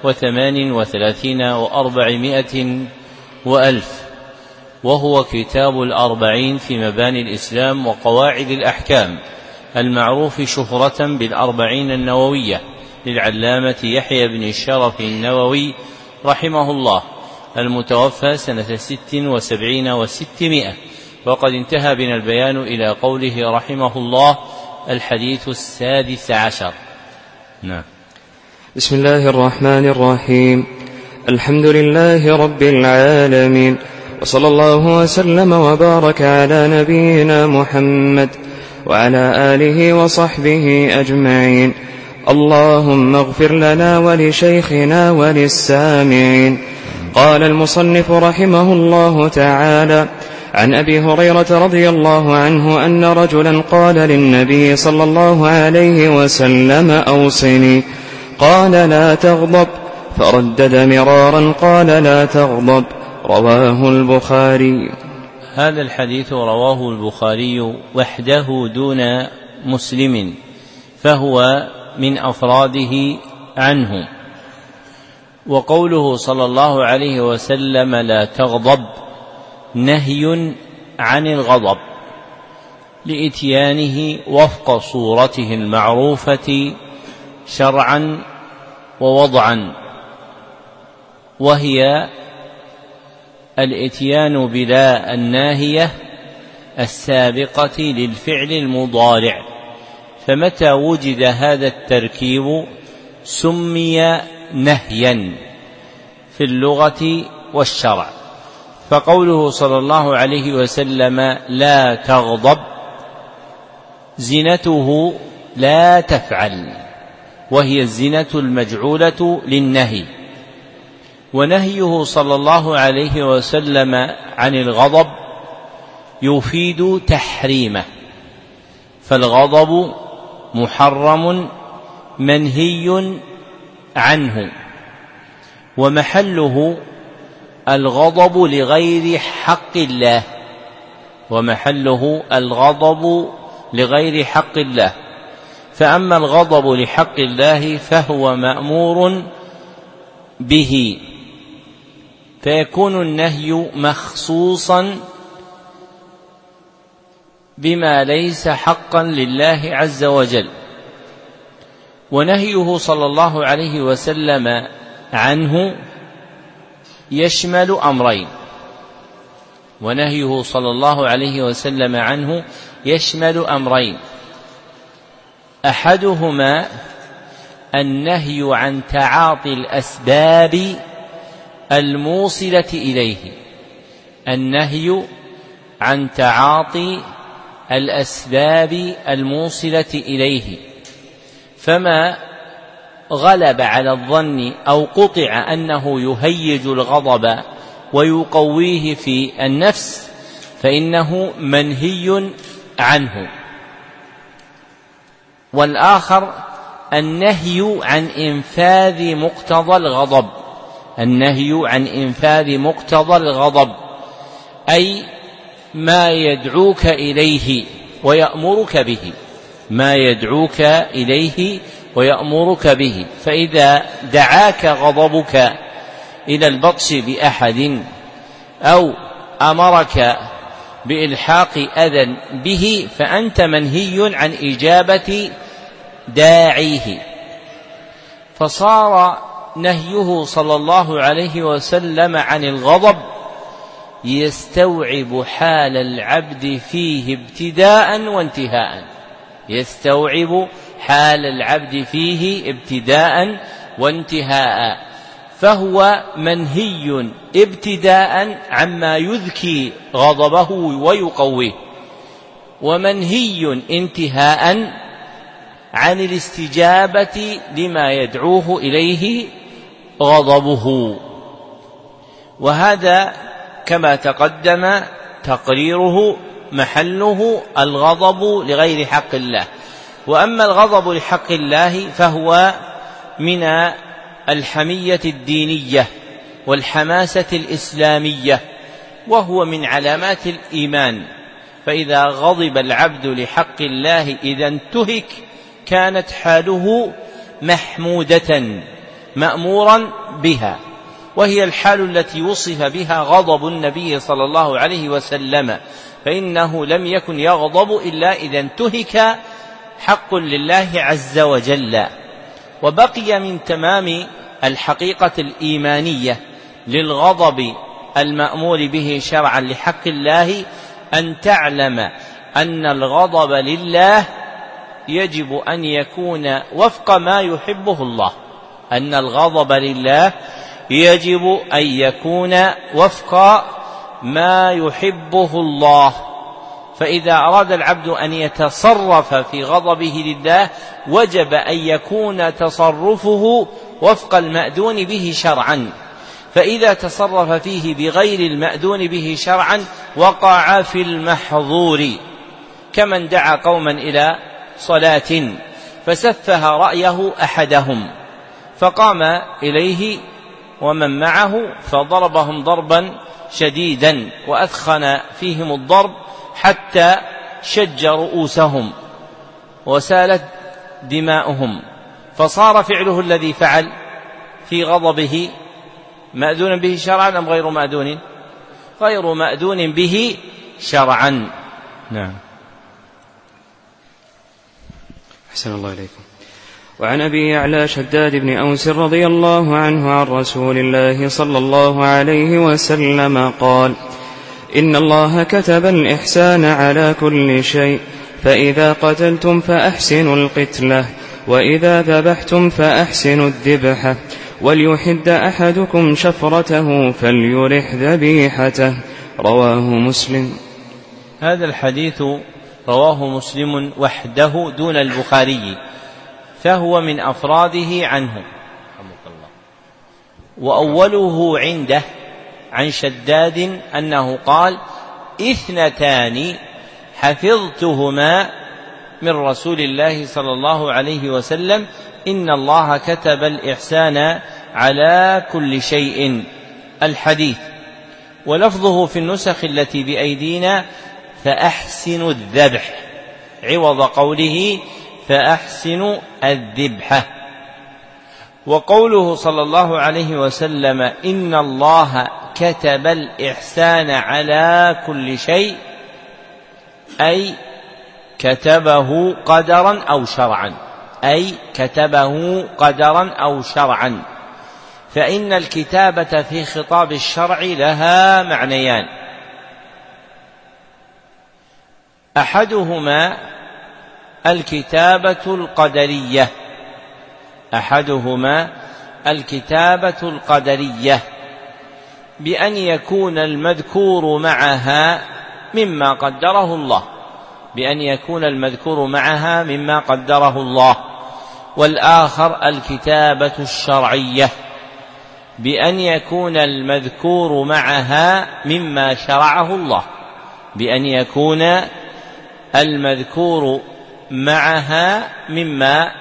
38 و400 وألف، وهو كتاب الأربعين في مباني الإسلام وقواعد الأحكام، المعروف شهرة بالأربعين النووية للعلامة يحيى بن الشرف النووي رحمه الله، المتوفى سنة 76 و600. وقد انتهى بنا البيان إلى قوله رحمه الله: الحديث السادس عشر. نعم. بسم الله الرحمن الرحيم. الحمد لله رب العالمين، وصلى الله وسلم وبارك على نبينا محمد وعلى آله وصحبه أجمعين. اللهم اغفر لنا ولشيخنا وللسامعين. قال المصنف رحمه الله تعالى: عن أبي هريرة رضي الله عنه أن رجلا قال للنبي صلى الله عليه وسلم: أوصني. قال: لا تغضب. فردد مرارا: قال: لا تغضب. رواه البخاري. هذا الحديث رواه البخاري وحده دون مسلم، فهو من أفراده عنه. وقوله صلى الله عليه وسلم: لا تغضب، نهي عن الغضب لإتيانه وفق صورته المعروفة شرعا ووضعا، وهي الإتيان بلا الناهية السابقة للفعل المضارع. فمتى وجد هذا التركيب سمي نهيا في اللغة والشرع. فقوله صلى الله عليه وسلم: لا تغضب، زنته لا تفعل، وهي الزنة المجعولة للنهي. ونهيه صلى الله عليه وسلم عن الغضب يفيد تحريمه، فالغضب محرم منهي عنه، ومحله الغضب لغير حق الله، ومحله الغضب لغير حق الله. فأما الغضب لحق الله فهو مأمور به، فيكون النهي مخصوصا بما ليس حقا لله عز وجل، ونهيه صلى الله عليه وسلم عنه يشمل أمرين، ونهيه صلى الله عليه وسلم عنه يشمل أمرين: أحدهما النهي عن تعاطي الأسباب الموصلة إليه، النهي عن تعاطي الأسباب الموصلة إليه، فما غلب على الظن أو قطع أنه يهيج الغضب ويقويه في النفس فإنه منهي عنه. والآخر النهي عن إنفاذ مقتضى الغضب، النهي عن إنفاذ مقتضى الغضب، أي ما يدعوك إليه ويأمرك به، ما يدعوك إليه ويأمرك به. فإذا دعاك غضبك إلى البطش بأحد أو أمرك بإلحاق أذى به فأنت منهي عن إجابة داعيه. فصار نهيه صلى الله عليه وسلم عن الغضب يستوعب حال العبد فيه ابتداء وانتهاء، يستوعب حال العبد فيه ابتداء وانتهاء، فهو منهي ابتداء عما يذكي غضبه ويقويه، ومنهي انتهاء عن الاستجابة لما يدعوه إليه غضبه. وهذا كما تقدم تقريره محله الغضب لغير حق الله. وأما الغضب لحق الله فهو من الحمية الدينية والحماسة الإسلامية، وهو من علامات الإيمان، فإذا غضب العبد لحق الله إذا انتهك كانت حاله محمودة مأمورا بها، وهي الحال التي وصف بها غضب النبي صلى الله عليه وسلم، فإنه لم يكن يغضب إلا إذا انتهك حق لله عز وجل. وبقي من تمام الحقيقة الإيمانية للغضب المأمور به شرعا لحق الله أن تعلم أن الغضب لله يجب أن يكون وفق ما يحبه الله، أن الغضب لله يجب أن يكون وفق ما يحبه الله. فإذا أراد العبد أن يتصرف في غضبه لله وجب أن يكون تصرفه وفق المأذون به شرعا، فإذا تصرف فيه بغير المأذون به شرعا وقع في المحظور، كمن دعا قوما إلى صلاة فسفه رأيه أحدهم فقام إليه ومن معه فضربهم ضربا شديدا وأثخن فيهم الضرب حتى شج رؤوسهم وسالت دماؤهم، فصار فعله الذي فعل في غضبه مأذون به شرعا أم غير مأذون؟ غير مأذون به شرعا. نعم. أحسن الله إليكم. وعن أبي يعلى شداد بن أوس رضي الله عنه عن رسول الله صلى الله عليه وسلم قال: إن الله كتب الإحسان على كل شيء، فإذا قتلتم فأحسنوا القتلة، وإذا ذبحتم فأحسنوا الذبحة، وليحد أحدكم شفرته فليرح ذبيحته. رواه مسلم. هذا الحديث رواه مسلم وحده دون البخاري، فهو من أفراده عنه، وأوله عنده عن شداد أنه قال: 2 حفظتهما من رسول الله صلى الله عليه وسلم: إن الله كتب الإحسان على كل شيء. الحديث، ولفظه في النسخ التي بأيدينا: فأحسنوا الذبح، عوض قوله فأحسنوا الذبحة. وقوله صلى الله عليه وسلم إن الله كتب الإحسان على كل شيء، أي كتبه قدرا أو شرعا، أي كتبه قدرا أو شرعا. فإن الكتابة في خطاب الشرع لها معنيان: أحدهما الكتابة القدرية، أحدهما الكتابة القدرية بأن يكون المذكور معها مما قدره الله، بأن يكون المذكور معها مما قدره الله. والآخر الكتابة الشرعية بأن يكون المذكور معها مما شرعه الله، بأن يكون المذكور معها مما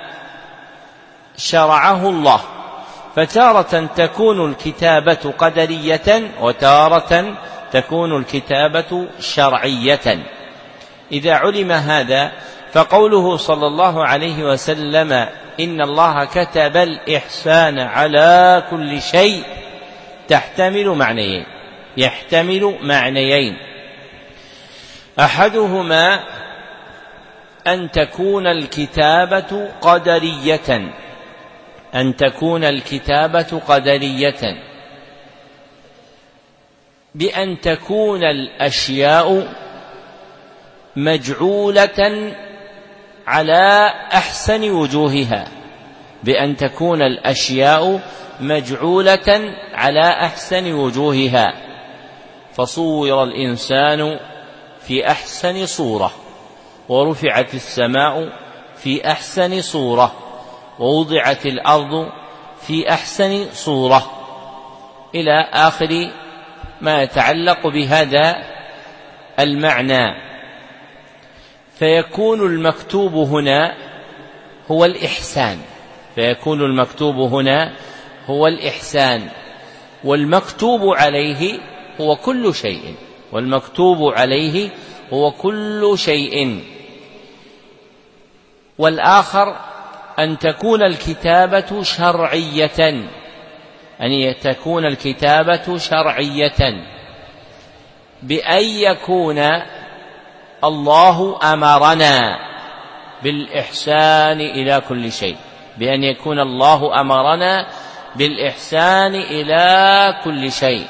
شرعه الله. فتارة تكون الكتابة قدرية وتارة تكون الكتابة شرعية. إذا علم هذا فقوله صلى الله عليه وسلم إن الله كتب الإحسان على كل شيء تحتمل معنيين، يحتمل معنيين: أحدهما أن تكون الكتابة قدرية، أن تكون الكتابة قدرية بأن تكون الأشياء مجعولة على أحسن وجوهها، بأن تكون الأشياء مجعولة على أحسن وجوهها. فصور الإنسان في أحسن صورة، ورفعت السماء في أحسن صورة، ووضعت الأرض في أحسن صورة، إلى آخر ما يتعلق بهذا المعنى. فيكون المكتوب هنا هو الإحسان، فيكون المكتوب هنا هو الإحسان، والمكتوب عليه هو كل شيء، والمكتوب عليه هو كل شيء. والآخر أن تكون الكتابة شرعية، أن تكون الكتابة شرعية بأن يكون الله أمرنا بالإحسان إلى كل شيء، بأن يكون الله أمرنا بالإحسان إلى كل شيء،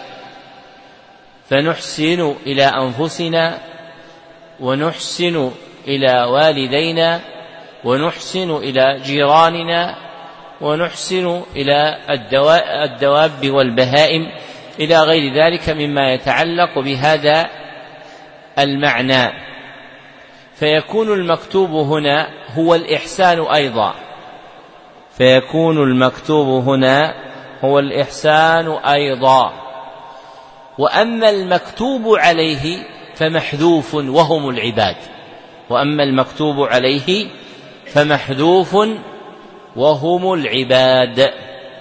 فنحسن إلى أنفسنا، ونحسن إلى والدينا، ونحسن إلى جيراننا، ونحسن إلى الدواب والبهائم، إلى غير ذلك مما يتعلق بهذا المعنى. فيكون المكتوب هنا هو الإحسان أيضا، فيكون المكتوب هنا هو الإحسان أيضا. وأما المكتوب عليه فمحذوف وهم العباد، وأما المكتوب عليه فمحذوف وهم العباد.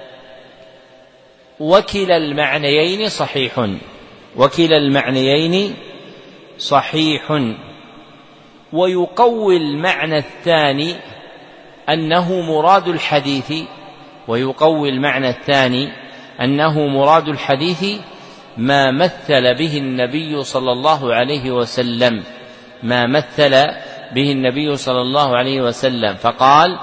وكلا المعنيين صحيح، وكلا المعنيين صحيح. ويقوي المعنى الثاني أنه مراد الحديث، ويقوي المعنى الثاني أنه مراد الحديث ما مثل به النبي صلى الله عليه وسلم، ما مثل به النبي صلى الله عليه وسلم، فقال: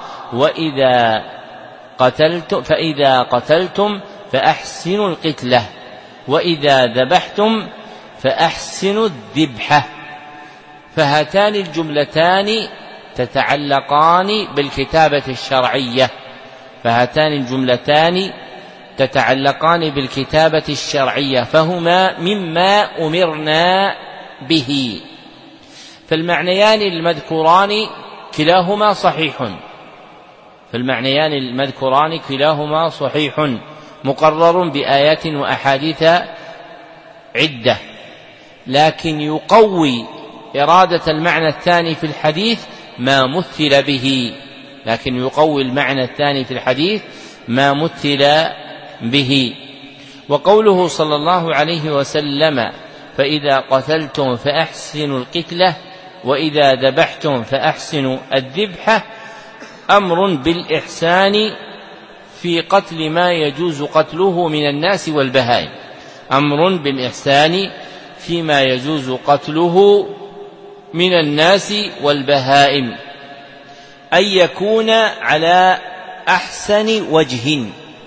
فإذا قتلتم فأحسنوا القتلة، وإذا ذبحتم فأحسنوا الذبحة. فهاتان الجملتان تتعلقان بالكتابة الشرعية، فهاتان الجملتان تتعلقان بالكتابة الشرعية، فهما مما أمرنا به. فالمعنيان المذكوران كلاهما صحيح، فالمعنيان المذكوران كلاهما صحيح مقرر بآيات وأحاديث عدة، لكن يقوي إرادة المعنى الثاني في الحديث ما مثل به، لكن يقوي المعنى الثاني في الحديث ما مثل به. وقوله صلى الله عليه وسلم: فإذا قتلتم فأحسنوا القتلة، وإذا ذبحتم فأحسنوا الذبحة، أمر بالإحسان في قتل ما يجوز قتله من الناس والبهائم، أمر بالإحسان فيما يجوز قتله من الناس والبهائم، أن يكون على أحسن وجه،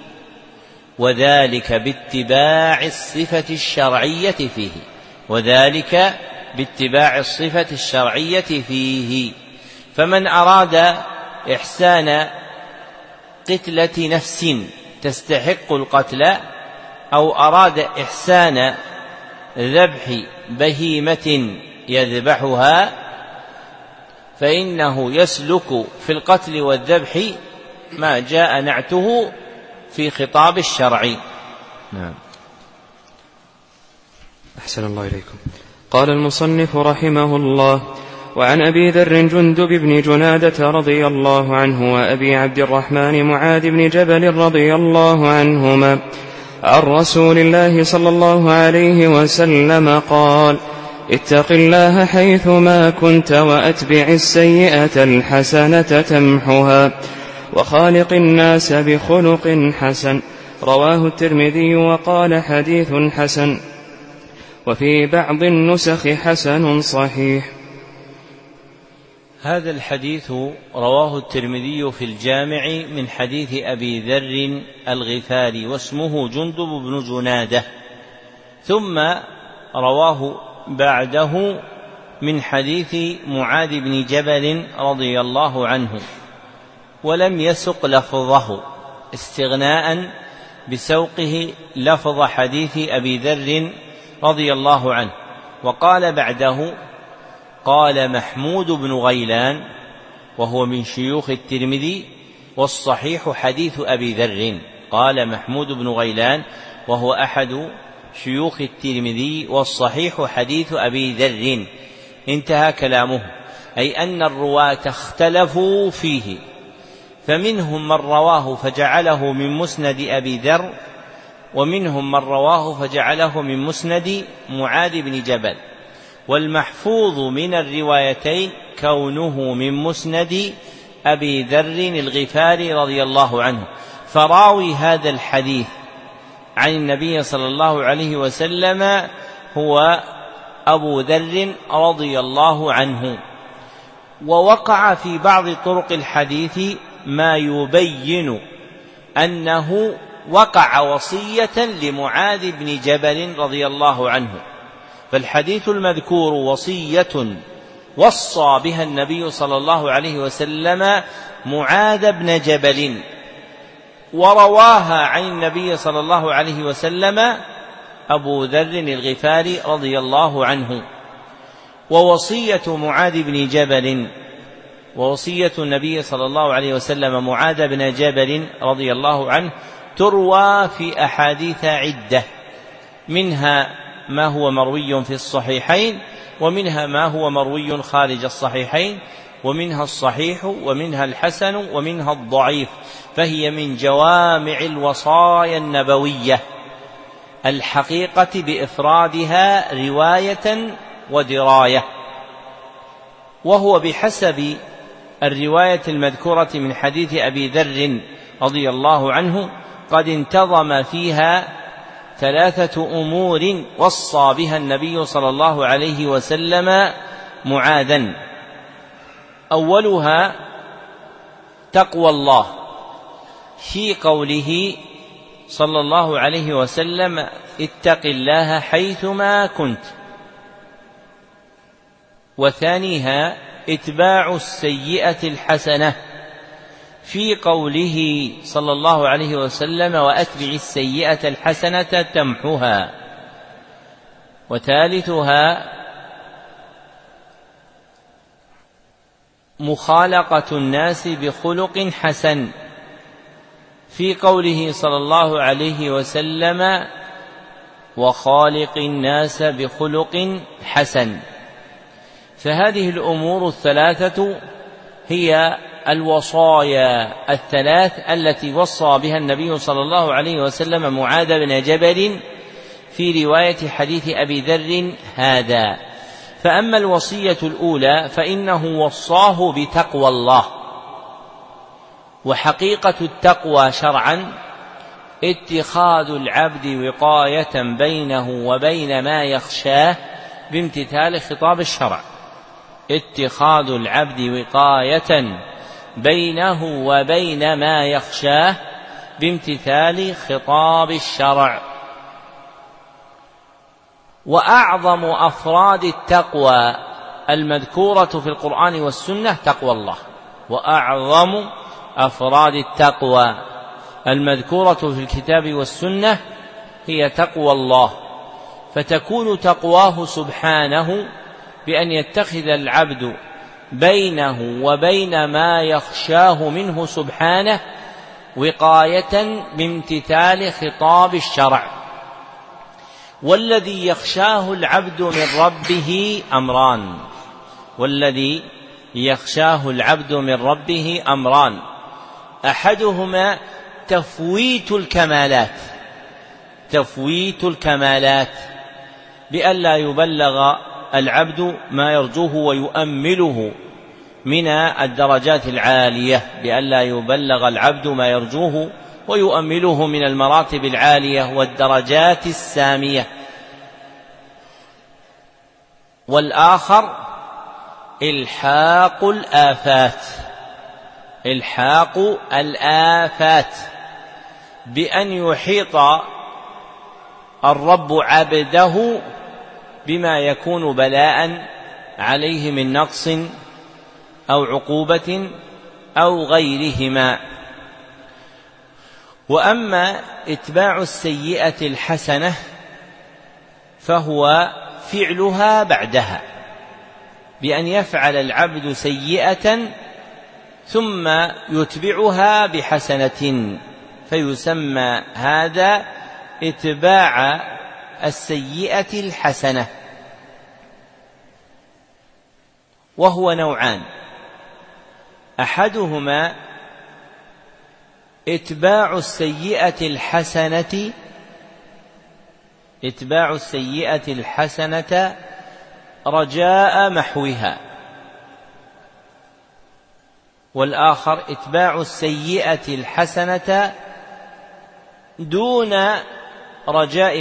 وذلك باتباع الصفة الشرعية فيه، وذلك باتباع الصفة الشرعية فيه. فمن أراد إحسان قتلة نفس تستحق القتل، أو أراد إحسان ذبح بهيمة يذبحها، فإنه يسلك في القتل والذبح ما جاء نعته في خطاب الشرع. نعم. أحسن الله إليكم. قال المصنف رحمه الله: وعن أبي ذر جندب بن جنادة رضي الله عنه وأبي عبد الرحمن معاذ بن جبل رضي الله عنهما عن رسول الله صلى الله عليه وسلم قال: اتق الله حيثما كنت وأتبع السيئة الحسنة تمحها وخالق الناس بخلق حسن. رواه الترمذي وقال حديث حسن، وفي بعض النسخ حسن صحيح. هذا الحديث رواه الترمذي في الجامع من حديث أبي ذر الغفاري واسمه جندب بن جنادة، ثم رواه بعده من حديث معاذ بن جبل رضي الله عنه، ولم يسق لفظه استغناء بسوقه لفظ حديث أبي ذر رضي الله عنه. وقال بعده: قال محمود بن غيلان، وهو من شيوخ الترمذي، والصحيح حديث أبي ذر. قال محمود بن غيلان وهو أحد شيوخ الترمذي، والصحيح حديث أبي ذر. انتهى كلامه، أي أن الرواة اختلفوا فيه، فمنهم من رواه فجعله من مسند أبي ذر، ومنهم من رواه فجعله من مسند معاذ بن جبل. والمحفوظ من الروايتين كونه من مسند أبي ذر الغفاري رضي الله عنه، فراوي هذا الحديث عن النبي صلى الله عليه وسلم هو أبو ذر رضي الله عنه. ووقع في بعض طرق الحديث ما يبين أنه وقع وصية لمعاذ بن جبل رضي الله عنه، فالحديث المذكور وصية وصى بها النبي صلى الله عليه وسلم معاذ بن جبل، ورواها عن النبي صلى الله عليه وسلم أبو ذر الغفاري رضي الله عنه. ووصية معاذ بن جبل ووصية النبي صلى الله عليه وسلم معاذ بن جبل رضي الله عنه تروى في أحاديث عدة، منها ما هو مروي في الصحيحين، ومنها ما هو مروي خارج الصحيحين، ومنها الصحيح ومنها الحسن ومنها الضعيف، فهي من جوامع الوصايا النبوية الحقيقة بإفرادها رواية ودراية. وهو بحسب الرواية المذكورة من حديث أبي ذر رضي الله عنه قد انتظم فيها 3 أمور وصى بها النبي صلى الله عليه وسلم معاذا. أولها تقوى الله في قوله صلى الله عليه وسلم: اتق الله حيثما كنت. وثانيها إتباع السيئة الحسنة في قوله صلى الله عليه وسلم: وأتبع السيئة الحسنة تمحها. وثالثها مخالقة الناس بخلق حسن في قوله صلى الله عليه وسلم: وخالق الناس بخلق حسن. فهذه الأمور 3 هي الوصايا 3 التي وصى بها النبي صلى الله عليه وسلم معاذ بن جبل في رواية حديث أبي ذر هذا. فأما الوصية الأولى فإنه وصاه بتقوى الله، وحقيقة التقوى شرعا اتخاذ العبد وقاية بينه وبين ما يخشاه بامتثال خطاب الشرع، اتخاذ العبد وقاية بينه وبين ما يخشاه بامتثال خطاب الشرع. وأعظم أفراد التقوى المذكورة في القرآن والسنة تقوى الله، وأعظم أفراد التقوى المذكورة في الكتاب والسنة هي تقوى الله، فتكون تقواه سبحانه بأن يتخذ العبد بينه وبين ما يخشاه منه سبحانه وقاية بامتثال خطاب الشرع. والذي يخشاه العبد من ربه أمران، والذي يخشاه العبد من ربه أمران، أحدهما تفويت الكمالات بألا يبلغ العبد ما يرجوه ويؤمله من الدرجات العالية، بألا يبلغ العبد ما يرجوه ويؤمله من المراتب العالية والدرجات السامية. والآخر إلحاق الآفات بأن يحيط الرب عبده بما يكون بلاء عليه من نقص أو عقوبة أو غيرهما. وأما إتباع السيئة الحسنة فهو فعلها بعدها، بأن يفعل العبد سيئة ثم يتبعها بحسنة، فيسمى هذا إتباع السيئة الحسنة. وهو نوعان، أحدهما إتباع السيئة الحسنة رجاء محوها، والآخر إتباع السيئة الحسنة دون رجاء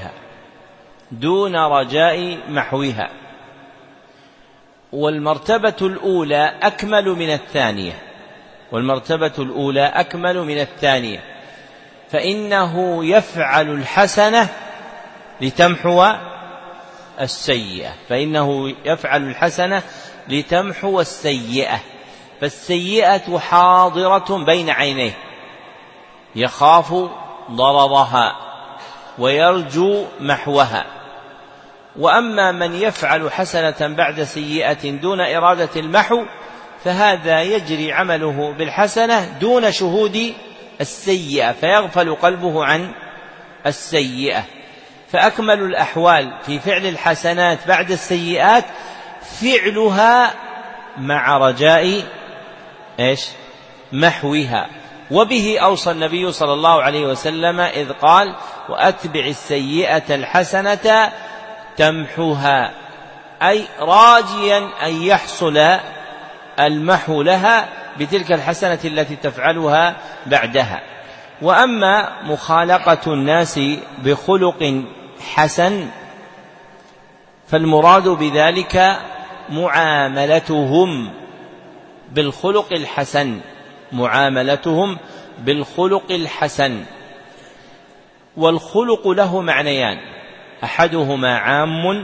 محوها. والمرتبة الأولى أكمل من الثانية، فإنه يفعل الحسنة لتمحو السيئة، فالسيئة حاضرة بين عينيه، يخاف ضررها ويرجو محوها. وأما من يفعل حسنة بعد سيئة دون إرادة المحو فهذا يجري عمله بالحسنة دون شهود السيئة، فيغفل قلبه عن السيئة. فأكمل الأحوال في فعل الحسنات بعد السيئات فعلها مع رجاء محوها. وبه أوصى النبي صلى الله عليه وسلم إذ قال: وأتبع السيئة الحسنة تمحوها، أي راجيا أن يحصل المحو لها بتلك الحسنة التي تفعلها بعدها. وأما مخالقة الناس بخلق حسن فالمراد بذلك معاملتهم بالخلق الحسن. والخلق له معنيان، أحدهما عام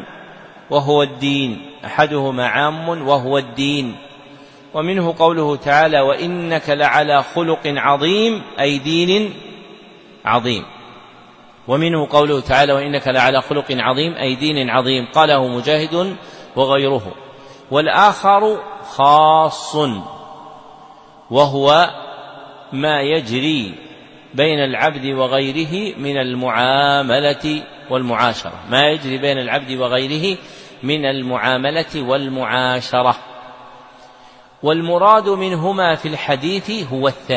وهو الدين، ومنه قوله تعالى: وإنك لعلى خلق عظيم، أي دين عظيم. ومنه قوله تعالى: وإنك لعلى خلق عظيم، أي دين عظيم، قاله مجاهد وغيره. والآخر خاص، وهو ما يجري بين العبد وغيره من المعاملة والمعاشرة. والمراد منهما في الحديث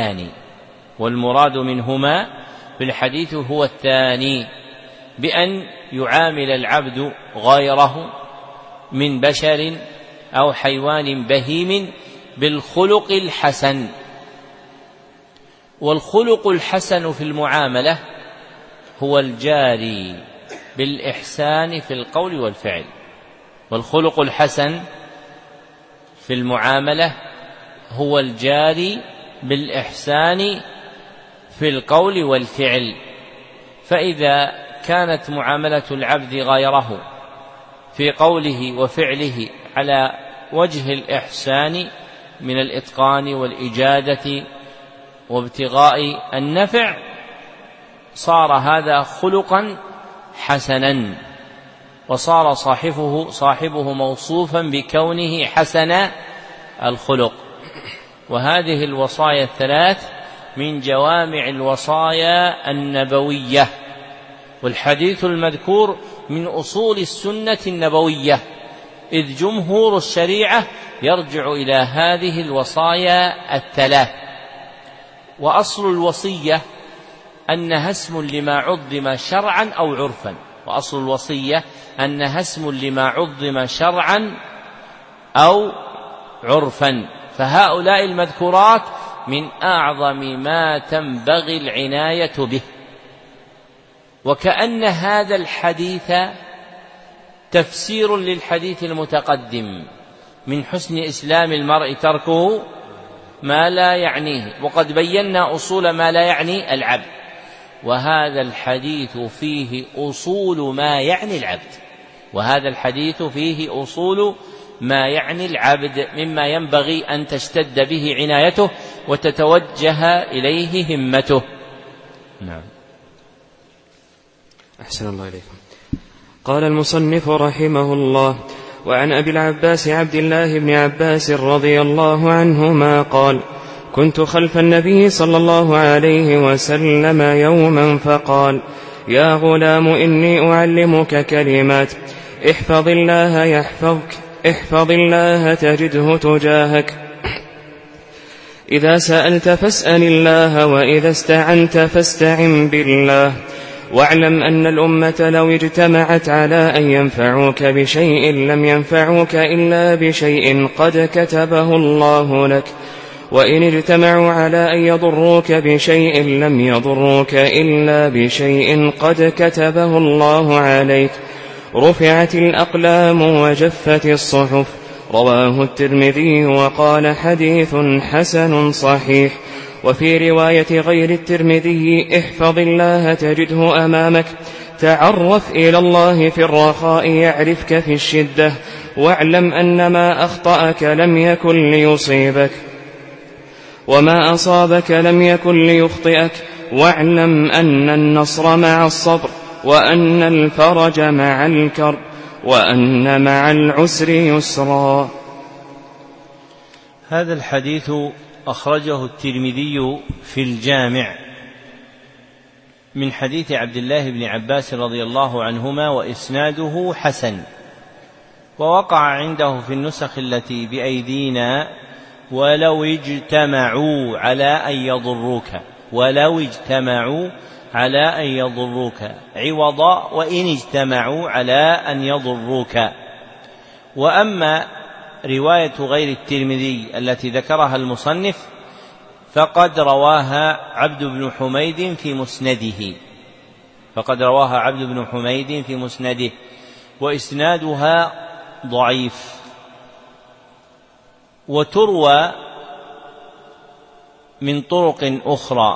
هو الثاني، بأن يعامل العبد غيره من بشر أو حيوان بهيم بالخلق الحسن، والخلق الحسن في المعاملة هو الجاري بالإحسان في القول والفعل. والخلق الحسن في المعاملة هو الجاري بالإحسان في القول والفعل. فإذا كانت معاملة العبد غيره في قوله وفعله على وجه الإحسان من الإتقان والإجادة وابتغاء النفع، صار هذا خلقا حسنا، وصار صاحبه موصوفا بكونه حسن الخلق. وهذه الوصايا الثلاث من جوامع الوصايا النبوية، والحديث المذكور من أصول السنة النبوية، إذ جمهور الشريعة يرجع إلى هذه الوصايا الثلاث. وأصل الوصية أنها اسم لما عظم شرعا أو عرفا، وأصل الوصية أنها اسم لما عظم شرعا أو عرفا. فهؤلاء المذكورات من أعظم ما تنبغي العناية به. وكأن هذا الحديث تفسير للحديث المتقدم: من حسن إسلام المرء تركه ما لا يعنيه. وقد بينا أصول ما لا يعني العبد، وهذا الحديث فيه أصول ما يعني العبد، وهذا الحديث فيه أصول ما يعني العبد مما ينبغي أن تشتد به عنايته وتتوجه إليه همته. نعم. أحسن الله إليكم. قال المصنف رحمه الله: وعن أبي العباس عبد الله بن عباس رضي الله عنهما قال: كنت خلف النبي صلى الله عليه وسلم يوما فقال: يا غلام إني أعلمك كلمات، احفظ الله يحفظك، احفظ الله تجده تجاهك، إذا سألت فاسأل الله، وإذا استعنت فاستعن بالله، واعلم أن الأمة لو اجتمعت على أن ينفعوك بشيء لم ينفعوك إلا بشيء قد كتبه الله لك، وإن اجتمعوا على أن يضروك بشيء لم يضروك إلا بشيء قد كتبه الله عليك، رفعت الأقلام وجفت الصحف. رواه الترمذي وقال: حديث حسن صحيح. وفي رواية غير الترمذي: احفظ الله تجده أمامك، تعرف إلى الله في الرخاء يعرفك في الشدة، واعلم أن ما أخطأك لم يكن ليصيبك، وما أصابك لم يكن ليخطئك، واعلم أن النصر مع الصبر، وأن الفرج مع الكرب، وأن مع العسر يسرا. هذا الحديث أخرجه الترمذي في الجامع من حديث عبد الله بن عباس رضي الله عنهما، وإسناده حسن. ووقع عنده في النسخ التي بأيدينا: ولو اجتمعوا على أن يضروك، ولو اجتمعوا على أن يضروك، عوضا وإن اجتمعوا على أن يضروك. وأما رواية غير الترمذي التي ذكرها المصنف فقد رواها عبد بن حميد في مسنده، وإسنادها ضعيف. وتروى من طرق أخرى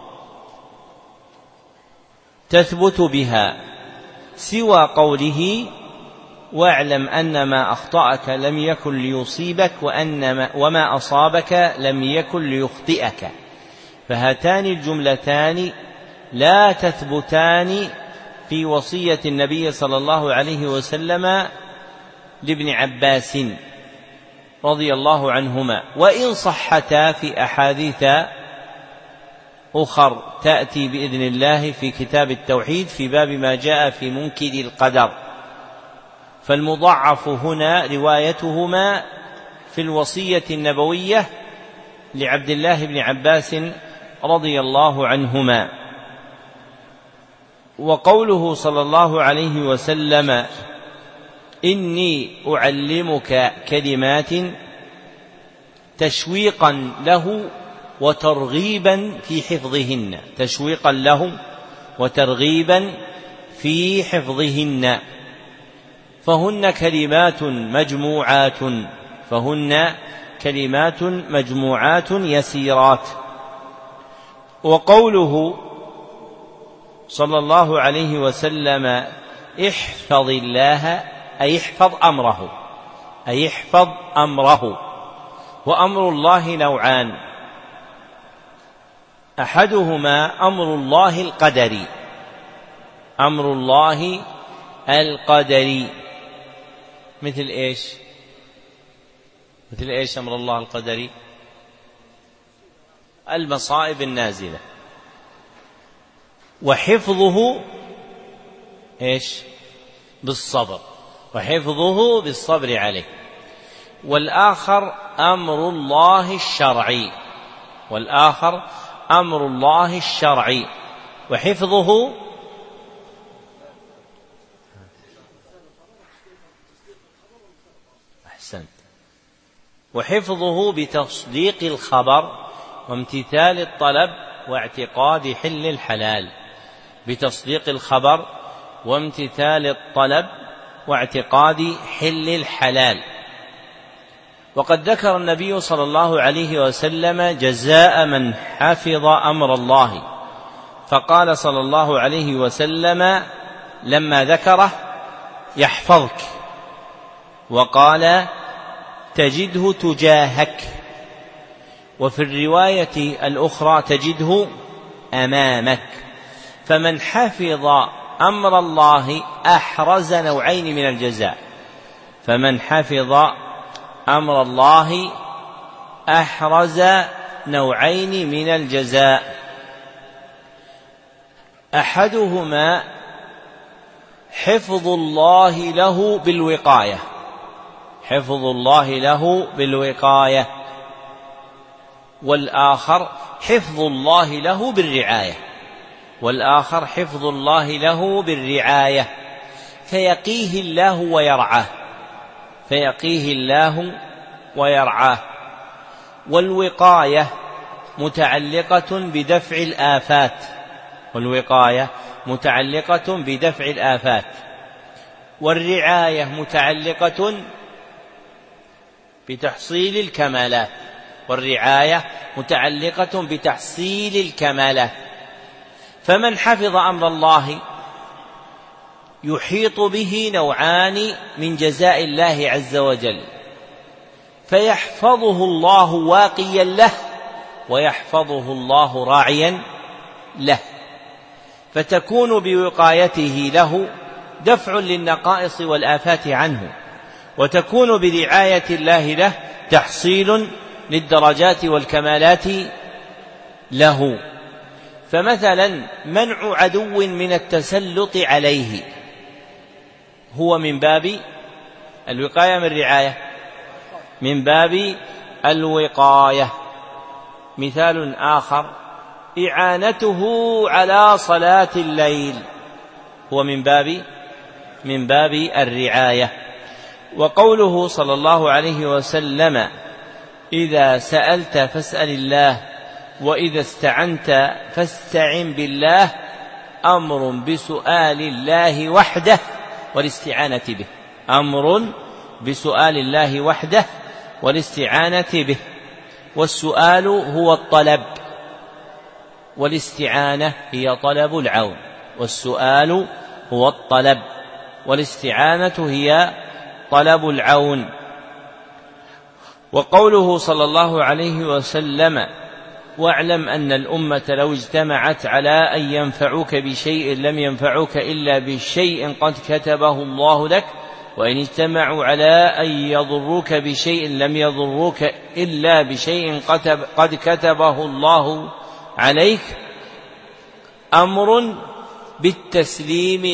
تثبت بها سوى قوله: واعلم أن ما أخطأك لم يكن ليصيبك، وما أصابك لم يكن ليخطئك. فهاتان الجملتان لا تثبتان في وصية النبي صلى الله عليه وسلم لابن عباس رضي الله عنهما، وإن صحتا في أحاديث أخر تأتي بإذن الله في كتاب التوحيد في باب ما جاء في منكر القدر. فالمضعف هنا روايتهما في الوصية النبوية لعبد الله بن عباس رضي الله عنهما. وقوله صلى الله عليه وسلم: إني أعلمك كلمات، تشويقا له وترغيبا في حفظهن، تشويقا لهم وترغيبا في حفظهن. فهن كلمات مجموعات يسيرات. وقوله صلى الله عليه وسلم احفظ الله أي احفظ أمره. وأمر الله نوعان: أحدهما أمر الله القدري. مثل إيش أمر الله القدري؟ المصائب النازلة، وحفظه بالصبر عليه. والآخر أمر الله الشرعي، وحفظه بتصديق الخبر وامتثال الطلب واعتقاد حل الحلال. بتصديق الخبر وامتثال الطلب واعتقاد حل الحلال. وقد ذكر النبي صلى الله عليه وسلم جزاء من حفظ أمر الله، فقال صلى الله عليه وسلم لما ذكره: يحفظك، وقال: تجده تجاهك. وفي الرواية الأخرى: تجده أمامك. فمن حفظ أمر الله أحرز نوعين من الجزاء. أحدهما حفظ الله له بالوقاية، والآخر حفظ الله له بالرعاية، فيقيه الله ويرعاه. والوقاية متعلقة بدفع الآفات، والرعاية متعلقة بتحصيل الكمالات. فمن حفظ أمر الله يحيط به نوعان من جزاء الله عز وجل: فيحفظه الله واقيا له، ويحفظه الله راعيا له، فتكون بوقايته له دفع للنقائص والآفات عنه، وتكون برعاية الله له تحصيل للدرجات والكمالات له. فمثلا منع عدو من التسلط عليه هو من باب الوقاية، من رعاية، من باب الوقاية. مثال آخر: إعانته على صلاة الليل هو من باب الرعاية. وقوله صلى الله عليه وسلم: إذا سألت فاسأل الله، وإذا استعنت فاستعن بالله، أمر بسؤال الله وحده والاستعانة به. والسؤال هو الطلب، والاستعانة هي طلب العون. والسؤال هو الطلب، والاستعانة هي طلب العون. وقوله صلى الله عليه وسلم: واعلم أن الأمة لو اجتمعت على أن ينفعوك بشيء لم ينفعوك إلا بشيء قد كتبه الله لك، وإن اجتمعوا على أن يضروك بشيء لم يضروك إلا بشيء قد كتبه الله عليك. أمر بالتسليم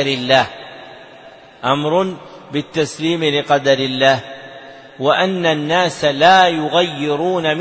لقدر الله، وأن الناس لا يغيرون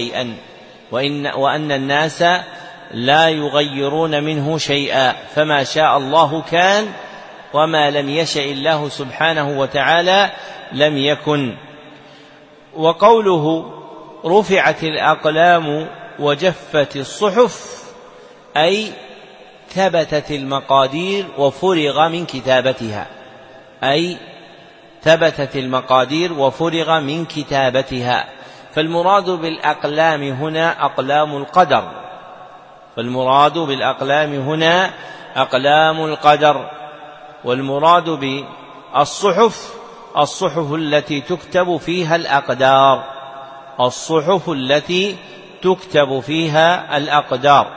منه شيئا، فما شاء الله كان، وما لم يشأ الله سبحانه وتعالى لم يكن. وقوله رفعت الأقلام وجفت الصحف أي ثبتت المقادير وفرغ من كتابتها، أي ثبتت المقادير وفرغ من كتابتها. فالمراد بالأقلام هنا أقلام القدر، فالمراد بالأقلام هنا أقلام القدر. والمراد بالصحف الصحف التي تكتب فيها الأقدار، الصحف التي تكتب فيها الأقدار.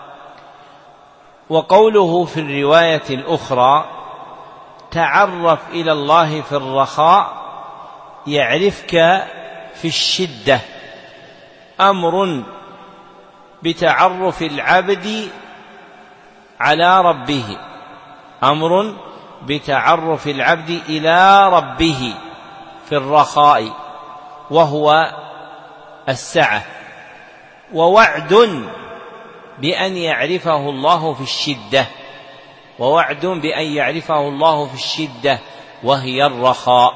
وقوله في الرواية الأخرى تعرف إلى الله في الرخاء يعرفك في الشدة، أمر بتعرف العبد على ربه، أمر بتعرف العبد إلى ربه في الرخاء وهو السعة، ووعد بأن يعرفه الله في الشدة، ووعد بأن يعرفه الله في الشدة وهي الرخاء،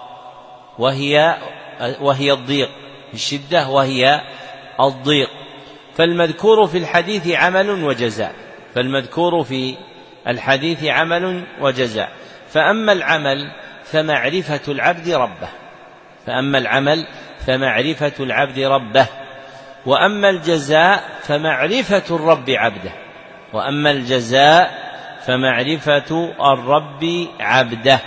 وهي الضيق، في الشدة وهي الضيق. فالمذكور في الحديث عمل وجزاء، فالمذكور في الحديث عمل وجزاء. فأما العمل فمعرفة العبد ربه، فأما العمل فمعرفة العبد ربه، وأما الجزاء فمعرفة الرب عبده، وأما الجزاء فمعرفة الرب عبده.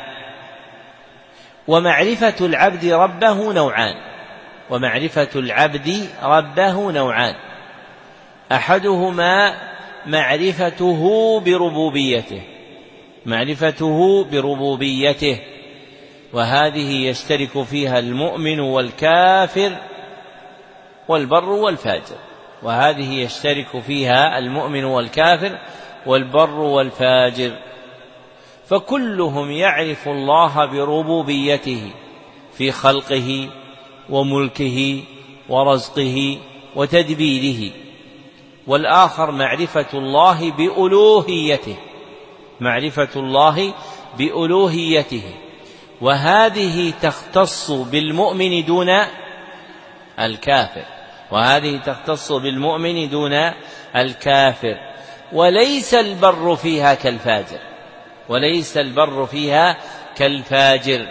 ومعرفة العبد ربه نوعان، ومعرفة العبد ربه نوعان، أحدهما معرفته بربوبيته، معرفته بربوبيته، وهذه يشترك فيها المؤمن والكافر والبر والفاجر، وهذه يشترك فيها المؤمن والكافر والبر والفاجر. فكلهم يعرف الله بربوبيته في خلقه وملكه ورزقه وتدبيره، والآخر معرفة الله بألوهيته، معرفة الله بألوهيته، وهذه تختص بالمؤمن دون الكافر، وهذه تختص بالمؤمن دون الكافر. وليس البر فيها كالفاجر، وليس البر فيها كالفاجر،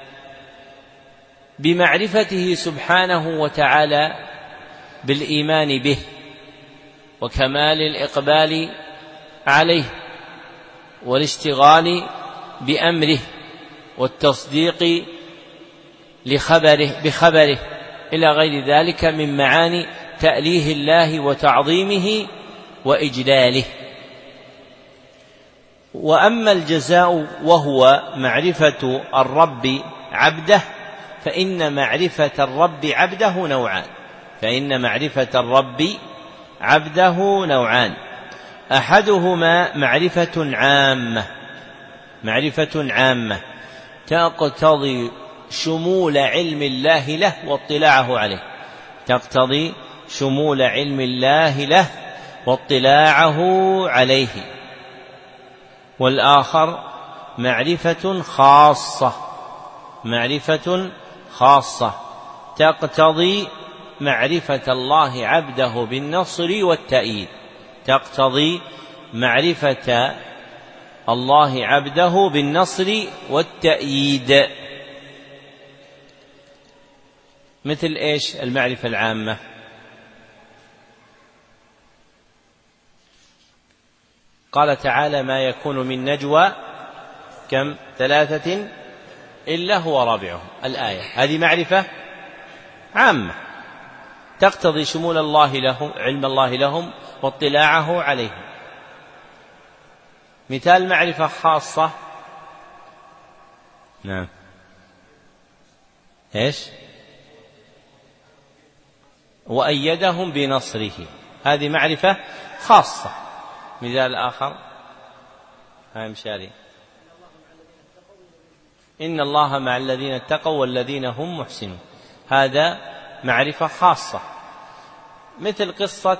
بمعرفته سبحانه وتعالى بالإيمان به وكمال الإقبال عليه والاشتغال بأمره والتصديق بخبره إلى غير ذلك من معاني تأليه الله وتعظيمه وإجلاله. وأما الجزاء وهو معرفة الرب عبده فإن معرفة الرب عبده نوعان، فإن معرفة الرب عبده نوعان، أحدهما معرفة عامة، معرفة عامة تقتضي شمول علم الله له واطلاعه عليه، تقتضي شمول علم الله له واطلاعه عليه. والآخر معرفة خاصة، معرفة خاصة تقتضي معرفة الله عبده بالنصر والتأييد، تقتضي معرفة الله عبده بالنصر والتأييد. مثل إيش المعرفة العامة؟ قال تعالى ما يكون من نجوى كم 3 إلا هو رابعهم، الآية هذه معرفة عامة تقتضي شمول الله لهم، علم الله لهم واطلاعه عليهم. مثال معرفة خاصة نعم إيش؟ وأيدهم بنصره، هذه معرفة خاصة. مثال آخر هاي مشاري إن الله مع الذين اتقوا والذين هم محسنون، هذا معرفة خاصة. مثل قصة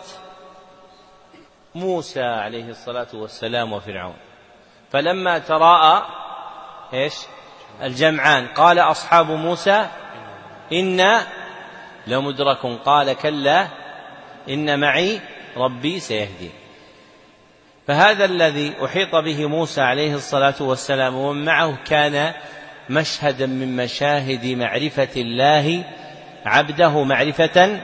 موسى عليه الصلاة والسلام وفرعون، فلما تراءى إيش الجمعان قال أصحاب موسى إنا لمدرك قال كلا إن معي ربي سيهدين. فهذا الذي أحيط به موسى عليه الصلاة والسلام ومن معه كان مشهدا من مشاهد معرفة الله عبده معرفة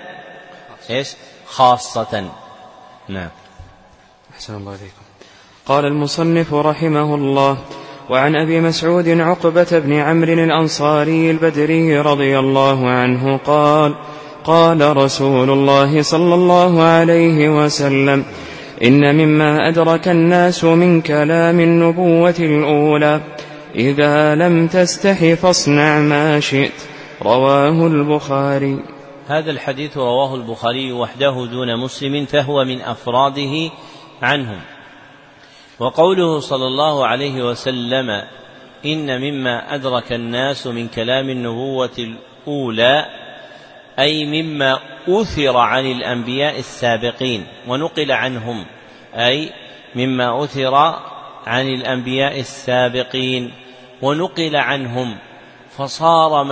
خاصة. نعم. أحسن الله عليكم. قال المصنف رحمه الله: وعن أبي مسعود عقبة بن عمرو الأنصاري البدري رضي الله عنه قال: قال رسول الله صلى الله عليه وسلم: إن مما أدرك الناس من كلام النبوة الأولى إذا لم تستح فاصنع ما شئت. رواه البخاري. هذا الحديث رواه البخاري وحده دون مسلم، فهو من أفراده عنهم. وقوله صلى الله عليه وسلم إن مما أدرك الناس من كلام النبوة الأولى أي مما أثر عن الأنبياء السابقين ونقل عنهم، أي مما أثر عن الأنبياء السابقين ونقل عنهم فصار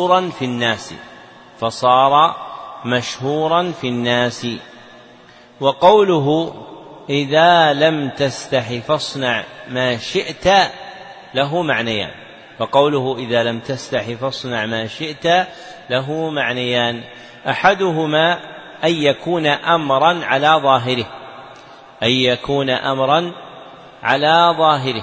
مشهورا في الناس. وقوله إذا لم تستح فاصنع ما شئت له معنيان. فقوله إذا لم تستح فاصنع ما شئت له معنيان: أحدهما أن يكون أمرا على ظاهره،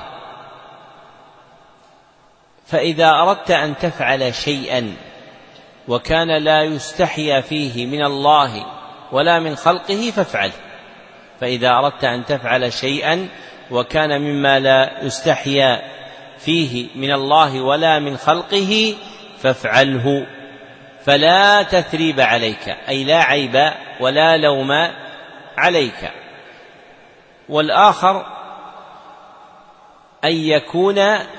فإذا أردت أن تفعل شيئا وكان لا يستحيا فيه من الله ولا من خلقه فافعله. فإذا أردت أن تفعل شيئا وكان مما لا يستحيا فيه من الله ولا من خلقه فافعله، فلا تثريب عليك، أي لا عيب ولا لوم عليك. والآخر أن يكون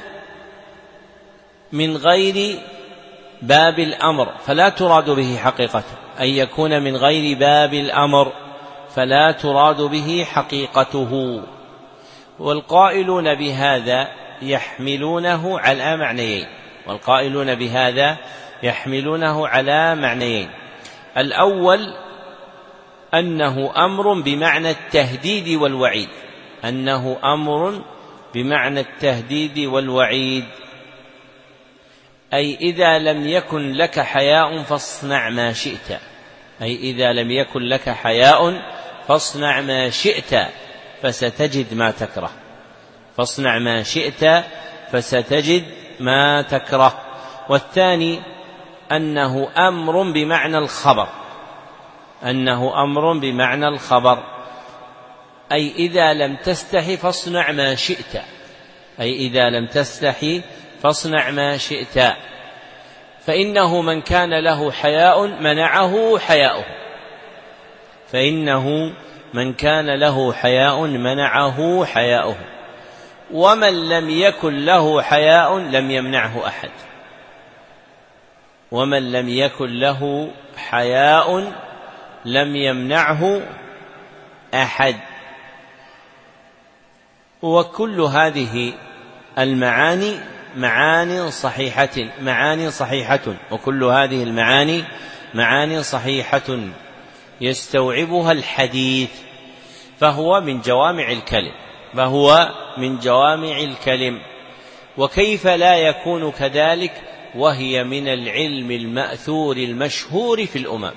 من غير باب الأمر فلا تراد به حقيقته، أن يكون من غير باب الأمر فلا تراد به حقيقته. والقائلون بهذا يحملونه على معنيين. الأول أنه أمر بمعنى التهديد والوعيد، أي إذا لم يكن لك حياء فاصنع ما شئت فستجد ما تكره. والثاني أنه أمر بمعنى الخبر، أي إذا لم تستحي فاصنع ما شئت. فإنه من كان له حياء منعه حياؤه، ومن لم يكن له حياء لم يمنعه أحد. وكل هذه المعاني معاني صحيحة يستوعبها الحديث، فهو من جوامع الكلم. وكيف لا يكون كذلك وهي من العلم المأثور المشهور في الأمم؟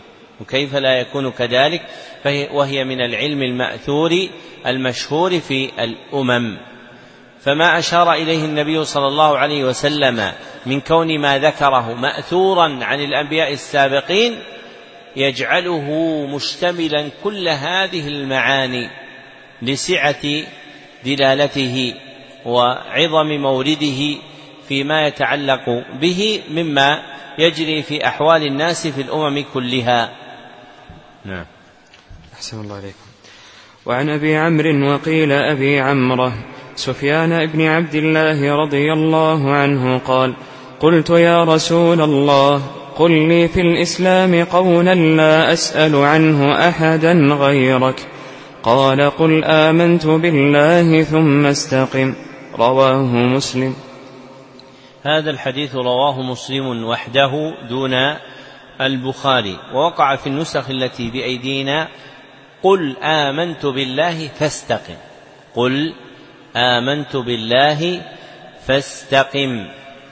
فما أشار إليه النبي صلى الله عليه وسلم من كون ما ذكره مأثورا عن الأنبياء السابقين يجعله مشتملا كل هذه المعاني لسعة دلالته وعظم مورده فيما يتعلق به مما يجري في أحوال الناس في الأمم كلها. نعم. أحسن الله عليكم. وعن أبي عمرو وقيل أبي عمرو سفيان بن عبد الله رضي الله عنه قال: قلت يا رسول الله قل لي في الإسلام قولا لا أسأل عنه أحدا غيرك. قال: قل آمنت بالله ثم استقم. رواه مسلم. هذا الحديث رواه مسلم وحده دون البخاري، ووقع في النسخ التي بأيدينا: قل آمنت بالله فاستقم. قل آمنت بالله فاستقم.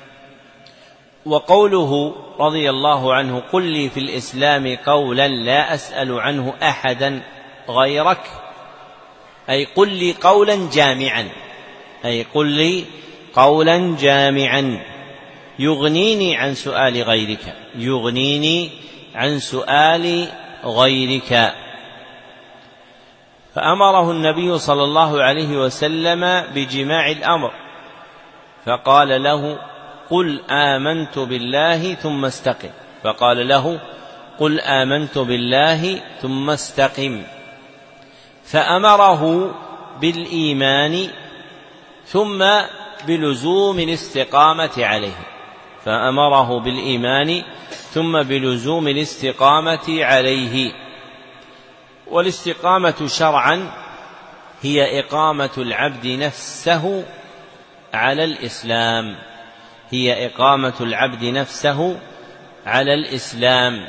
وقوله رضي الله عنه: قل لي في الإسلام قولا لا أسأل عنه أحدا غيرك، أي قل لي قولا جامعا، أي قل لي قولا جامعا يغنيني عن سؤال غيرك، يغنيني عن سؤال غيرك. فأمره النبي صلى الله عليه وسلم بجماع الأمر، فقال له: قل آمنت بالله ثم استقم. فقال له: قل آمنت بالله ثم استقم. فأمره بالإيمان ثم بلزوم الاستقامة عليه، فأمره بالإيمان ثم بلزوم الاستقامة عليه. والاستقامة شرعا هي إقامة العبد نفسه على الإسلام، هي إقامة العبد نفسه على الإسلام.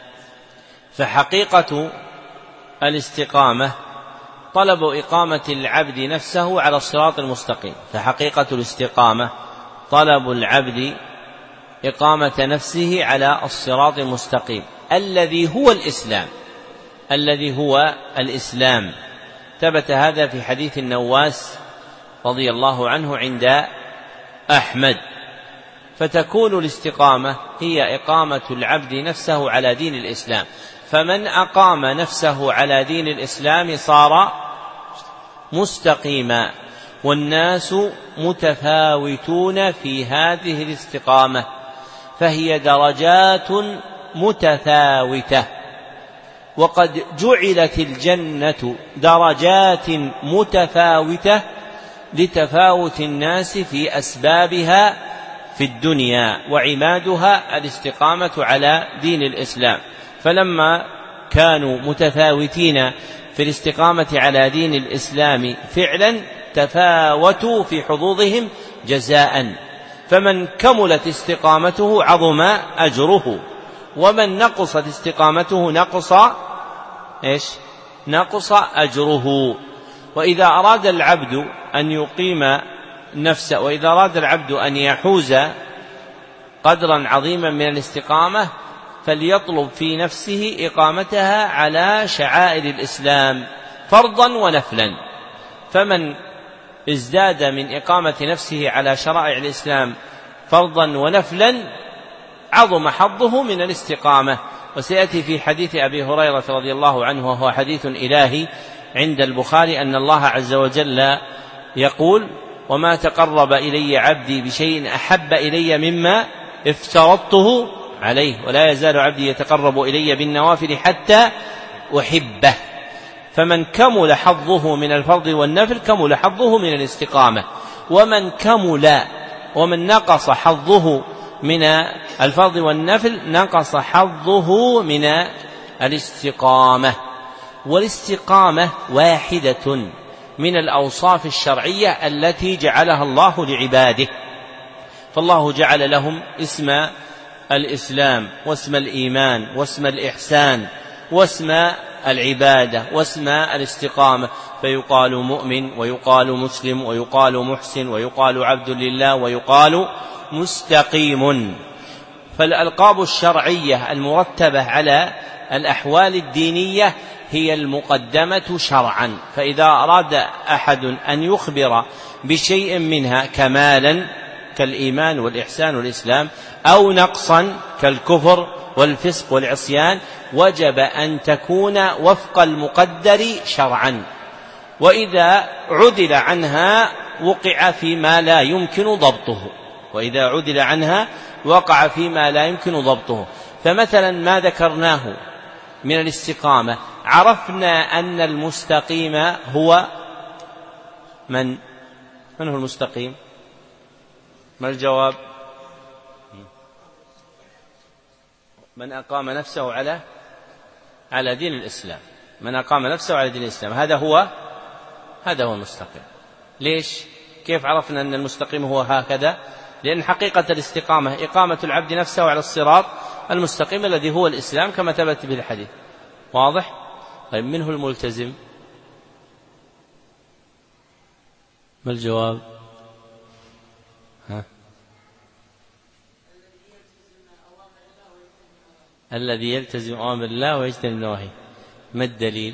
فحقيقة الاستقامة طلب إقامة العبد نفسه على الصراط المستقيم، فحقيقة الاستقامة طلب العبد إقامة نفسه على الصراط المستقيم الذي هو الإسلام، الذي هو الإسلام. ثبت هذا في حديث النواس رضي الله عنه عند أحمد. فتكون الاستقامة هي إقامة العبد نفسه على دين الإسلام، فمن أقام نفسه على دين الإسلام صار مستقيما. والناس متفاوتون في هذه الاستقامة، فهي درجات متفاوتة، وقد جعلت الجنة درجات متفاوتة لتفاوت الناس في أسبابها في الدنيا، وعمادها الاستقامة على دين الإسلام. فلما كانوا متفاوتين في الاستقامة على دين الإسلام فعلا تفاوتوا في حظوظهم جزاء، فمن كملت استقامته عظم أجره، ومن نقصت استقامته نقص أجره. وإذا أراد العبد أن يقيم نفسه، وإذا أراد العبد أن يحوز قدرا عظيما من الاستقامة، فليطلب في نفسه إقامتها على شعائر الإسلام فرضا ونفلا. فمن ازداد من إقامة نفسه على شرائع الإسلام فرضا ونفلا عظم حظه من الاستقامة. وسيأتي في حديث أبي هريرة رضي الله عنه، وهو حديث إلهي عند البخاري، أن الله عز وجل يقول: وما تقرب إلي عبدي بشيء أحب إلي مما افترضته عليه، ولا يزال عبدي يتقرب إلي بالنوافل حتى أحبه. فمن كمل حظه من الفرض والنفل كمل حظه من الاستقامة، ومن نقص حظه من الفرض والنفل نقص حظه من الاستقامة. والاستقامة واحدة من الأوصاف الشرعية التي جعلها الله لعباده، فالله جعل لهم اسم الإسلام واسم الإيمان واسم الإحسان واسم العبادة واسم الاستقامة، فيقال مؤمن ويقال مسلم ويقال محسن ويقال عبد لله ويقال مستقيم. فالألقاب الشرعية المرتبة على الأحوال الدينية هي المقدمة شرعا، فإذا أراد أحد أن يخبر بشيء منها كمالا كالإيمان والإحسان والإسلام، أو نقصا كالكفر والفسق والعصيان، وجب أن تكون وفق المقدر شرعا. وإذا عدل عنها وقع فيما لا يمكن ضبطه، وإذا عدل عنها وقع فيما لا يمكن ضبطه. فمثلا ما ذكرناه من الاستقامة، عرفنا أن المستقيم هو من هو المستقيم؟ ما الجواب؟ من أقام نفسه على دين الإسلام، من أقام نفسه على دين الإسلام، هذا هو المستقيم. ليش؟ كيف عرفنا أن المستقيم هو هكذا؟ لأن حقيقة الاستقامة إقامة العبد نفسه على الصراط المستقيم الذي هو الإسلام كما ثبت به الحديث. واضح؟ طيب منه الملتزم؟ ما الجواب؟ الذي يلتزم أوامر الله ويجتنب نواهيه. ما الدليل؟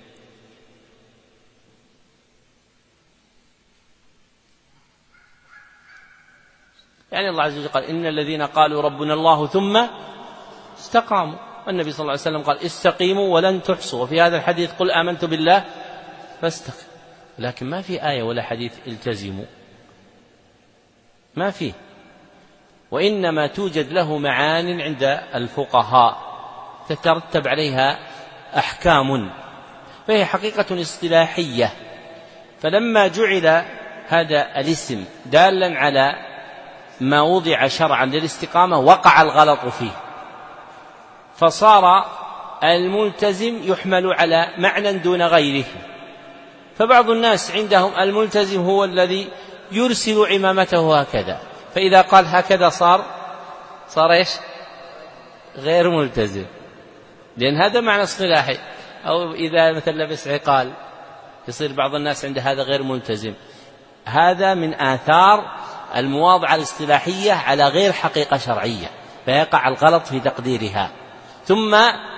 يعني الله عز وجل قال إن الذين قالوا ربنا الله ثم استقاموا، والنبي صلى الله عليه وسلم قال استقيموا ولن تحصوا، وفي هذا الحديث قل آمنت بالله فاستقم. لكن ما في آية ولا حديث التزموا، ما فيه، وإنما توجد له معان عند الفقهاء تترتب عليها أحكام، فهي حقيقة اصطلاحية. فلما جعل هذا الاسم دالا على ما وضع شرعا للاستقامة وقع الغلط فيه، فصار الملتزم يحمل على معنى دون غيره. فبعض الناس عندهم الملتزم هو الذي يرسل عمامته هكذا، فإذا قال هكذا صار إيش؟ غير ملتزم، لأن هذا معنى اصطلاحي. أو إذا مثلا لبس عقال يصير بعض الناس عند هذا غير ملتزم. هذا من آثار المواضعة الاصطلاحية على غير حقيقة شرعية، فيقع الغلط في تقديرها. ثم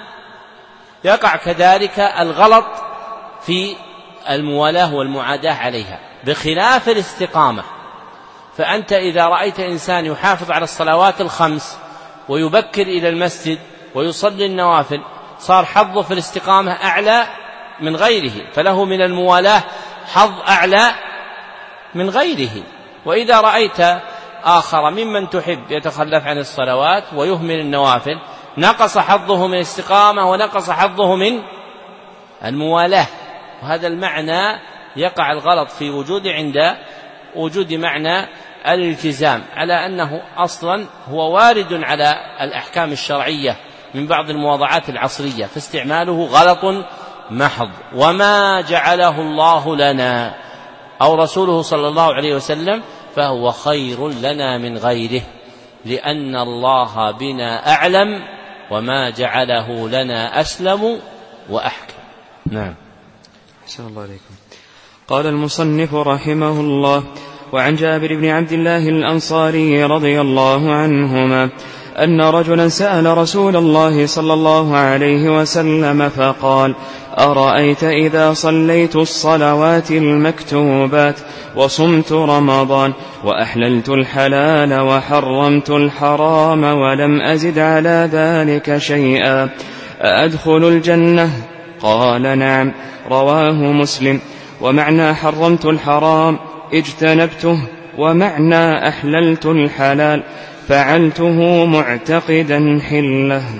يقع كذلك الغلط في الموالاة والمعاداة عليها، بخلاف الاستقامة. فأنت إذا رأيت إنسان يحافظ على الصلوات الخمس ويبكر إلى المسجد ويصلي النوافل، صار حظه في الاستقامة أعلى من غيره، فله من الموالاة حظ أعلى من غيره. وإذا رأيت آخر ممن تحب يتخلف عن الصلوات ويهمل النوافل، نقص حظه من الاستقامة ونقص حظه من الموالاة. وهذا المعنى يقع الغلط في وجود عند وجود معنى الالتزام، على أنه أصلا هو وارد على الأحكام الشرعية من بعض المواضعات العصرية، فاستعماله غلط محض. وما جعله الله لنا أو رسوله صلى الله عليه وسلم فهو خير لنا من غيره، لأن الله بنا أعلم وما جعله لنا أسلم وأحكم. نعم. أحسن الله عليكم. قال المصنف رحمه الله: وعن جابر بن عبد الله الأنصاري رضي الله عنهما أن رجلا سأل رسول الله صلى الله عليه وسلم فقال: أرأيت إذا صليت الصلوات المكتوبات وصمت رمضان وأحللت الحلال وحرمت الحرام ولم أزد على ذلك شيئا أأدخل الجنة؟ قال: نعم. رواه مسلم. ومعنى حرمت الحرام اجتنبته، ومعنى أحللت الحلال فعلته معتقدا حله.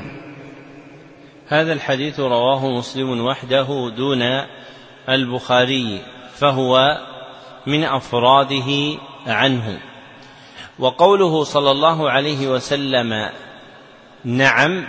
هذا الحديث رواه مسلم وحده دون البخاري، فهو من أفراده عنه. وقوله صلى الله عليه وسلم نعم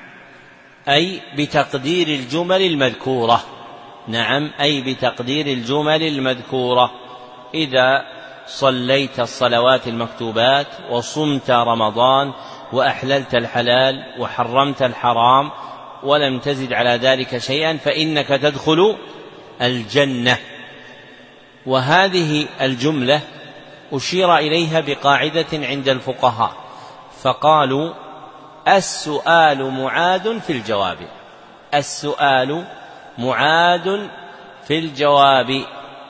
أي بتقدير الجمل المذكورة، نعم أي بتقدير الجمل المذكورة: إذا صليت الصلوات المكتوبات وصمت رمضان وأحللت الحلال وحرمت الحرام ولم تزد على ذلك شيئا فإنك تدخل الجنة. وهذه الجملة أشير إليها بقاعدة عند الفقهاء، فقالوا: السؤال معاد في الجواب، السؤال معاد في الجواب.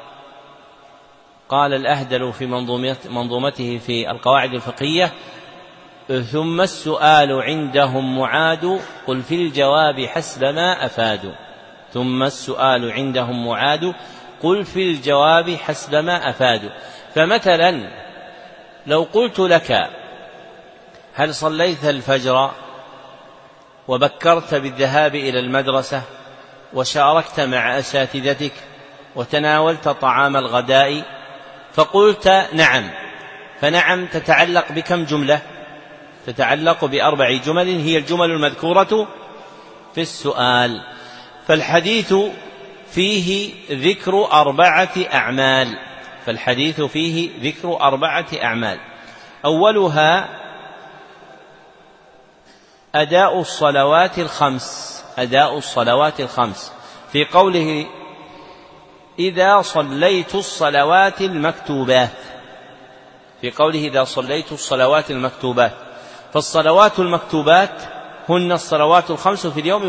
قال الأهدل في منظومته في القواعد الفقهية: ثم السؤال عندهم معاد قل في الجواب حسب ما أفادوا. ثم السؤال عندهم معاد قل في الجواب حسب ما أفادوا. فمثلا لو قلت لك: هل صليت الفجر وبكرت بالذهاب إلى المدرسة وشاركت مع أساتذتك وتناولت طعام الغداء؟ فقلت نعم، فنعم تتعلق بكم جملة؟ تتعلق ب4 جمل هي الجمل المذكورة في السؤال. فالحديث فيه ذكر 4 أعمال، فالحديث فيه ذكر 4 أعمال. أولها أداء الصلوات الخمس في قوله إذا صليت الصلوات المكتوبات، فالصلوات المكتوبات هن الصلوات الخمس في اليوم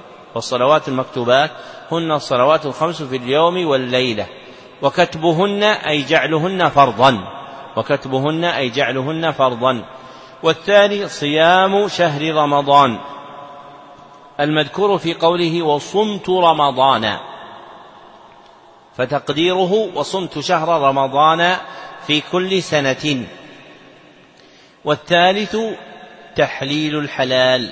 والليلة، وكتبهن أي جعلهن فرضا. والثاني صيام شهر رمضان المذكور في قوله وصمت رمضان، فتقديره وصمت شهر رمضان في كل سنة. والثالث تحليل الحلال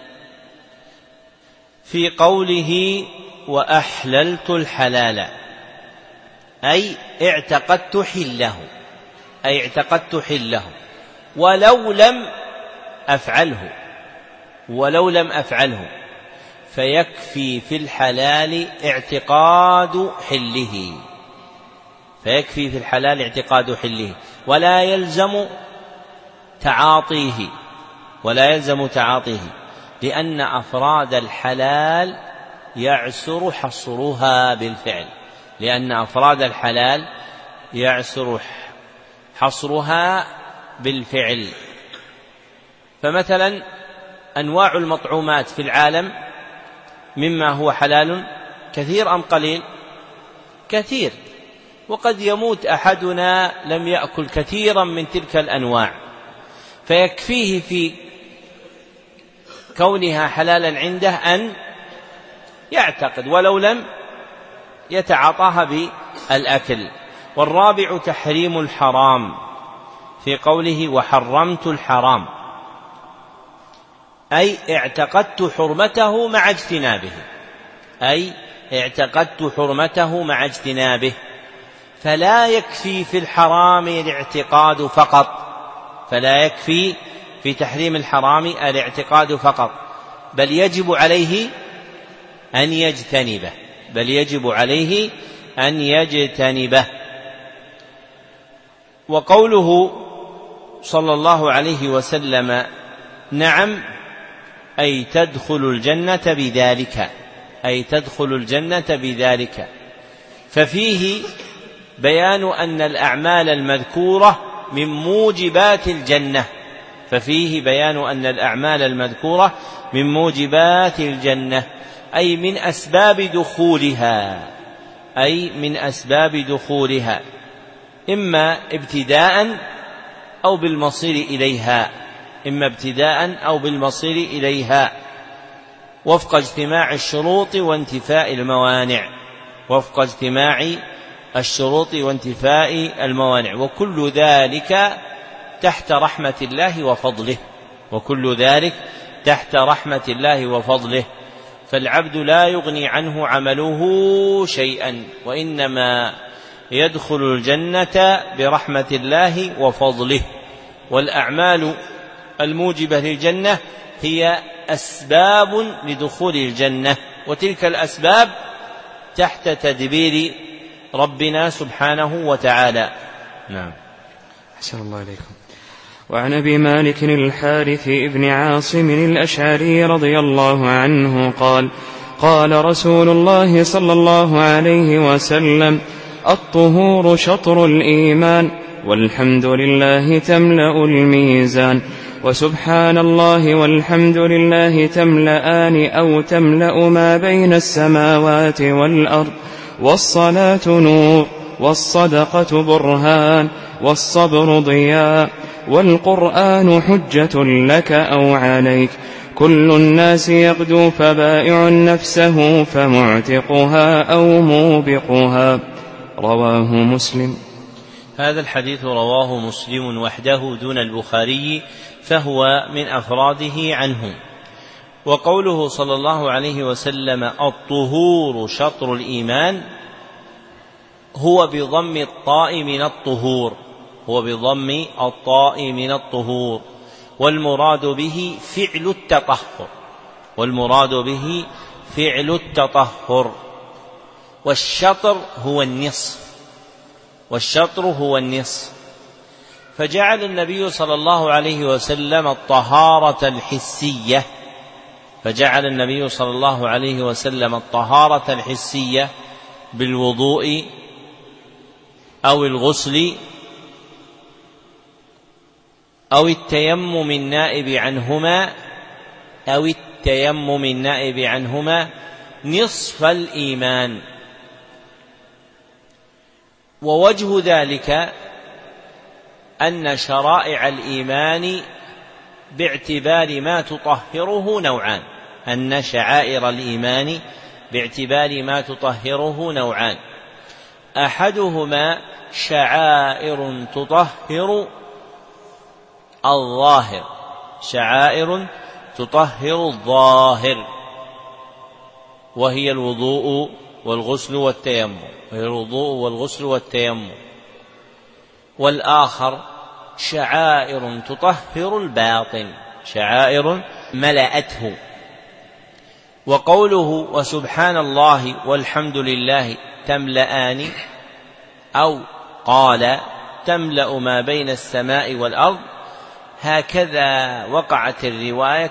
في قوله وأحللت الحلال، أي اعتقدت حله ولو لم أفعله، فيكفي في الحلال اعتقاد حله ولا يلزم تعاطيه، لأن أفراد الحلال يعسر حصرها بالفعل. فمثلا أنواع المطعومات في العالم مما هو حلال كثير أم قليل؟ كثير، وقد يموت أحدنا لم يأكل كثيرا من تلك الأنواع، فيكفيه في كونها حلالا عنده أن يعتقد ولو لم يتعاطاها بالأكل. والرابع تحريم الحرام في قوله وحرمت الحرام، أي اعتقدت حرمته مع اجتنابه، فلا يكفي في الحرام الاعتقاد فقط، فلا يكفي في تحريم الحرام الاعتقاد فقط، بل يجب عليه أن يجتنبه. وقوله صلى الله عليه وسلم نعم أي تدخل الجنة بذلك، ففيه بيان أن الأعمال المذكورة من موجبات الجنة، أي من أسباب دخولها، إما ابتداء أو بالمصير إليها، وفق اجتماع الشروط وانتفاء الموانع، وكل ذلك تحت رحمة الله وفضله. فالعبد لا يغني عنه عمله شيئا، وإنما يدخل الجنة برحمة الله وفضله. والأعمال الموجبة للجنة هي أسباب لدخول الجنة، وتلك الأسباب تحت تدبير ربنا سبحانه وتعالى. نعم. أحسن الله إليكم. وعن أبي مالك الحارث ابن عاصم الأشعري رضي الله عنه قال قال رسول الله صلى الله عليه وسلم الطهور شطر الإيمان، والحمد لله تملأ الميزان، وسبحان الله والحمد لله تملأان أو تملأ ما بين السماوات والأرض، والصلاة نور، والصدقة برهان، والصبر ضياء، والقرآن حجة لك أو عليك، كل الناس يغدو فبائع نفسه فمعتقها أو موبقها. رواه مسلم. هذا الحديث رواه مسلم وحده دون البخاري، فهو من أفراده عنه. وقوله صلى الله عليه وسلم الطهور شطر الإيمان هو بضم الطاء من الطهور، والمراد به فعل التطهر، والشطر هو النصف. فجعل النبي صلى الله عليه وسلم الطهارة الحسية فجعل النبي صلى الله عليه وسلم الطهارة الحسية بالوضوء أو الغسل أو التيمم النائب عنهما نصف الإيمان. ووجه ذلك أن شرائع الإيمان باعتبار ما تطهره نوعان، أن شعائر الإيمان باعتبار ما تطهره نوعان، أحدهما شعائر تطهر الظاهر، شعائر تطهر الظاهر، وهي الوضوء والغسل والتيمم، والآخر شعائر تطهر الباطن، شعائر ملأته. وقوله وسبحان الله والحمد لله تملأان، أو قال تملأ ما بين السماء والأرض، هكذا وقعت الرواية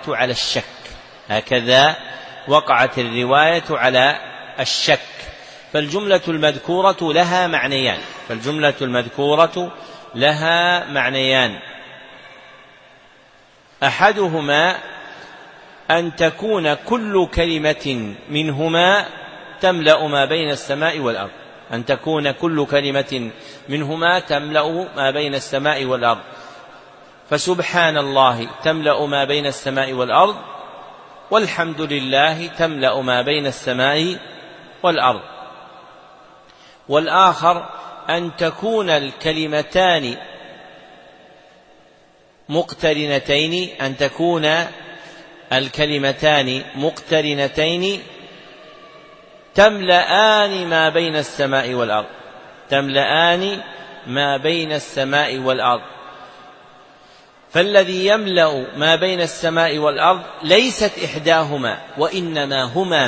على الشك. فالجملة المذكورة لها معنيان، أحدهما أن تكون كل كلمة منهما تملأ ما بين السماء والأرض، فسبحان الله تملأ ما بين السماء والأرض، والحمد لله تملأ ما بين السماء والأرض. والآخر أن تكون الكلمتان مقترنتين تملأان ما بين السماء والأرض. فالذي يملأ ما بين السماء والأرض ليست إحداهما وإنما هما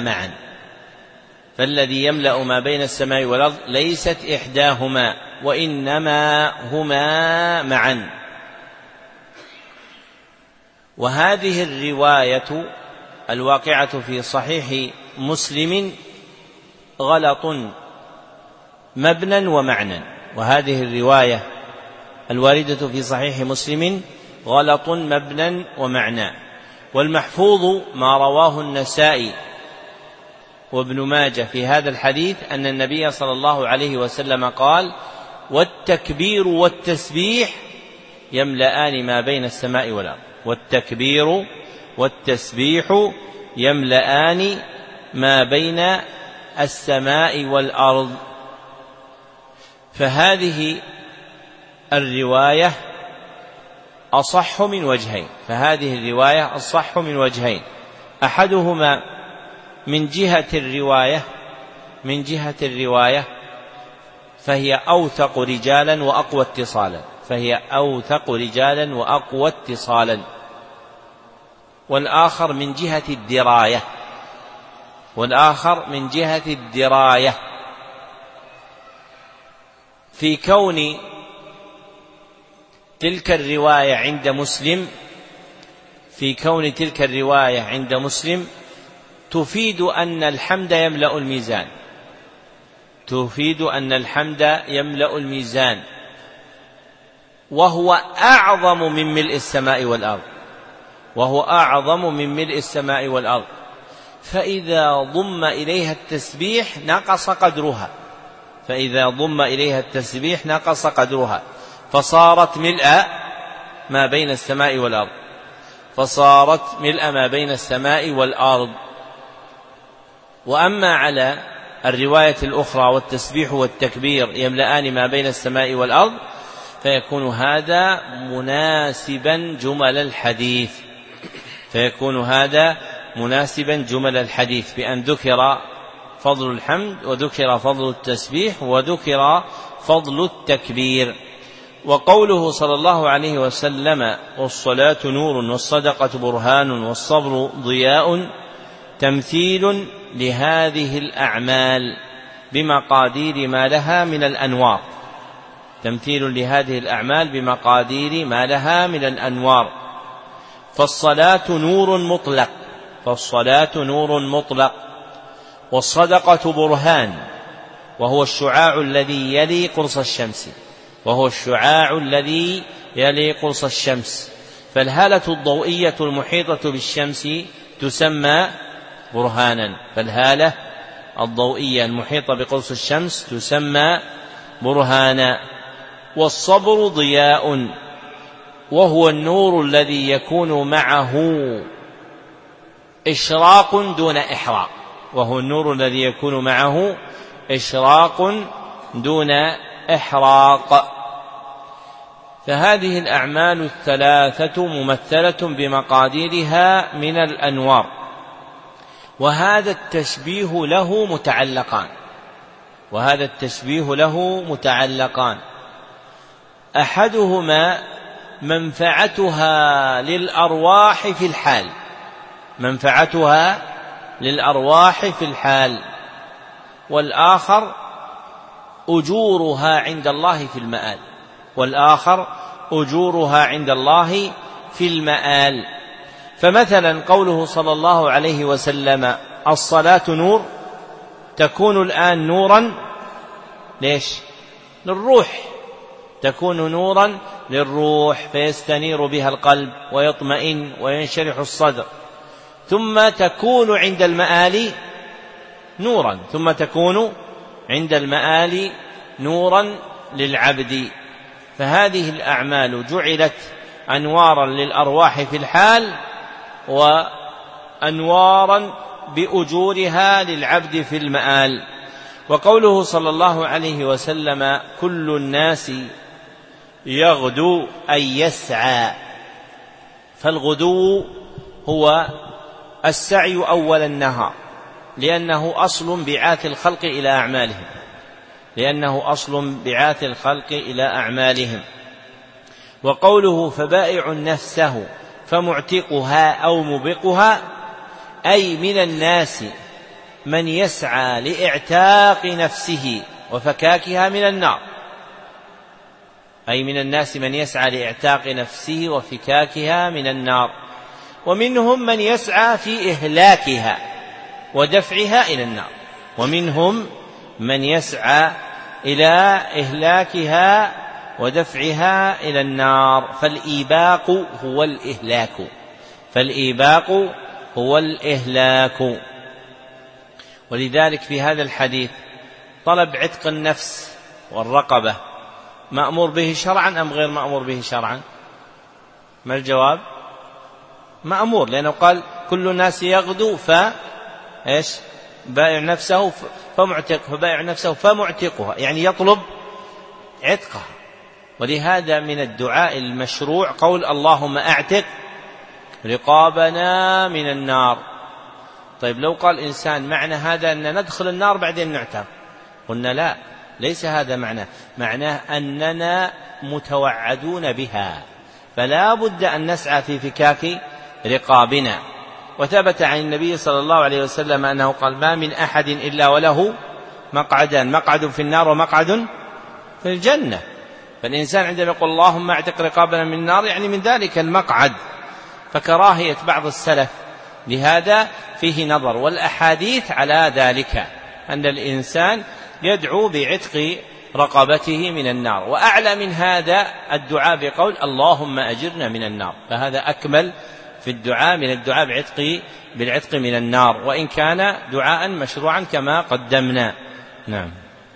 معا. وهذه الرواية الواقعة في صحيح مسلم غلط مبنى ومعنى، وهذه الرواية الواردة في صحيح مسلم غلط مبنى ومعنى. والمحفوظ ما رواه النسائي وابن ماجه في هذا الحديث أن النبي صلى الله عليه وسلم قال والتكبير والتسبيح يملأان ما بين السماء والأرض، والتكبير والتسبيح يملأان ما بين السماء والأرض. فهذه الرواية أصح من وجهين، أحدهما من جهة الرواية فهي أوثق رجالا وأقوى اتصالا، والآخر من جهة الدراية في كون تلك الرواية عند مسلم تفيد أن الحمد يملأ الميزان، وهو أعظم من ملء السماء والأرض، فإذا ضم إليها التسبيح نقص قدرها، فصارت ملء ما بين السماء والأرض. وأما على الرواية الأخرى والتسبيح والتكبير يملأان ما بين السماء والأرض، فيكون هذا مناسبا جمل الحديث بأن ذكر فضل الحمد وذكر فضل التسبيح وذكر فضل التكبير. وقوله صلى الله عليه وسلم والصلاة نور والصدقة برهان والصبر ضياء تمثيل لهذه الأعمال بمقادير ما لها من الأنوار. فالصلاة نور مطلق فالصلاة نور مطلق. والصدقة برهان، وهو الشعاع الذي يلي قرص الشمس، فالهالة الضوئية المحيطة بالشمس تسمى برهانا، فالهالة الضوئية المحيطة بقرص الشمس تسمى برهانا. والصبر ضياء، وهو النور الذي يكون معه إشراق دون إحراق. فهذه الأعمال الثلاثة ممثلة بمقاديرها من الأنوار، وهذا التشبيه له متعلقان، أحدهما منفعتها للأرواح في الحال، والآخر أجورها عند الله في المآل. فمثلا قوله صلى الله عليه وسلم الصلاة نور، تكون الآن نورا للروح، فيستنير بها القلب ويطمئن وينشرح الصدر، ثم تكون عند المآل نورا للعبد. فهذه الأعمال جعلت أنوارا للأرواح في الحال، وأنوارا بأجورها للعبد في المآل. وقوله صلى الله عليه وسلم كل الناس يغدو أي يسعى، فالغدو هو السعي أول النهار، لأنه أصل بعاث الخلق إلى أعمالهم. وقوله فبائع نفسه فمعتقها أو مبقها، أي من الناس من يسعى لإعتاق نفسه وفكاكها من النار، ومنهم من يسعى في إهلاكها ودفعها إلى النار، فالإيباق هو الإهلاك. ولذلك في هذا الحديث طلب عتق النفس والرقبة مأمور به شرعا أم غير مأمور به شرعا؟ ما الجواب؟ مأمور، لأنه قال كل الناس يغدو بائع نفسه فمعتقها، يعني يطلب عتقها. ولهذا من الدعاء المشروع قول اللهم أعتق رقابنا من النار. طيب لو قال إنسان معنى هذا أن ندخل النار بعدين نعتق، قلنا لا، ليس هذا معناه أننا متوعدون بها، فلا بد أن نسعى في فكاك رقابنا. وثبت عن النبي صلى الله عليه وسلم أنه قال ما من أحد إلا وله مقعدان، مقعد في النار ومقعد في الجنة. فالإنسان عندما يقول اللهم اعتق رقابنا من النار يعني من ذلك المقعد. فكراهية بعض السلف لهذا فيه نظر، والأحاديث على ذلك أن الإنسان يدعو بعتق رقبته من النار. وأعلى من هذا الدعاء بقول اللهم أجرنا من النار، فهذا أكمل في الدعاء من الدعاء بالعتق من النار، وإن كان دعاء مشروعا كما قدمنا. نعم.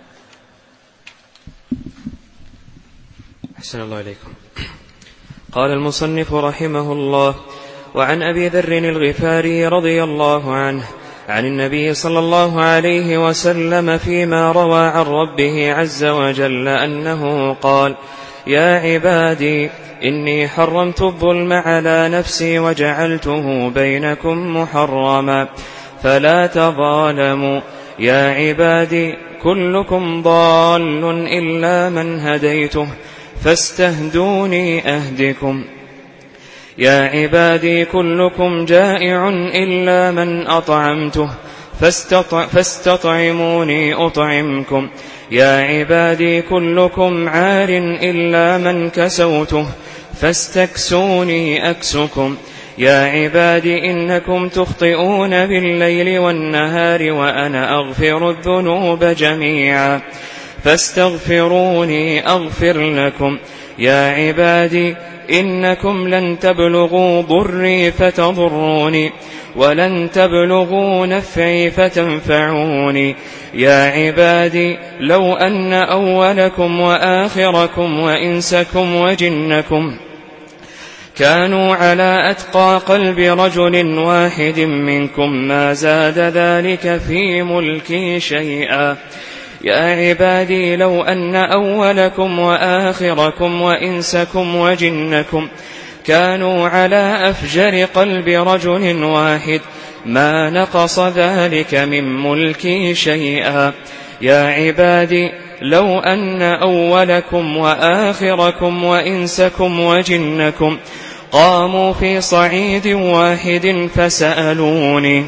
أحسن الله إليكم. قال المصنف رحمه الله: وعن أبي ذر الغفاري رضي الله عنه عن النبي صلى الله عليه وسلم فيما روى عن ربه عز وجل أنه قال: يا عبادي إني حرمت الظلم على نفسي وجعلته بينكم محرما فلا تظالموا. يا عبادي كلكم ضال إلا من هديته فاستهدوني أهدكم. يا عبادي كلكم جائع إلا من أطعمته فاستطعموني أطعمكم. يا عبادي كلكم عار إلا من كسوته فاستكسوني أكسكم. يا عباد إنكم تخطئون بالليل والنهار وأنا أغفر الذنوب جميعا فاستغفروني أغفر لكم. يا عبادي إنكم لن تبلغوا ضري فتضروني ولن تبلغوا نفعي فتنفعوني. يا عبادي لو أن أولكم وآخركم وإنسكم وجنكم كانوا على أتقى قلب رجل واحد منكم ما زاد ذلك في ملكي شيئا. يا عبادي لو أن أولكم وآخركم وإنسكم وجنكم كانوا على أفجر قلب رجل واحد ما نقص ذلك من ملكي شيئا. يا عبادي لو أن أولكم وآخركم وإنسكم وجنكم قاموا في صعيد واحد فسألوني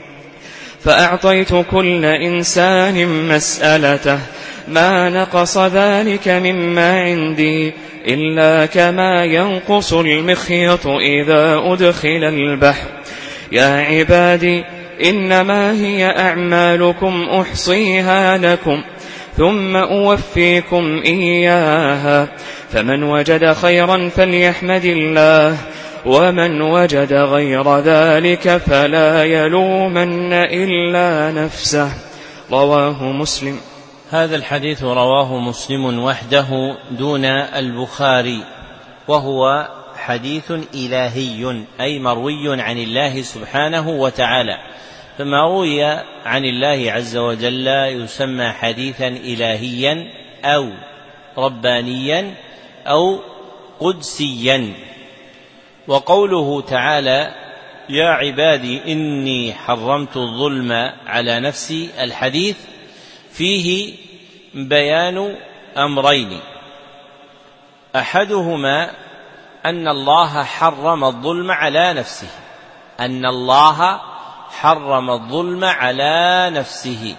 فأعطيت كل إنسان مسألته ما نقص ذلك مما عندي إلا كما ينقص المخيط إذا أدخل البحر. يا عبادي إنما هي أعمالكم أحصيها لكم ثم أوفيكم إياها فمن وجد خيرا فليحمد الله ومن وجد غير ذلك فلا يلومن إلا نفسه. رواه مسلم. هذا الحديث رواه مسلم وحده دون البخاري، وهو حديث إلهي أي مروي عن الله سبحانه وتعالى، فما روي عن الله عز وجل يسمى حديثا إلهيا أو ربانيا أو قدسيا. وقوله تعالى يا عبادي إني حرمت الظلم على نفسي، الحديث فيه بيان أمرين، أحدهما أن الله حرم الظلم على نفسه، أن الله حرم الظلم على نفسه،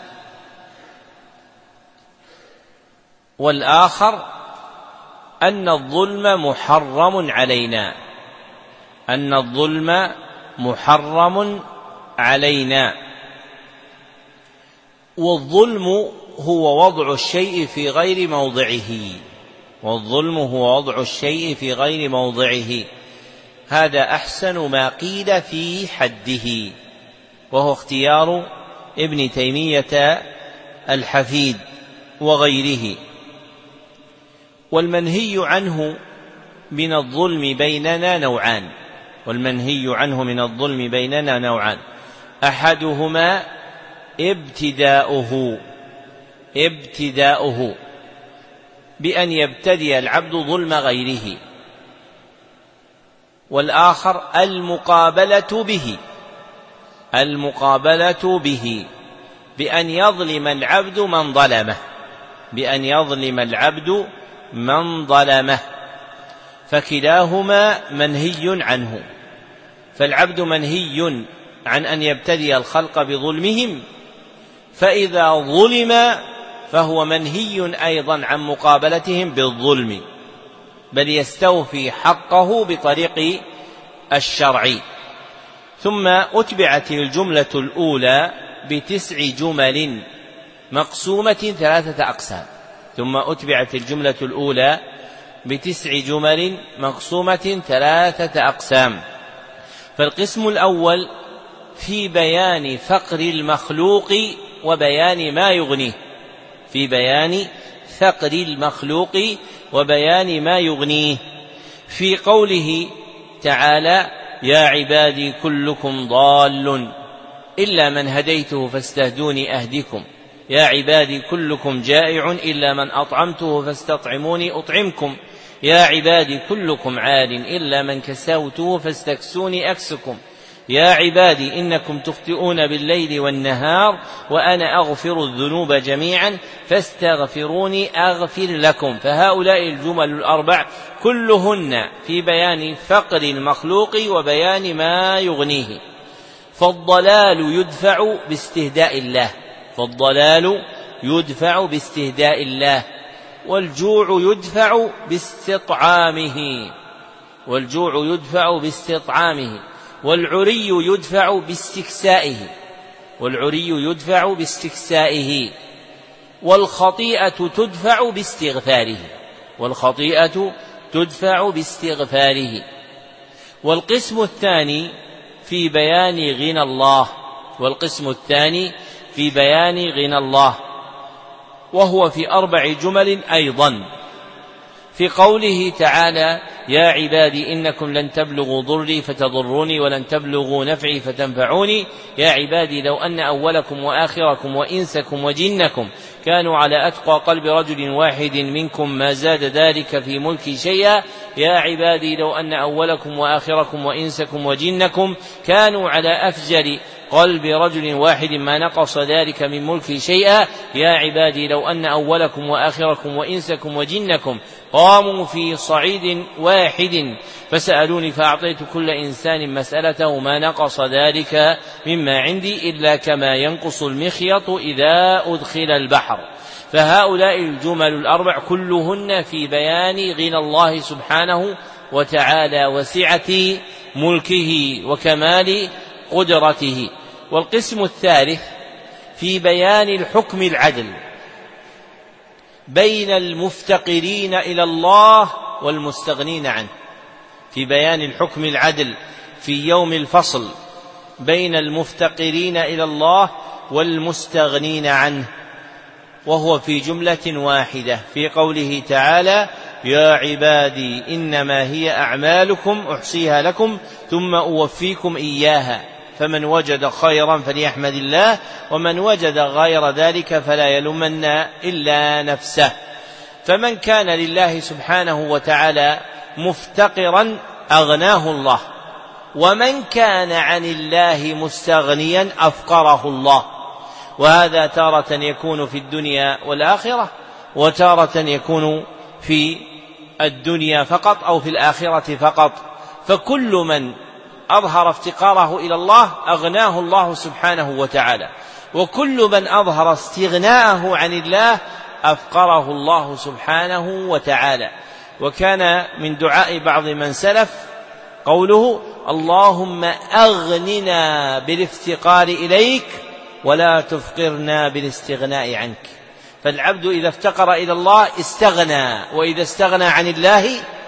والآخر أن الظلم محرم علينا، أن الظلم محرم علينا. والظلم هو وضع الشيء في غير موضعه، والظلم هو وضع الشيء في غير موضعه، هذا أحسن ما قيل في حده، وهو اختيار ابن تيمية الحفيد وغيره. والمنهي عنه من الظلم بيننا نوعان، والمنهي عنه من الظلم بيننا نوعان، أحدهما ابتداؤه بأن يبتدي العبد ظلم غيره، والآخر المقابلة به بأن يظلم العبد من ظلمه، فكلاهما منهي عنه. فالعبد منهي عن أن يبتدي الخلق بظلمهم، فإذا ظلم فهو منهي أيضا عن مقابلتهم بالظلم، بل يستوفي حقه بطريق الشرع. ثم أتبعت الجملة الأولى ب9 جمل مقسومة 3 أقسام، ثم أتبعت الجملة الأولى ب9 جمل مقسومة 3 أقسام. فالقسم الأول في بيان فقر المخلوق وبيان ما يغنيه، في بيان فقر المخلوق وبيان ما يغنيه، في قوله تعالى يا عبادي كلكم ضال إلا من هديته فاستهدوني أهدكم، يا عبادي كلكم جائع إلا من أطعمته فاستطعموني أطعمكم، يا عبادي كلكم عار إلا من كسوته فاستكسوني أكسكم، يا عبادي إنكم تخطئون بالليل والنهار وأنا أغفر الذنوب جميعا فاستغفروني أغفر لكم. فهؤلاء الجمل ال4 كلهن في بيان فقر المخلوق وبيان ما يغنيه. فالضلال يدفع باستهداء الله، والجوع يدفع باستطعامه، والعري يدفع باستكسائه، والعري يدفع باستكسائه، والخطيئة تدفع باستغفاره، والخطيئة تدفع باستغفاره. والقسم الثاني في بيان غنى الله، والقسم الثاني في بيان غنى الله، وهو في 4 جمل أيضا، في قوله تعالى: يا عبادي إنكم لن تبلغوا ضري فتضروني ولن تبلغوا نفعي فتنفعوني، يا عبادي لو أن أولكم وآخركم وإنسكم وجنكم كانوا على أتقى قلب رجل واحد منكم ما زاد ذلك في ملكي شيئا، يا عبادي لو أن أولكم وآخركم وإنسكم وجنكم كانوا على أفجر قلب رجل واحد ما نقص ذلك من ملكي شيئا، يا عبادي لو أن أولكم وآخركم وإنسكم وجنكم قاموا في صعيد واحد فسألوني فأعطيت كل إنسان مسألته ما نقص ذلك مما عندي إلا كما ينقص المخيط إذا أدخل البحر. فهؤلاء الجمل ال4 كلهن في بيان غنى الله سبحانه وتعالى وسعة ملكه وكمال قدرته. والقسم الثالث في بيان الحكم العدل بين المفتقرين إلى الله والمستغنين عنه، في بيان الحكم العدل في يوم الفصل بين المفتقرين إلى الله والمستغنين عنه، وهو في جملة واحدة، في قوله تعالى: يا عبادي إنما هي أعمالكم أحصيها لكم ثم أوفيكم إياها فمن وجد خيرا فليحمد الله ومن وجد غير ذلك فلا يلومن إلا نفسه. فمن كان لله سبحانه وتعالى مفتقرا أغناه الله، ومن كان عن الله مستغنيا أفقره الله، وهذا تارة يكون في الدنيا والآخرة، وتارة يكون في الدنيا فقط أو في الآخرة فقط. فكل من أظهر افتقاره إلى الله أغناه الله سبحانه وتعالى، وكل من أظهر استغناءه عن الله أفقره الله سبحانه وتعالى. وكان من دعاء بعض من سلف قوله: اللهم أغننا بالافتقار إليك ولا تفقرنا بالاستغناء عنك. فالعبد إذا افتقر إلى الله استغنى، وإذا استغنى عن الله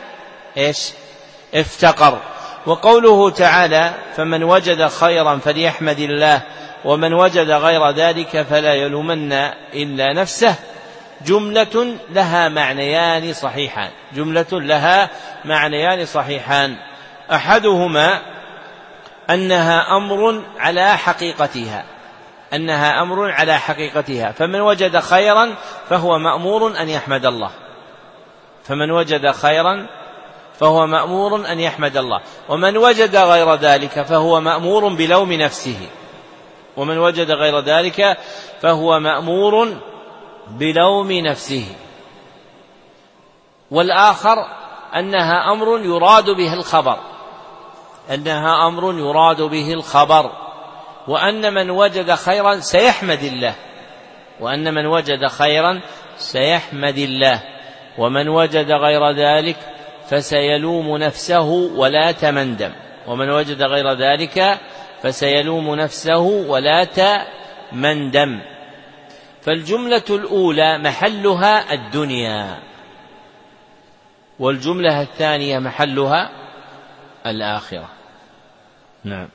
افتقر. وقوله تعالى: فمن وجد خيرا فليحمد الله ومن وجد غير ذلك فلا يلومن إلا نفسه، جملة لها معنيان صحيحان، جملة لها معنيان صحيحان. أحدهما أنها أمر على حقيقتها، أنها أمر على حقيقتها، فمن وجد خيرا فهو مأمور أن يحمد الله، فمن وجد خيرا فهو مأمور أن يحمد الله، ومن وجد غير ذلك فهو مأمور بلوم نفسه، ومن وجد غير ذلك فهو مأمور بلوم نفسه. والآخر أنها أمر يراد به الخبر، أنها أمر يراد به الخبر، وأن من وجد خيرا سيحمد الله، وأن من وجد خيرا سيحمد الله، ومن وجد غير ذلك فسيلوم نفسه ولا تمندم، ومن وجد غير ذلك فسيلوم نفسه ولا تمندم. فالجملة الأولى محلها الدنيا، والجملة الثانية محلها الآخرة. نعم.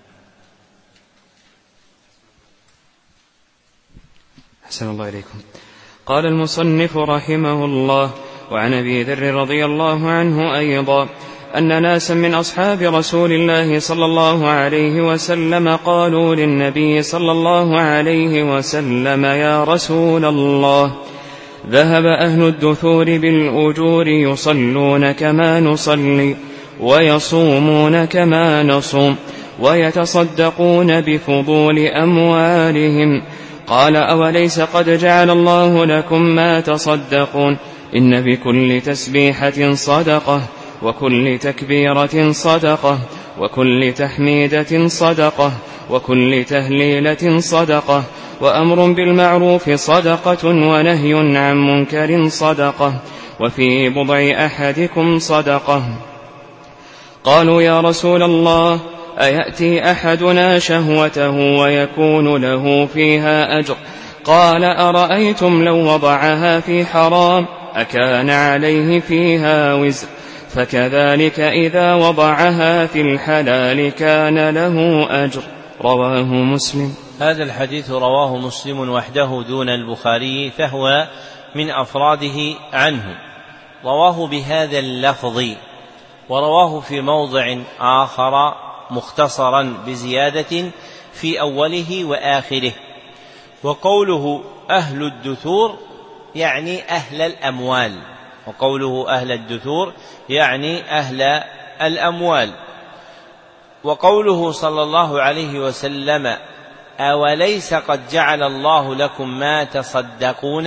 أحسن الله إليكم. قال المصنف رحمه الله: وعن أبي ذر رضي الله عنه أيضا أن ناسا من أصحاب رسول الله صلى الله عليه وسلم قالوا للنبي صلى الله عليه وسلم: يا رسول الله، ذهب أهل الدثور بالأجور يصلون كما نصلي ويصومون كما نصوم ويتصدقون بفضول أموالهم. قال: أوليس قد جعل الله لكم ما تصدقون؟ إن بكل تسبيحة صدقة، وكل تكبيرة صدقة، وكل تحميدة صدقة، وكل تهليلة صدقة، وأمر بالمعروف صدقة، ونهي عن منكر صدقة، وفي بضع أحدكم صدقة. قالوا: يا رسول الله، أيأتي أحدنا شهوته ويكون له فيها أجر؟ قال أرأيتم لو وضعها في حرام أكان عليه فيها وزر؟ فكذلك إذا وضعها في الحلال كان له أجر. رواه مسلم. هذا الحديث رواه مسلم وحده دون البخاري، فهو من أفراده عنه. رواه بهذا اللفظ، ورواه في موضع آخر مختصرا بزيادة في أوله وآخره. وقوله أهل الدثور يعني أهل الأموال، وقوله أهل الدثور يعني أهل الأموال. وقوله صلى الله عليه وسلم أوليس قد جعل الله لكم ما تصدقون،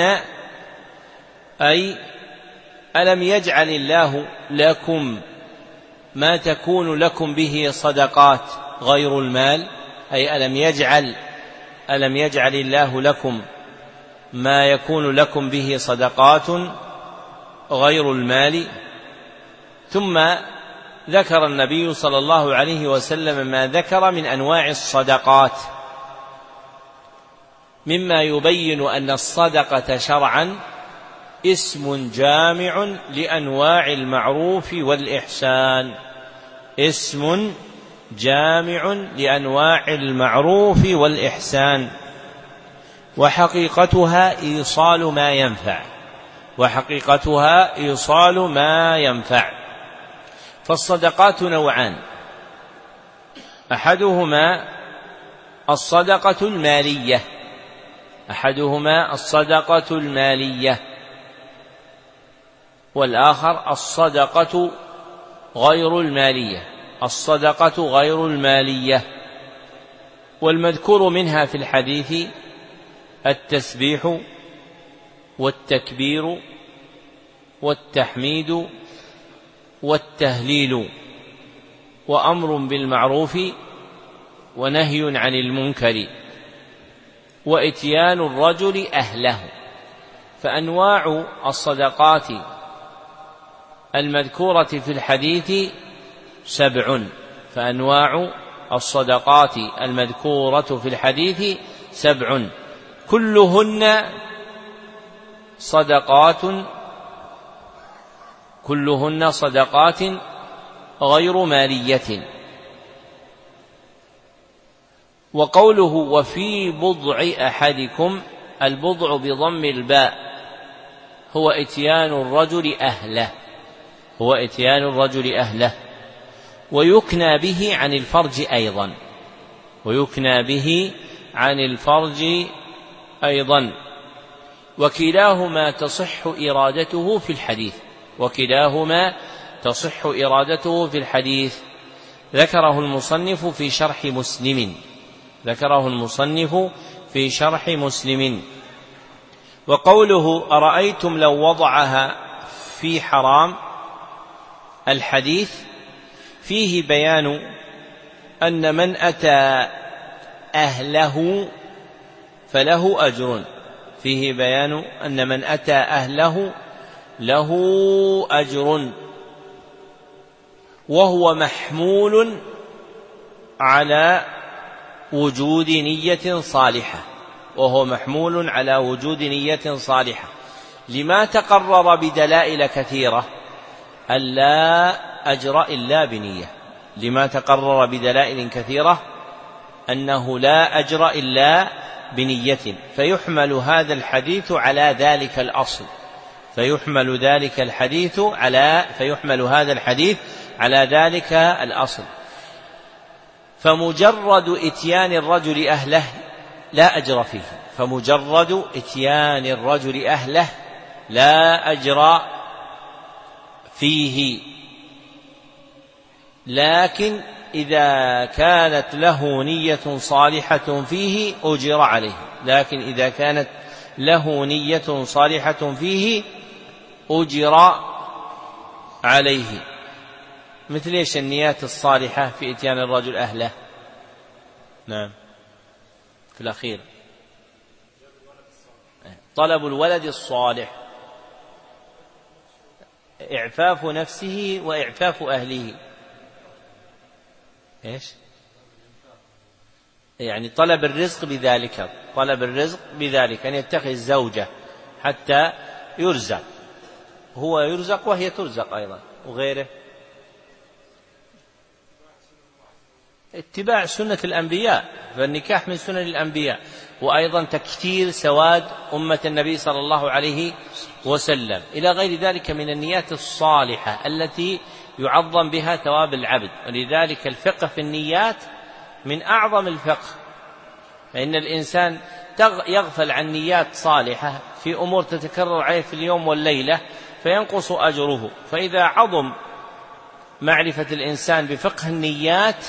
أي ألم يجعل الله لكم ما تكون لكم به صدقات غير المال، أي ألم يجعل الله لكم ما يكون لكم به صدقات غير المال. ثم ذكر النبي صلى الله عليه وسلم ما ذكر من أنواع الصدقات، مما يبين أن الصدقة شرعا اسم جامع لأنواع المعروف والإحسان، اسم جامع لأنواع المعروف والإحسان، وحقيقتها إيصال ما ينفع. فالصدقات نوعان، أحدهما الصدقة المالية، والآخر الصدقة غير المالية. والمذكور منها في الحديث التسبيح والتكبير والتحميد والتهليل، وأمر بالمعروف ونهي عن المنكر، وإتيان الرجل أهله. فأنواع الصدقات المذكورة في الحديث 7، كلهن صدقات غير مالية. وقوله وفي بضع أحدكم، البضع بضم الباء هو إتيان الرجل أهله، ويكنى به عن الفرج أيضا، وكلاهما تصح إرادته في الحديث. ذكره المصنف في شرح مسلم. وقوله أرأيتم لو وضعها في حرام، الحديث فيه بيان أن من أتى أهله فله أجر، وهو محمول على وجود نية صالحة، لما تقرر بدلائل كثيرة ألا أجر إلا بنية، أنه لا أجر إلا بنية. فيحمل هذا الحديث على ذلك الأصل. فمجرد إتيان الرجل أهله لا أجر فيه، لكن إذا كانت له نية صالحة فيه أجر عليه. مثل إيش النيات الصالحة في إتيان الرجل أهله؟ نعم، في الأخير طلب الولد الصالح، إعفاف نفسه وإعفاف أهله. إيش؟ يعني طلب الرزق بذلك، طلب الرزق بذلك أن يتخذ زوجة حتى يرزق، هو يرزق وهي ترزق أيضا وغيره. اتباع سنة الأنبياء، فالنكاح من سنن الأنبياء، وأيضا تكثير سواد أمة النبي صلى الله عليه وسلم، إلى غير ذلك من النيات الصالحة التي يعظم بها ثواب العبد. ولذلك الفقه في النيات من أعظم الفقه، فإن الإنسان يغفل عن نيات صالحة في أمور تتكرر عليه في اليوم والليلة فينقص أجره. فإذا عظم معرفة الإنسان بفقه النيات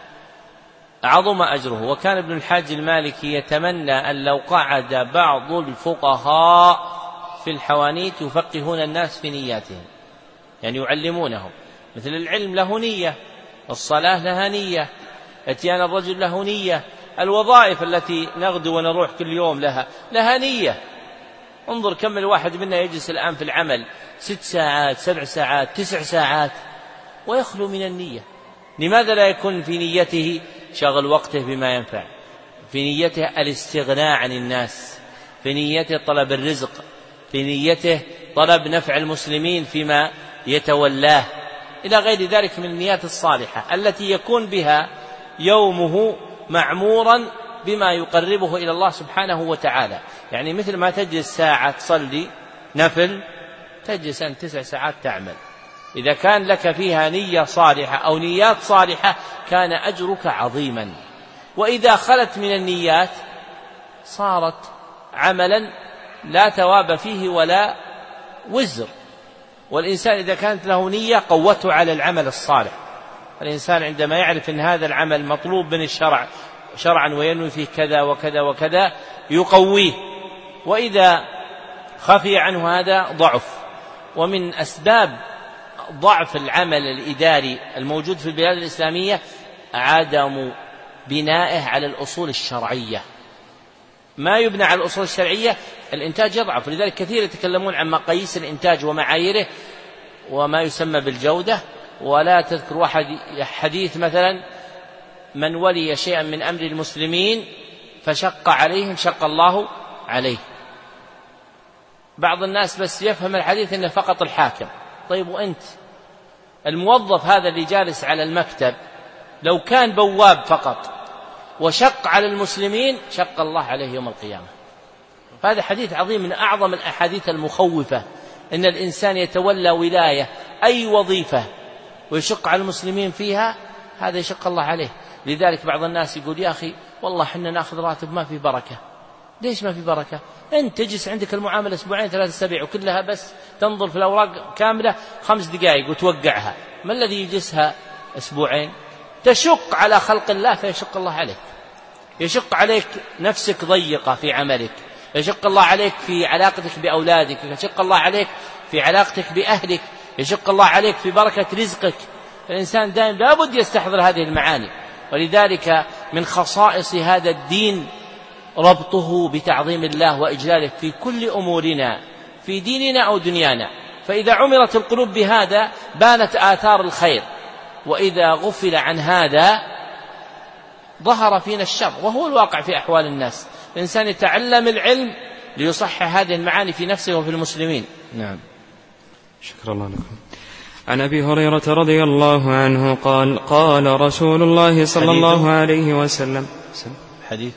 عظم أجره. وكان ابن الحاج المالكي يتمنى أن لو قعد بعض الفقهاء في الحوانيت يفقهون الناس في نياتهم، يعني يعلمونهم، مثل العلم له نية، الصلاة لها نية، اتيان الرجل له نية، الوظائف التي نغدو ونروح كل يوم لها نية. انظر كم الواحد منا يجلس الآن في العمل 6 ساعات 7 ساعات 9 ساعات ويخلو من النية. لماذا لا يكون في نيته شغل وقته بما ينفع، في نيته الاستغناء عن الناس، في نيته طلب الرزق، في نيته طلب نفع المسلمين فيما يتولاه، إلى غير ذلك من النيات الصالحة التي يكون بها يومه معمورا بما يقربه إلى الله سبحانه وتعالى. يعني مثل ما تجلس ساعة تصلي نفل تجلس أن 9 ساعات تعمل، إذا كان لك فيها نية صالحة أو نيات صالحة كان أجرك عظيما. وإذا خلت من النيات صارت عملا لا ثواب فيه ولا وزر. والإنسان إذا كانت له نية قوته على العمل الصالح. الإنسان عندما يعرف أن هذا العمل مطلوب من الشرع شرعا وينوي فيه كذا وكذا وكذا يقويه، وإذا خفي عنه هذا ضعف. ومن أسباب ضعف العمل الإداري الموجود في البلاد الإسلامية عدم بنائه على الأصول الشرعية. ما يبنى على الأصول الشرعية الإنتاج يضعف. لذلك كثير يتكلمون عن مقاييس الإنتاج ومعاييره وما يسمى بالجودة، ولا تذكر واحد حديث مثلا من ولي شيئا من أمر المسلمين فشق عليهم شق الله عليه. بعض الناس بس يفهم الحديث إنه فقط الحاكم. طيب وأنت الموظف هذا اللي جالس على المكتب لو كان بواب فقط وشق على المسلمين شق الله عليه يوم القيامة. هذا حديث عظيم من أعظم الأحاديث المخوفة، إن الإنسان يتولى ولاية أي وظيفة ويشق على المسلمين فيها هذا يشق الله عليه. لذلك بعض الناس يقول يا أخي والله حنا نأخذ راتب ما في بركة. ليش ما في بركة؟ أنت تجلس عندك المعاملة 2 3 أسابيع وكلها بس تنظر في الأوراق كاملة 5 دقائق وتوقعها. ما الذي يجلسها 2 أسبوع؟ تشق على خلق الله فيشق الله عليك. يشق عليك نفسك ضيقة في عملك، يشق الله عليك في علاقتك بأولادك، يشق الله عليك في علاقتك بأهلك، يشق الله عليك في بركة رزقك. الإنسان دائما لابد يستحضر هذه المعاني. ولذلك من خصائص هذا الدين ربطه بتعظيم الله وإجلاله في كل أمورنا في ديننا أو دنيانا. فإذا عمرت القلوب بهذا بانت آثار الخير، وإذا غفل عن هذا ظهر فينا الشر، وهو الواقع في أحوال الناس. الإنسان يتعلم العلم ليصحح هذه المعاني في نفسه وفي المسلمين. نعم. شكر الله لكم. عن أبي هريرة رضي الله عنه قال قال رسول الله صلى الله عليه وسلم حديث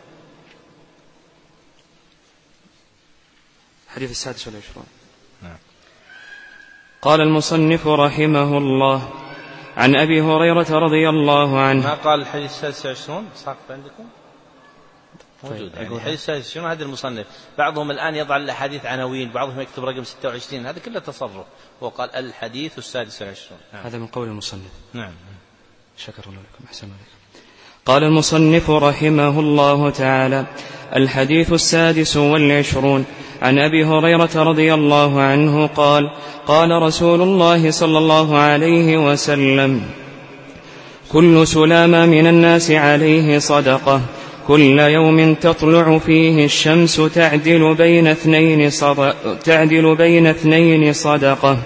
26. نعم. قال المصنف رحمه الله عن أبي هريرة رضي الله عنه. ما قال الحديث 26 ساقط عندكم موجود. يعني الحديث 26 هذا المصنف. بعضهم الآن يضع الحديث عناوين، بعضهم يكتب رقم 26. هذا كله تصرف. وقال الحديث 26. نعم. هذا من قول المصنف. نعم. شكر الله لكم. أحسن عليكم. قال المصنف رحمه الله تعالى الحديث 26 عن أبي هريرة رضي الله عنه قال قال رسول الله صلى الله عليه وسلم كل سلامة من الناس عليه صدقة، كل يوم تطلع فيه الشمس تعدل بين 2 صدقة،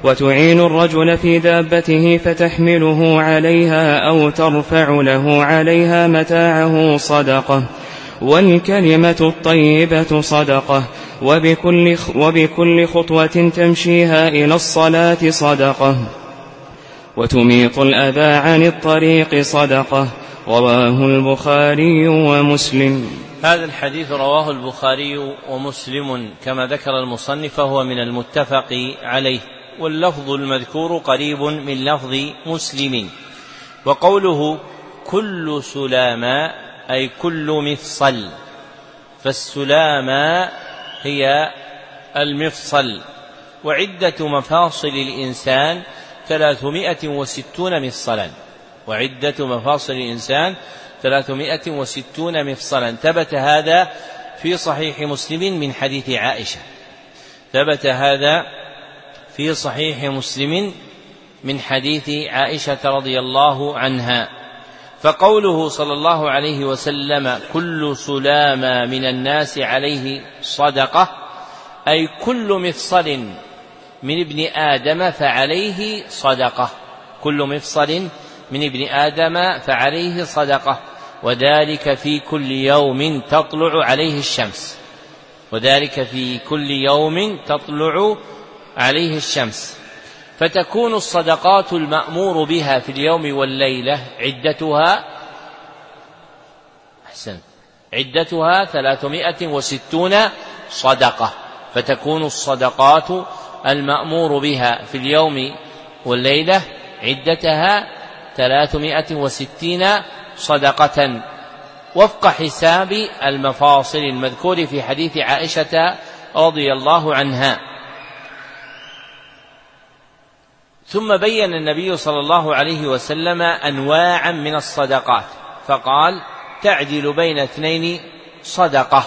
وتعين الرجل في دابته فتحمله عليها أو ترفع له عليها متاعه صدقة. والكلمة الطيبة صدقة. وبكل خطوة تمشيها إلى الصلاة صدقة. وتميط الأذى عن الطريق صدقة. رواه البخاري ومسلم. هذا الحديث رواه البخاري ومسلم كما ذكر المصنف، هو من المتفق عليه، واللفظ المذكور قريب من لفظ مسلم. وقوله كل سلامة أي كل مفصل، فالسلامة هي المفصل، وعدة مفاصل الإنسان 360 مفصلا، وعدة مفاصل الإنسان 360 مفصلا. ثبت هذا في صحيح مسلم من حديث عائشة، ثبت هذا في صحيح مسلم من حديث عائشة رضي الله عنها. فقوله صلى الله عليه وسلم كل سلامة من الناس عليه صدقة، أي كل مفصل من ابن آدم فعليه صدقة، كل مفصل من ابن آدم فعليه صدقة، وذلك في كل يوم تطلع عليه الشمس، وذلك في كل يوم تطلع عليه الشمس. فتكون الصدقات المأمور بها في اليوم والليلة عدتها 360 صدقة. فتكون الصدقات المأمور بها في اليوم والليلة عدتها 360 صدقة، وفق حساب المفاصل المذكور في حديث عائشة رضي الله عنها. ثم بين النبي صلى الله عليه وسلم أنواعا من الصدقات، فقال تعدل بين 2 صدقة،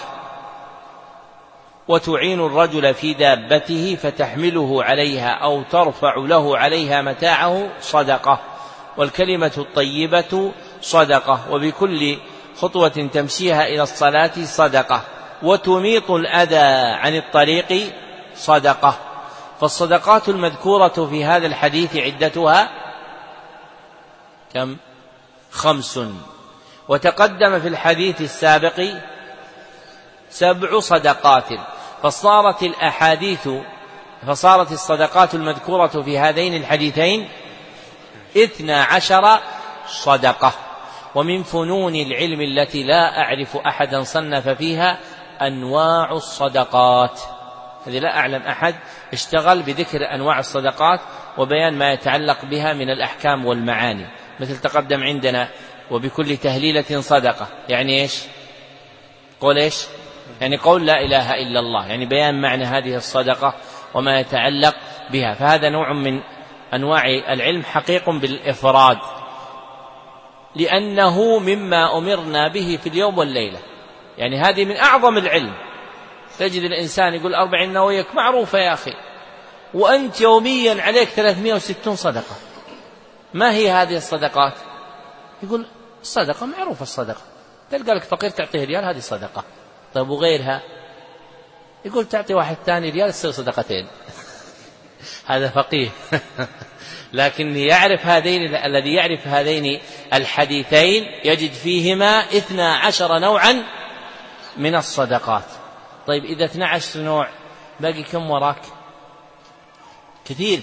وتعين الرجل في دابته فتحمله عليها أو ترفع له عليها متاعه صدقة، والكلمة الطيبة صدقة، وبكل خطوة تمشيها إلى الصلاة صدقة، وتميط الأذى عن الطريق صدقة. فالصدقات المذكورة في هذا الحديث عدتها كم؟ 5. وتقدم في الحديث السابق 7 صدقات، فصارت الصدقات المذكورة في هذين الحديثين 12 صدقة. ومن فنون العلم التي لا أعرف أحدا صنف فيها أنواع الصدقات، هذه لا أعلم أحد اشتغل بذكر أنواع الصدقات وبيان ما يتعلق بها من الأحكام والمعاني، مثل تقدم عندنا وبكل تهليلة صدقة، يعني إيش؟ قول إيش؟ يعني قول لا إله إلا الله، يعني بيان معنى هذه الصدقة وما يتعلق بها. فهذا نوع من أنواع العلم حقيق بالإفراد، لأنه مما أمرنا به في اليوم والليلة، يعني هذه من أعظم العلم. تجد الإنسان يقول 40 نويك معروفة يا أخي، وأنت يوميا عليك 360 صدقة، ما هي هذه الصدقات؟ يقول الصدقة معروفة، الصدقة تلقى لك فقير تعطيه ريال، هذه صدقة. طيب وغيرها؟ يقول تعطي واحد ثاني ريال تصير صدقتين. هذا فقيه. لكن الذي يعرف هذين الحديثين يجد فيهما 12 نوعا من الصدقات. طيب إذا 12 نوع باقي كم وراك؟ كثير،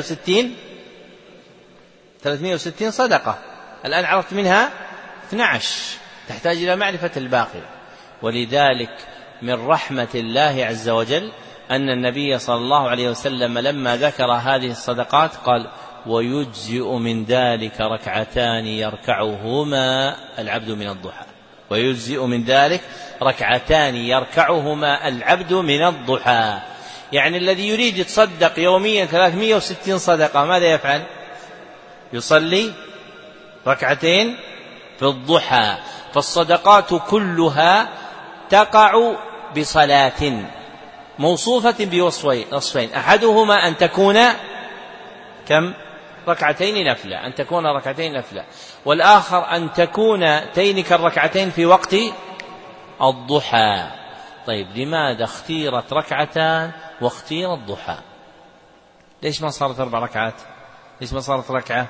360 صدقة. الآن عرفت منها 12، تحتاج إلى معرفة الباقي. ولذلك من رحمة الله عز وجل أن النبي صلى الله عليه وسلم لما ذكر هذه الصدقات قال ويجزئ من ذلك 2 يركعهما العبد من الضحى، ويجزئ من ذلك 2 يركعهما العبد من الضحى. يعني الذي يريد يتصدق يوميا 360 صدقة ماذا يفعل؟ يصلي 2 في الضحى. فالصدقات كلها تقع بصلاة موصوفة بوصفين، أحدهما أن تكون كم؟ 2 نفلة، أن تكون 2 نفلة، والآخر أن تكون تينك 2 في وقت الضحى. طيب لماذا اختيرت 2 واختير الضحى؟ ليش ما صارت 4 ركعات؟ ليش ما صارت ركعة؟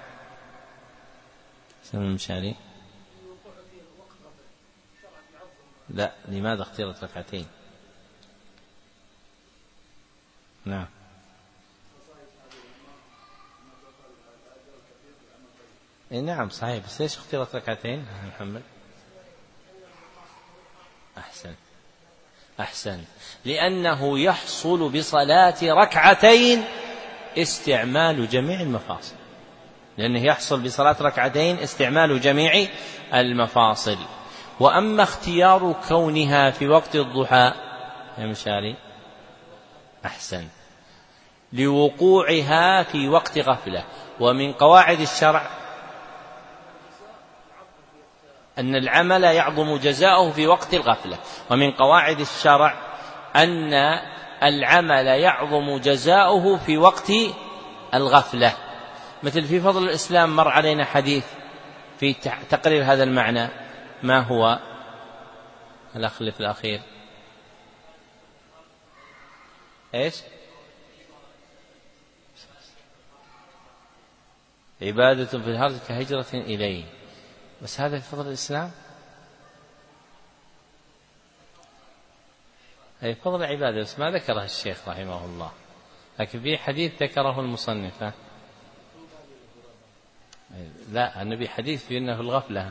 سلم المشاري. لا، لماذا اختيرت ركعتين؟ نعم. نعم صحيح، بس ليش اختيرت ركعتين محمد؟ أحسن، لأنه يحصل بصلاة ركعتين استعمال جميع المفاصل، لأنه يحصل بصلاة ركعتين استعمال جميع المفاصل. وأما اختيار كونها في وقت الضحى يا مشاري أحسن، لوقوعها في وقت غفلة. ومن قواعد الشرع أن العمل يعظم جزاؤه في وقت الغفلة، ومن قواعد الشرع أن العمل يعظم جزاؤه في وقت الغفلة. مثل في فضل الإسلام مر علينا حديث في تقرير هذا المعنى. ما هو الأخ اللي في الأخير؟ إيش؟ عبادة في الأرض كهجرة إليه. بس هذا في فضل الإسلام، أي فضل العبادة، بس ما ذكره الشيخ رحمه الله، لكن في حديث ذكره المصنف. لا، النبي حديث في أنه في الغفلة.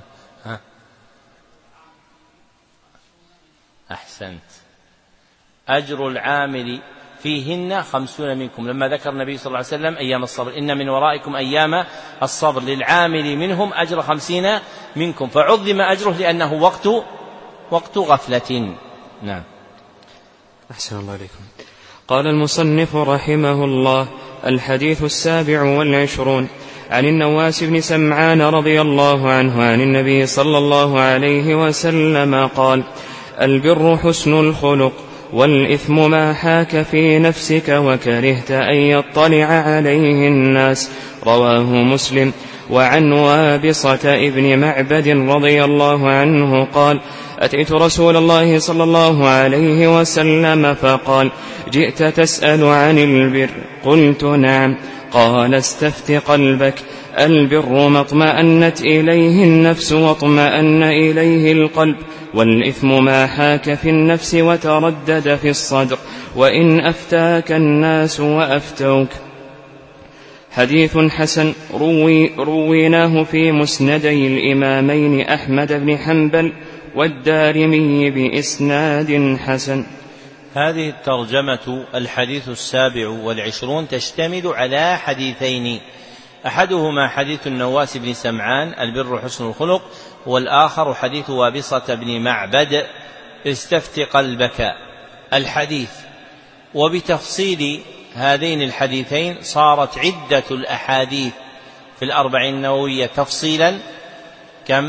أحسنت. أجر العامل فيهن 50 منكم، لما ذكر النبي صلى الله عليه وسلم أيام الصبر، إن من ورائكم أيام الصبر للعامل منهم أجر 50 منكم، فعظم أجره لأنه وقت غفلة. نعم. أحسن الله عليكم. قال المصنف رحمه الله: الحديث 27 عن النواس بن سمعان رضي الله عنه عن النبي صلى الله عليه وسلم قال: البر حسن الخلق، والإثم ما حاك في نفسك وكرهت أن يطلع عليه الناس. رواه مسلم. وعن وابصة ابن معبد رضي الله عنه قال: أتيت رسول الله صلى الله عليه وسلم فقال: جئت تسأل عن البر؟ قلت: نعم. قال: استفت قلبك. البر ما اطمأنت إليه النفس واطمأن إليه القلب، والإثم ما حاك في النفس وتردد في الصدر، وإن أفتاك الناس وأفتوك. حديث حسن رويناه في مسندي الإمامين أحمد بن حنبل والدارمي بإسناد حسن. هذه الترجمة الحديث 27 تشتمل على حديثين، أحدهما حديث النواس بن سمعان البر حسن الخلق، والآخر حديث وابصة بن معبد استفت قلبك. الحديث. وبتفصيل هذين الحديثين صارت عدة الأحاديث في 40 النووية تفصيلا كم؟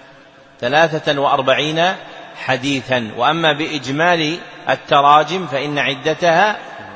43 حديثا. وأما بإجمال التراجم فإن عدتها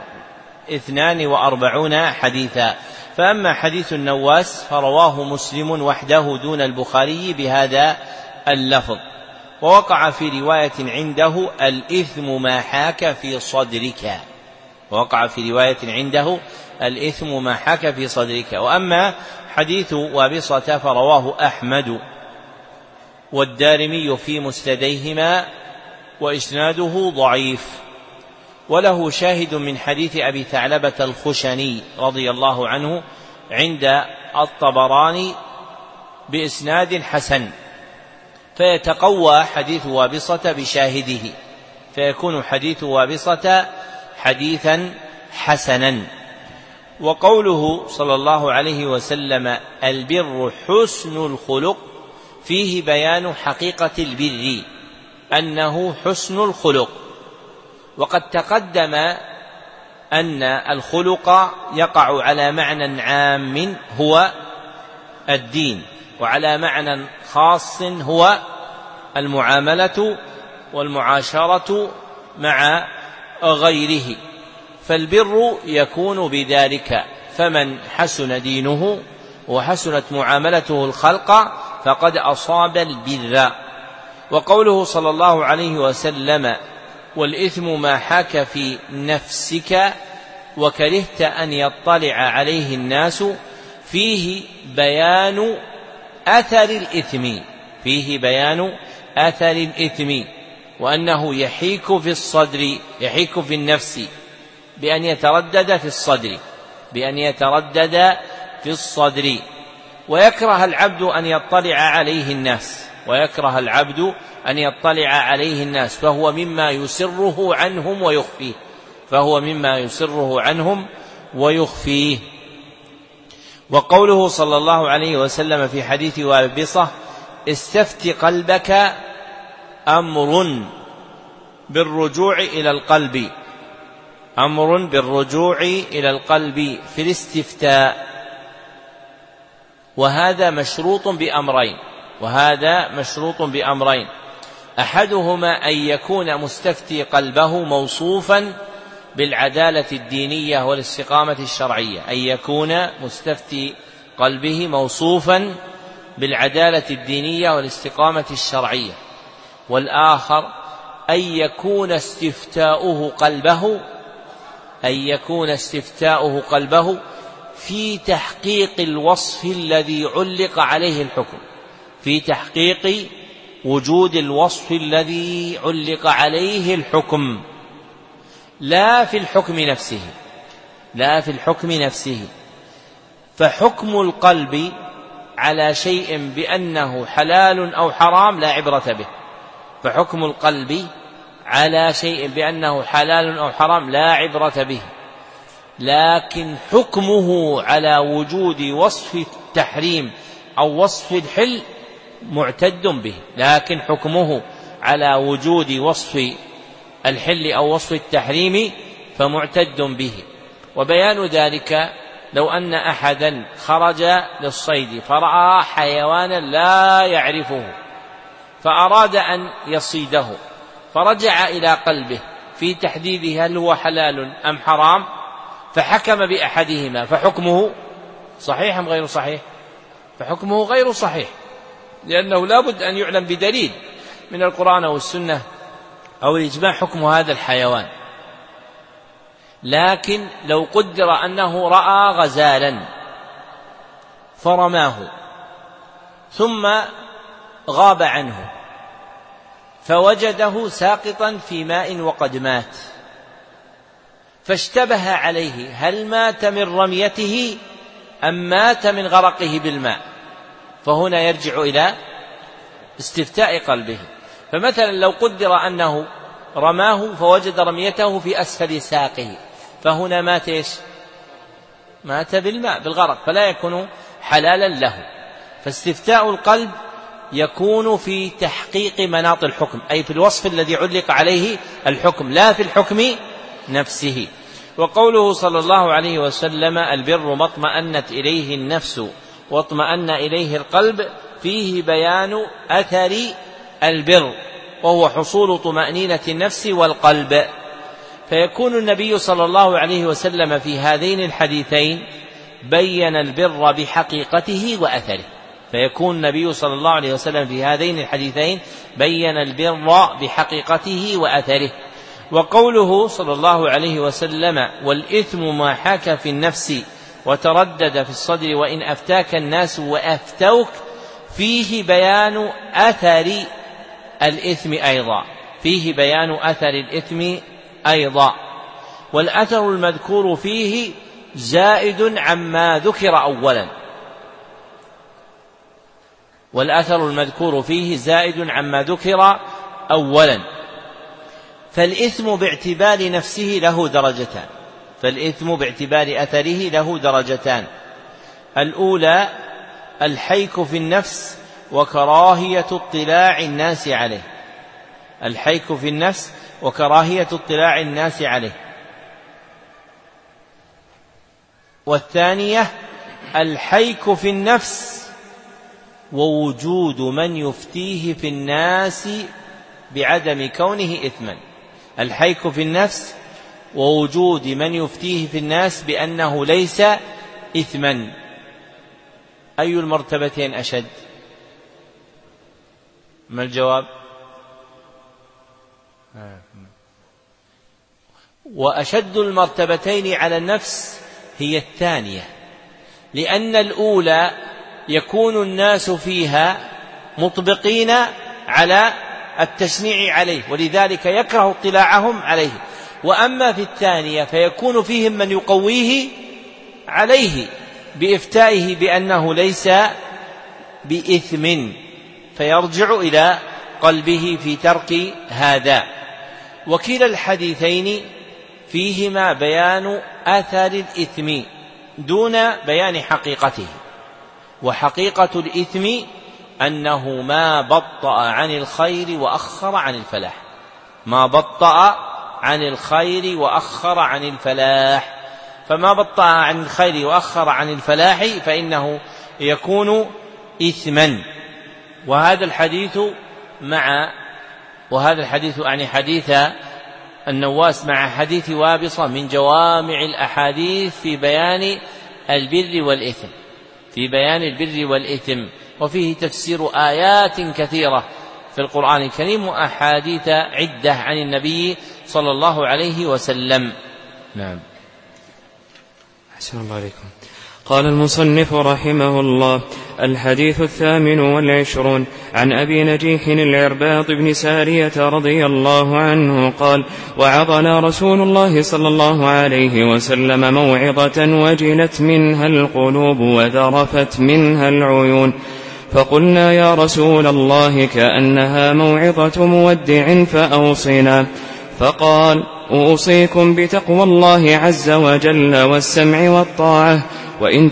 42 حديثا. فأما حديث النواس فرواه مسلم وحده دون البخاري بهذا اللفظ، ووقع في رواية عنده: الإثم ما حاك في صدرك. ووقع في رواية عنده: الإثم ما حاك في صدرك. وأما حديث وابصة فرواه أحمد والدارمي في مسنديهما وإسناده ضعيف، وله شاهد من حديث أبي ثعلبة الخشني رضي الله عنه عند الطبراني بإسناد حسن، فيتقوى حديث وابصة بشاهده، فيكون حديث وابصة حديثا حسنا. وقوله صلى الله عليه وسلم: البر حسن الخلق، فيه بيان حقيقة البر أنه حسن الخلق. وقد تقدم أن الخلق يقع على معنى عام هو الدين، وعلى معنى خاص هو المعاملة والمعاشرة مع غيره، فالبر يكون بذلك. فمن حسن دينه وحسنت معاملته الخلق فقد أصاب البر. وقوله صلى الله عليه وسلم: والإثم ما حاك في نفسك وكرهت أن يطلع عليه الناس فيه بيان أثر الإثم، فيه بيان أثر الإثم، وأنه يحيك في الصدر، يحيك في النفس بأن يتردد في الصدر، بأن يتردد في الصدر. ويكره العبد أن يطلع عليه الناس، ويكره العبد أن يطلع عليه الناس، فهو مما يسره عنهم ويخفيه، فهو مما يسره عنهم ويخفيه. وقوله صلى الله عليه وسلم في حديث وابصة: استفت قلبك أمر بالرجوع إلى القلب، أمر بالرجوع إلى القلب في الاستفتاء. وهذا مشروط بأمرين، وهذا مشروط بأمرين: أحدهما أن يكون مستفتي قلبه موصوفا بالعدالة الدينية والاستقامة الشرعية، أن يكون مستفتي قلبه موصوفا بالعدالة الدينية والاستقامة الشرعية. والآخر أن يكون استفتاؤه قلبه، أن يكون استفتاؤه قلبه في تحقيق الوصف الذي علق عليه الحكم، في تحقيق وجود الوصف الذي علق عليه الحكم، لا في الحكم نفسه، لا في الحكم نفسه. فحكم القلب على شيء بأنه حلال أو حرام لا عبرة به، فحكم القلب على شيء بأنه حلال أو حرام لا عبرة به، لكن حكمه على وجود وصف التحريم أو وصف الحل معتد به، لكن حكمه على وجود وصف الحل أو وصف التحريم فمعتد به. وبيان ذلك: لو أن أحدا خرج للصيد فرأى حيوانا لا يعرفه فأراد أن يصيده، فرجع إلى قلبه في تحديده هل هو حلال أم حرام، فحكم بأحدهما، فحكمه صحيح أم غير صحيح؟ فحكمه غير صحيح، لأنه لا بد أن يعلم بدليل من القرآن والسنة أو الإجماع حكم هذا الحيوان. لكن لو قدر أنه رأى غزالا فرماه ثم غاب عنه فوجده ساقطا في ماء وقد مات، فاشتبه عليه هل مات من رميته أم مات من غرقه بالماء، فهنا يرجع إلى استفتاء قلبه. فمثلا لو قدر أنه رماه فوجد رميته في أسفل ساقه، فهنا مات إيش؟ مات بالماء بالغرق، فلا يكون حلالا له. فاستفتاء القلب يكون في تحقيق مناط الحكم، أي في الوصف الذي علق عليه الحكم، لا في الحكم نفسه. وقوله صلى الله عليه وسلم: البر ما اطمأنت إليه النفس واطمأن إليه القلب، فيه بيان أثر البر، وهو حصول طمأنينة النفس والقلب. فيكون النبي صلى الله عليه وسلم في هذين الحديثين بين البر بحقيقته وأثره، فيكون النبي صلى الله عليه وسلم في هذين الحديثين بين البر بحقيقته وأثره. وقوله صلى الله عليه وسلم: والإثم ما حاك في النفس وتردد في الصدر وإن أفتاك الناس وأفتوك، فيه بيان أثر الإثم أيضا، فيه بيان أثر الإثم أيضا. والأثر المذكور فيه زائد عما ذكر أولا، والأثر المذكور فيه زائد عما ذكر أولا. فالإثم باعتبار نفسه له درجتان، فالإثم باعتبار أثره له درجتان: الأولى الحيك في النفس وكراهية اطلاع الناس عليه، الحيك في النفس وكراهية اطلاع الناس عليه. والثانية الحيك في النفس ووجود من يفتيه في الناس بعدم كونه إثما، الحيك في النفس ووجود من يفتيه في الناس بأنه ليس إثما. أي المرتبتين أشد؟ ما الجواب؟ وأشد المرتبتين على النفس هي الثانية، لأن الأولى يكون الناس فيها مطبقين على التشنيع عليه، ولذلك يكره اطلاعهم عليه. وأما في الثانية فيكون فيهم من يقويه عليه بإفتائه بأنه ليس بإثم، فيرجع إلى قلبه في ترك هذا. وكلا الحديثين فيهما بيان آثار الإثم دون بيان حقيقته، وحقيقة الإثم أنه ما بطأ عن الخير وأخر عن الفلاح، ما بطأ عن الخير وأخر عن الفلاح، فما بطأ عن الخير وأخر عن الفلاح فإنه يكون إثما. وهذا الحديث يعني حديث النواس مع حديث وابصة من جوامع الأحاديث في بيان البر والإثم، وفيه تفسير آيات كثيرة في القرآن الكريم وأحاديث عدة عن النبي صلى الله عليه وسلم. نعم. أحسن الله عليكم. قال المصنف رحمه الله: الحديث 28 عن أبي نجيح العرباض بن سارية رضي الله عنه قال: وعظنا رسول الله صلى الله عليه وسلم موعظة وجلت منها القلوب وذرفت منها العيون، فقلنا يا رسول الله كأنها موعظة مودع فأوصنا، فقال: أوصيكم بتقوى الله عز وجل والسمع والطاعة، وإن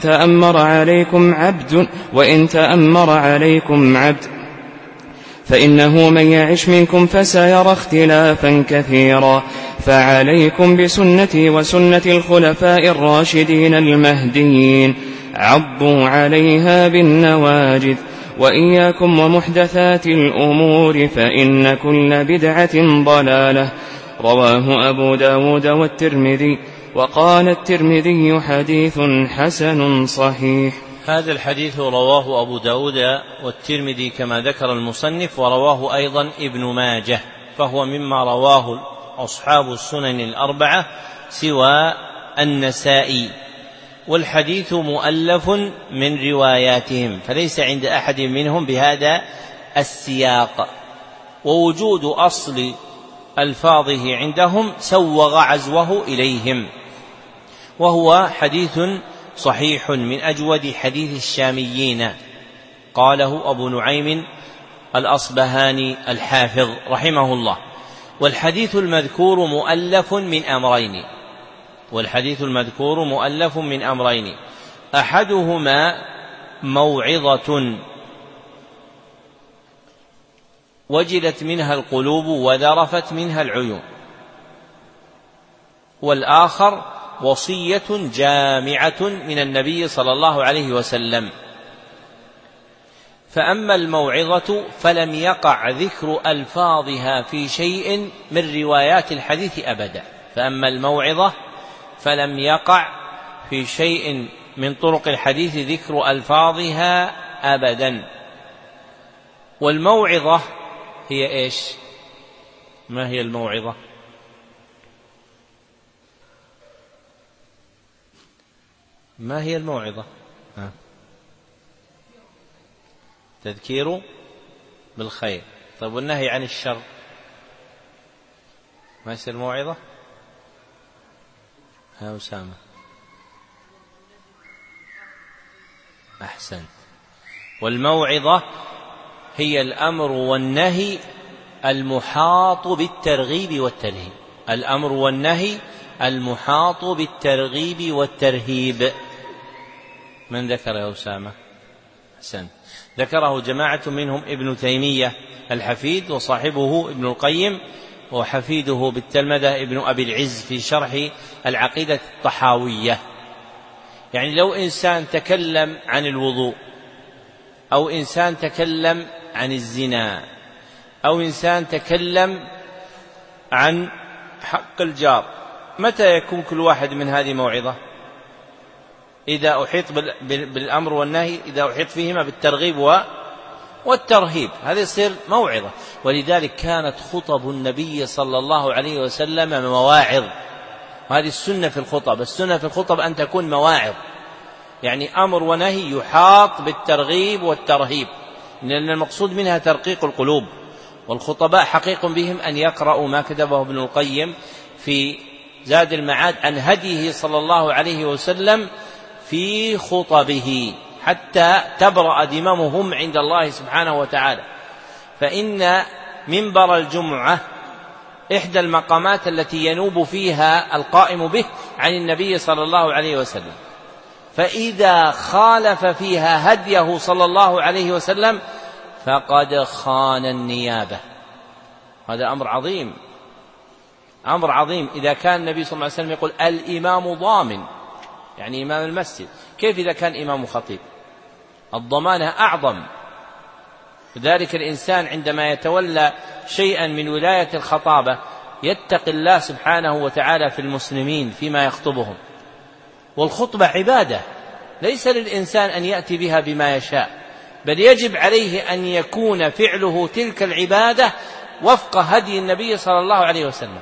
تأمر عليكم عبد فإنه من يعش منكم فسيرى اختلافا كثيرا، فعليكم بسنتي وسنة الخلفاء الراشدين المهديين، عضوا عليها بالنواجذ، وإياكم ومحدثات الأمور فإن كل بدعة ضلالة. رواه أبو داود والترمذي، وقال الترمذي حديث حسن صحيح. هذا الحديث رواه أبو داود والترمذي كما ذكر المصنف، ورواه أيضا ابن ماجه، فهو مما رواه أصحاب السنن الأربعة سوى النسائي، والحديث مؤلف من رواياتهم، فليس عند أحد منهم بهذا السياق، ووجود أصل ألفاظه عندهم سوغ عزوه إليهم، وهو حديث صحيح من أجود حديث الشاميين، قاله أبو نعيم الأصبهاني الحافظ رحمه الله. والحديث المذكور مؤلف من أمرين، أحدهما موعظة وجلت منها القلوب وذرفت منها العيون، والآخر وصية جامعة من النبي صلى الله عليه وسلم. فأما الموعظة فلم يقع ذكر ألفاظها في شيء من روايات الحديث أبدا، فأما الموعظة فلم يقع في شيء من طرق الحديث ذكر ألفاظها أبدا. والموعظة هي إيش؟ ما هي الموعظة؟ ما هي الموعظة؟ تذكير بالخير. طيب والنهي عن الشر ما يصير موعظة؟ ها أسامة، أحسن. والموعظة هي الأمر والنهي المحاط بالترغيب والترهيب، الأمر والنهي المحاط بالترغيب والترهيب. من ذكر يا أسامة؟ أحسن. ذكره جماعة منهم ابن تيمية الحفيد وصاحبه ابن القيم، وحفيده بالتلمذة ابن أبي العز في شرح العقيدة الطحاوية. يعني لو إنسان تكلم عن الوضوء، أو إنسان تكلم عن الزنا، أو إنسان تكلم عن حق الجار، متى يكون كل واحد من هذه موعظة؟ إذا أحيط بالأمر والنهي، إذا أحيط فيهما بالترغيب والترهيب، هذا يصير موعظة. ولذلك كانت خطب النبي صلى الله عليه وسلم مواعظ، وهذه السنة في الخطب. السنة في الخطب أن تكون مواعظ، يعني أمر ونهي يحاط بالترغيب والترهيب، لأن المقصود منها ترقيق القلوب. والخطباء حقيق بهم أن يقرأوا ما كتبه ابن القيم في زاد المعاد عن هديه صلى الله عليه وسلم في خطبه حتى تبرأ ذممهم عند الله سبحانه وتعالى. فإن منبر الجمعة إحدى المقامات التي ينوب فيها القائم به عن النبي صلى الله عليه وسلم، فإذا خالف فيها هديه صلى الله عليه وسلم فقد خان النيابة. هذا أمر عظيم، أمر عظيم. إذا كان النبي صلى الله عليه وسلم يقول الإمام ضامن، يعني إمام المسجد، كيف إذا كان إمام خطيب؟ الضمانة أعظم. لذلك الإنسان عندما يتولى شيئا من ولاية الخطابة يتقي الله سبحانه وتعالى في المسلمين فيما يخطبهم. والخطبة عبادة، ليس للإنسان أن يأتي بها بما يشاء، بل يجب عليه أن يكون فعله تلك العبادة وفق هدي النبي صلى الله عليه وسلم،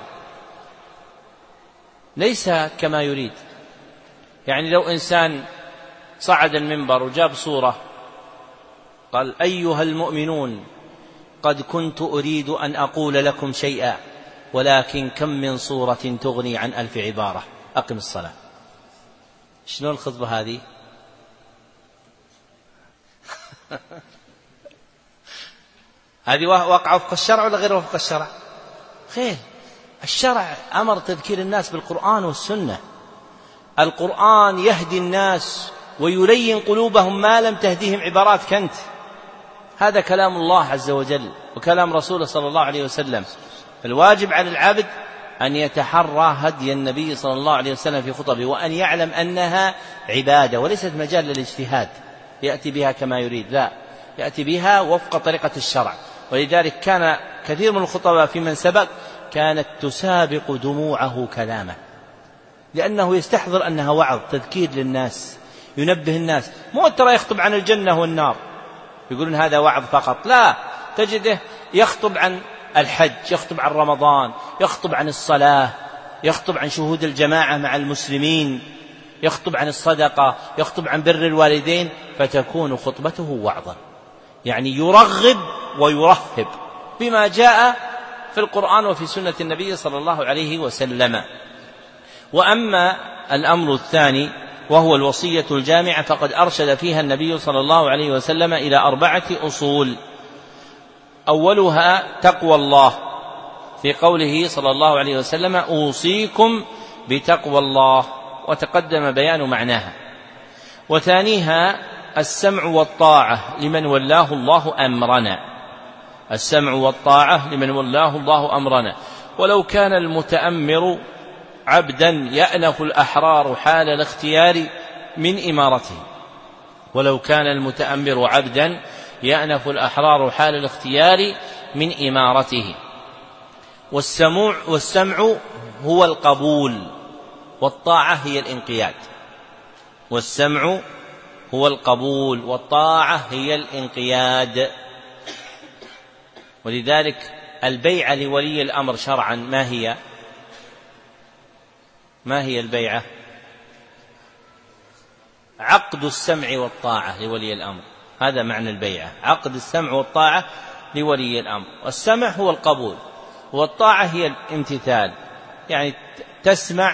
ليس كما يريد. يعني لو إنسان صعد المنبر وجاب صورة قال أيها المؤمنون قد كنت أريد أن أقول لكم شيئا ولكن كم من صورة تغني عن 1000 عبارة، أقم الصلاة. شنو الخطبة هذه؟ هذه واقعة وفق الشرع ولا غير وفق الشرع؟ خير، الشرع أمر تذكير الناس بالقرآن والسنة. القرآن يهدي الناس ويلين قلوبهم ما لم تهديهم عبارات كنت. هذا كلام الله عز وجل وكلام رسوله صلى الله عليه وسلم. الواجب على العبد أن يتحرى هدي النبي صلى الله عليه وسلم في خطبه، وأن يعلم أنها عبادة وليست مجال للاجتهاد يأتي بها كما يريد، لا، يأتي بها وفق طريقة الشرع. ولذلك كان كثير من الخطباء في من سبق كانت تسابق دموعه كلامه، لأنه يستحضر أنها وعظ تذكير للناس، ينبه الناس. مو ترى يخطب عن الجنة والنار يقولون هذا وعظ فقط، لا، تجده يخطب عن الحج، يخطب عن رمضان، يخطب عن الصلاة، يخطب عن شهود الجماعة مع المسلمين، يخطب عن الصدقة، يخطب عن بر الوالدين، فتكون خطبته وعظا، يعني يرغب ويرهب بما جاء في القرآن وفي سنة النبي صلى الله عليه وسلم. وأما الأمر الثاني وهو الوصية الجامعة فقد أرشد فيها النبي صلى الله عليه وسلم إلى 4 أصول. أولها تقوى الله في قوله صلى الله عليه وسلم أوصيكم بتقوى الله، وتقدم بيان معناها. وثانيها السمع والطاعة لمن ولاه الله أمرنا، السمع والطاعة لمن ولاه الله أمرنا، ولو كان المتأمر عبدا يأنف الأحرار حال الاختيار من إمارته، ولو كان المتأمر عبدا يأنف الأحرار حال الاختيار من إمارته. والسمع هو القبول، والطاعة هي الانقياد. والسمع هو القبول، والطاعة هي الانقياد. ولذلك البيعة لولي الأمر شرعا ما هي البيعة؟ عقد السمع والطاعة لولي الأمر، هذا معنى البيعة، عقد السمع والطاعة لولي الأمر. والسمع هو القبول، والطاعة هي الامتثال، يعني تسمع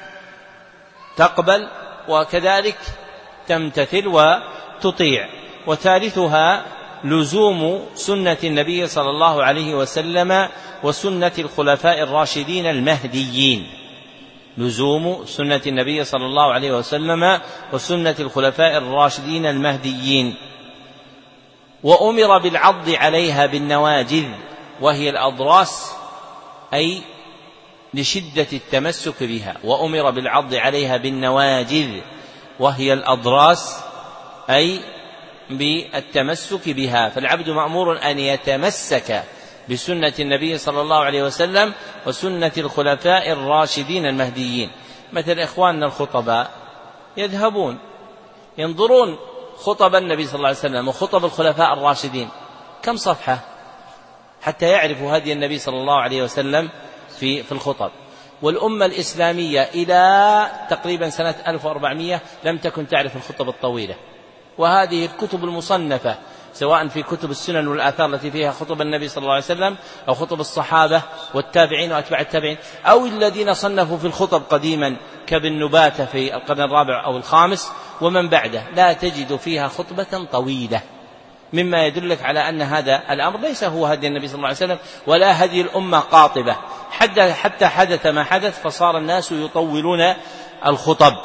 تقبل وكذلك تمتثل وتطيع. وثالثها لزوم سنة النبي صلى الله عليه وسلم وسنة الخلفاء الراشدين المهديين، لزوم سنة النبي صلى الله عليه وسلم وسنة الخلفاء الراشدين المهديين. وأمر بالعض عليها بالنواجذ، وهي الأضراس، أي لشدة التمسك بها. وأمر بالعض عليها بالنواجذ وهي الأضراس، أي بالتمسك بها. فالعبد مأمور أن يتمسك بسنة النبي صلى الله عليه وسلم وسنة الخلفاء الراشدين المهديين. مثل إخواننا الخطباء يذهبون ينظرون خطب النبي صلى الله عليه وسلم وخطب الخلفاء الراشدين كم صفحة حتى يعرفوا هدي النبي صلى الله عليه وسلم في الخطب. والأمة الإسلامية إلى تقريبا سنة 1400 لم تكن تعرف الخطب الطويلة، وهذه الكتب المصنفة سواء في كتب السنن والآثار التي فيها خطب النبي صلى الله عليه وسلم أو خطب الصحابة والتابعين وأتباع التابعين أو الذين صنفوا في الخطب قديما كابن نباتة في القرن الرابع أو الخامس ومن بعده، لا تجد فيها خطبة طويلة، مما يدلك على أن هذا الأمر ليس هو هدي النبي صلى الله عليه وسلم ولا هدي الأمة قاطبة، حتى حدث ما حدث فصار الناس يطولون الخطب.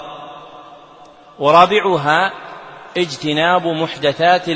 ورابعها اجتناب محدثات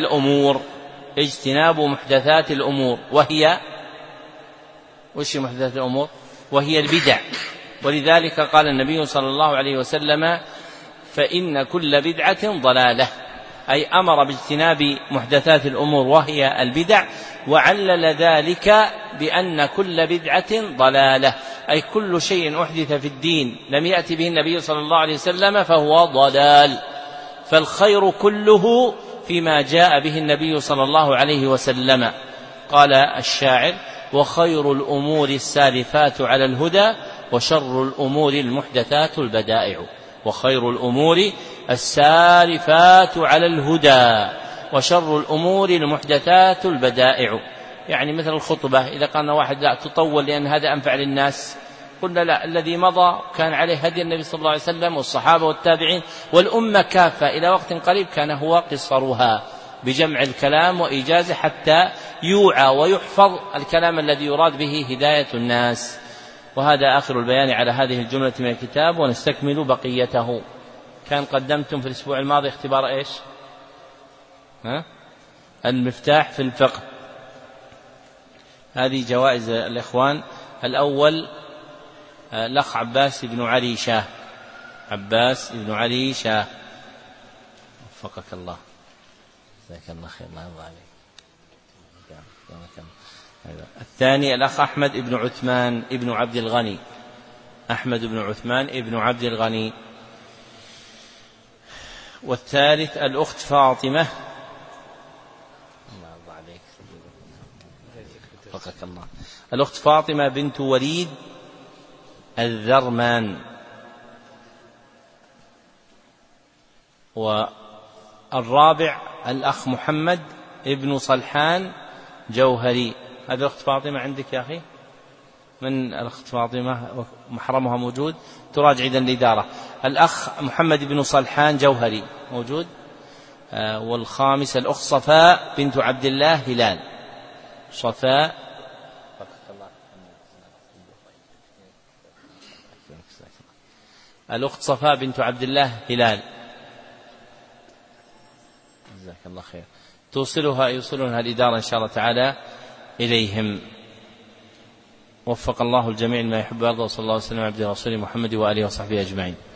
الأمور، وهي وش محدثات الأمور؟ وهي البدع. ولذلك قال النبي صلى الله عليه وسلم فإن كل بدعة ضلالة، أي أمر باجتناب محدثات الأمور وهي البدع، وعلل ذلك بأن كل بدعة ضلالة، أي كل شيء أحدث في الدين لم يأتي به النبي صلى الله عليه وسلم فهو ضلال، فالخير كله فيما جاء به النبي صلى الله عليه وسلم. قال الشاعر وخير الأمور السالفات على الهدى وشر الأمور المحدثات البدائع، وخير الأمور السالفات على الهدى وشر الأمور المحدثات البدائع، يعني مثل الخطبة إذا قال واحد لا تطول لأن هذا أنفع للناس، قلنا لا، الذي مضى كان عليه هدي النبي صلى الله عليه وسلم والصحابة والتابعين والأمة كافة إلى وقت قريب كان هو قصرها بجمع الكلام وإيجازه حتى يوعى ويحفظ الكلام الذي يراد به هداية الناس. وهذا آخر البيان على هذه الجملة من الكتاب، ونستكمل بقيته. كان قدمتم في الأسبوع الماضي اختبار إيش؟ المفتاح في الفقه. هذه جوائز الإخوان. الأول الأخ عباس بن علي شاه، وفقك الله، جزاك الله خير، الله يرضى عليك. الثاني الأخ أحمد بن عثمان بن عبد الغني، والثالث الأخت فاطمة، وفقك الله، الأخت فاطمة بنت وليد الذرمان. والرابع الأخ محمد ابن صلحان جوهري. هذه الأخت فاطمة عندك يا أخي؟ من الأخت فاطمة محرمها موجود؟ تراجع إذن الإدارة. الأخ محمد بن صلحان جوهري موجود. والخامس الأخت صفاء بنت عبد الله هلال. الأخت صفاء بنت عبد الله هلال، جزاك الله خير. يوصلونها الإدارة إن شاء الله تعالى إليهم. وفق الله الجميع ما يحب ويرضى، وصلى الله وسلم على عبده ورسوله محمد وآله وصحبه أجمعين.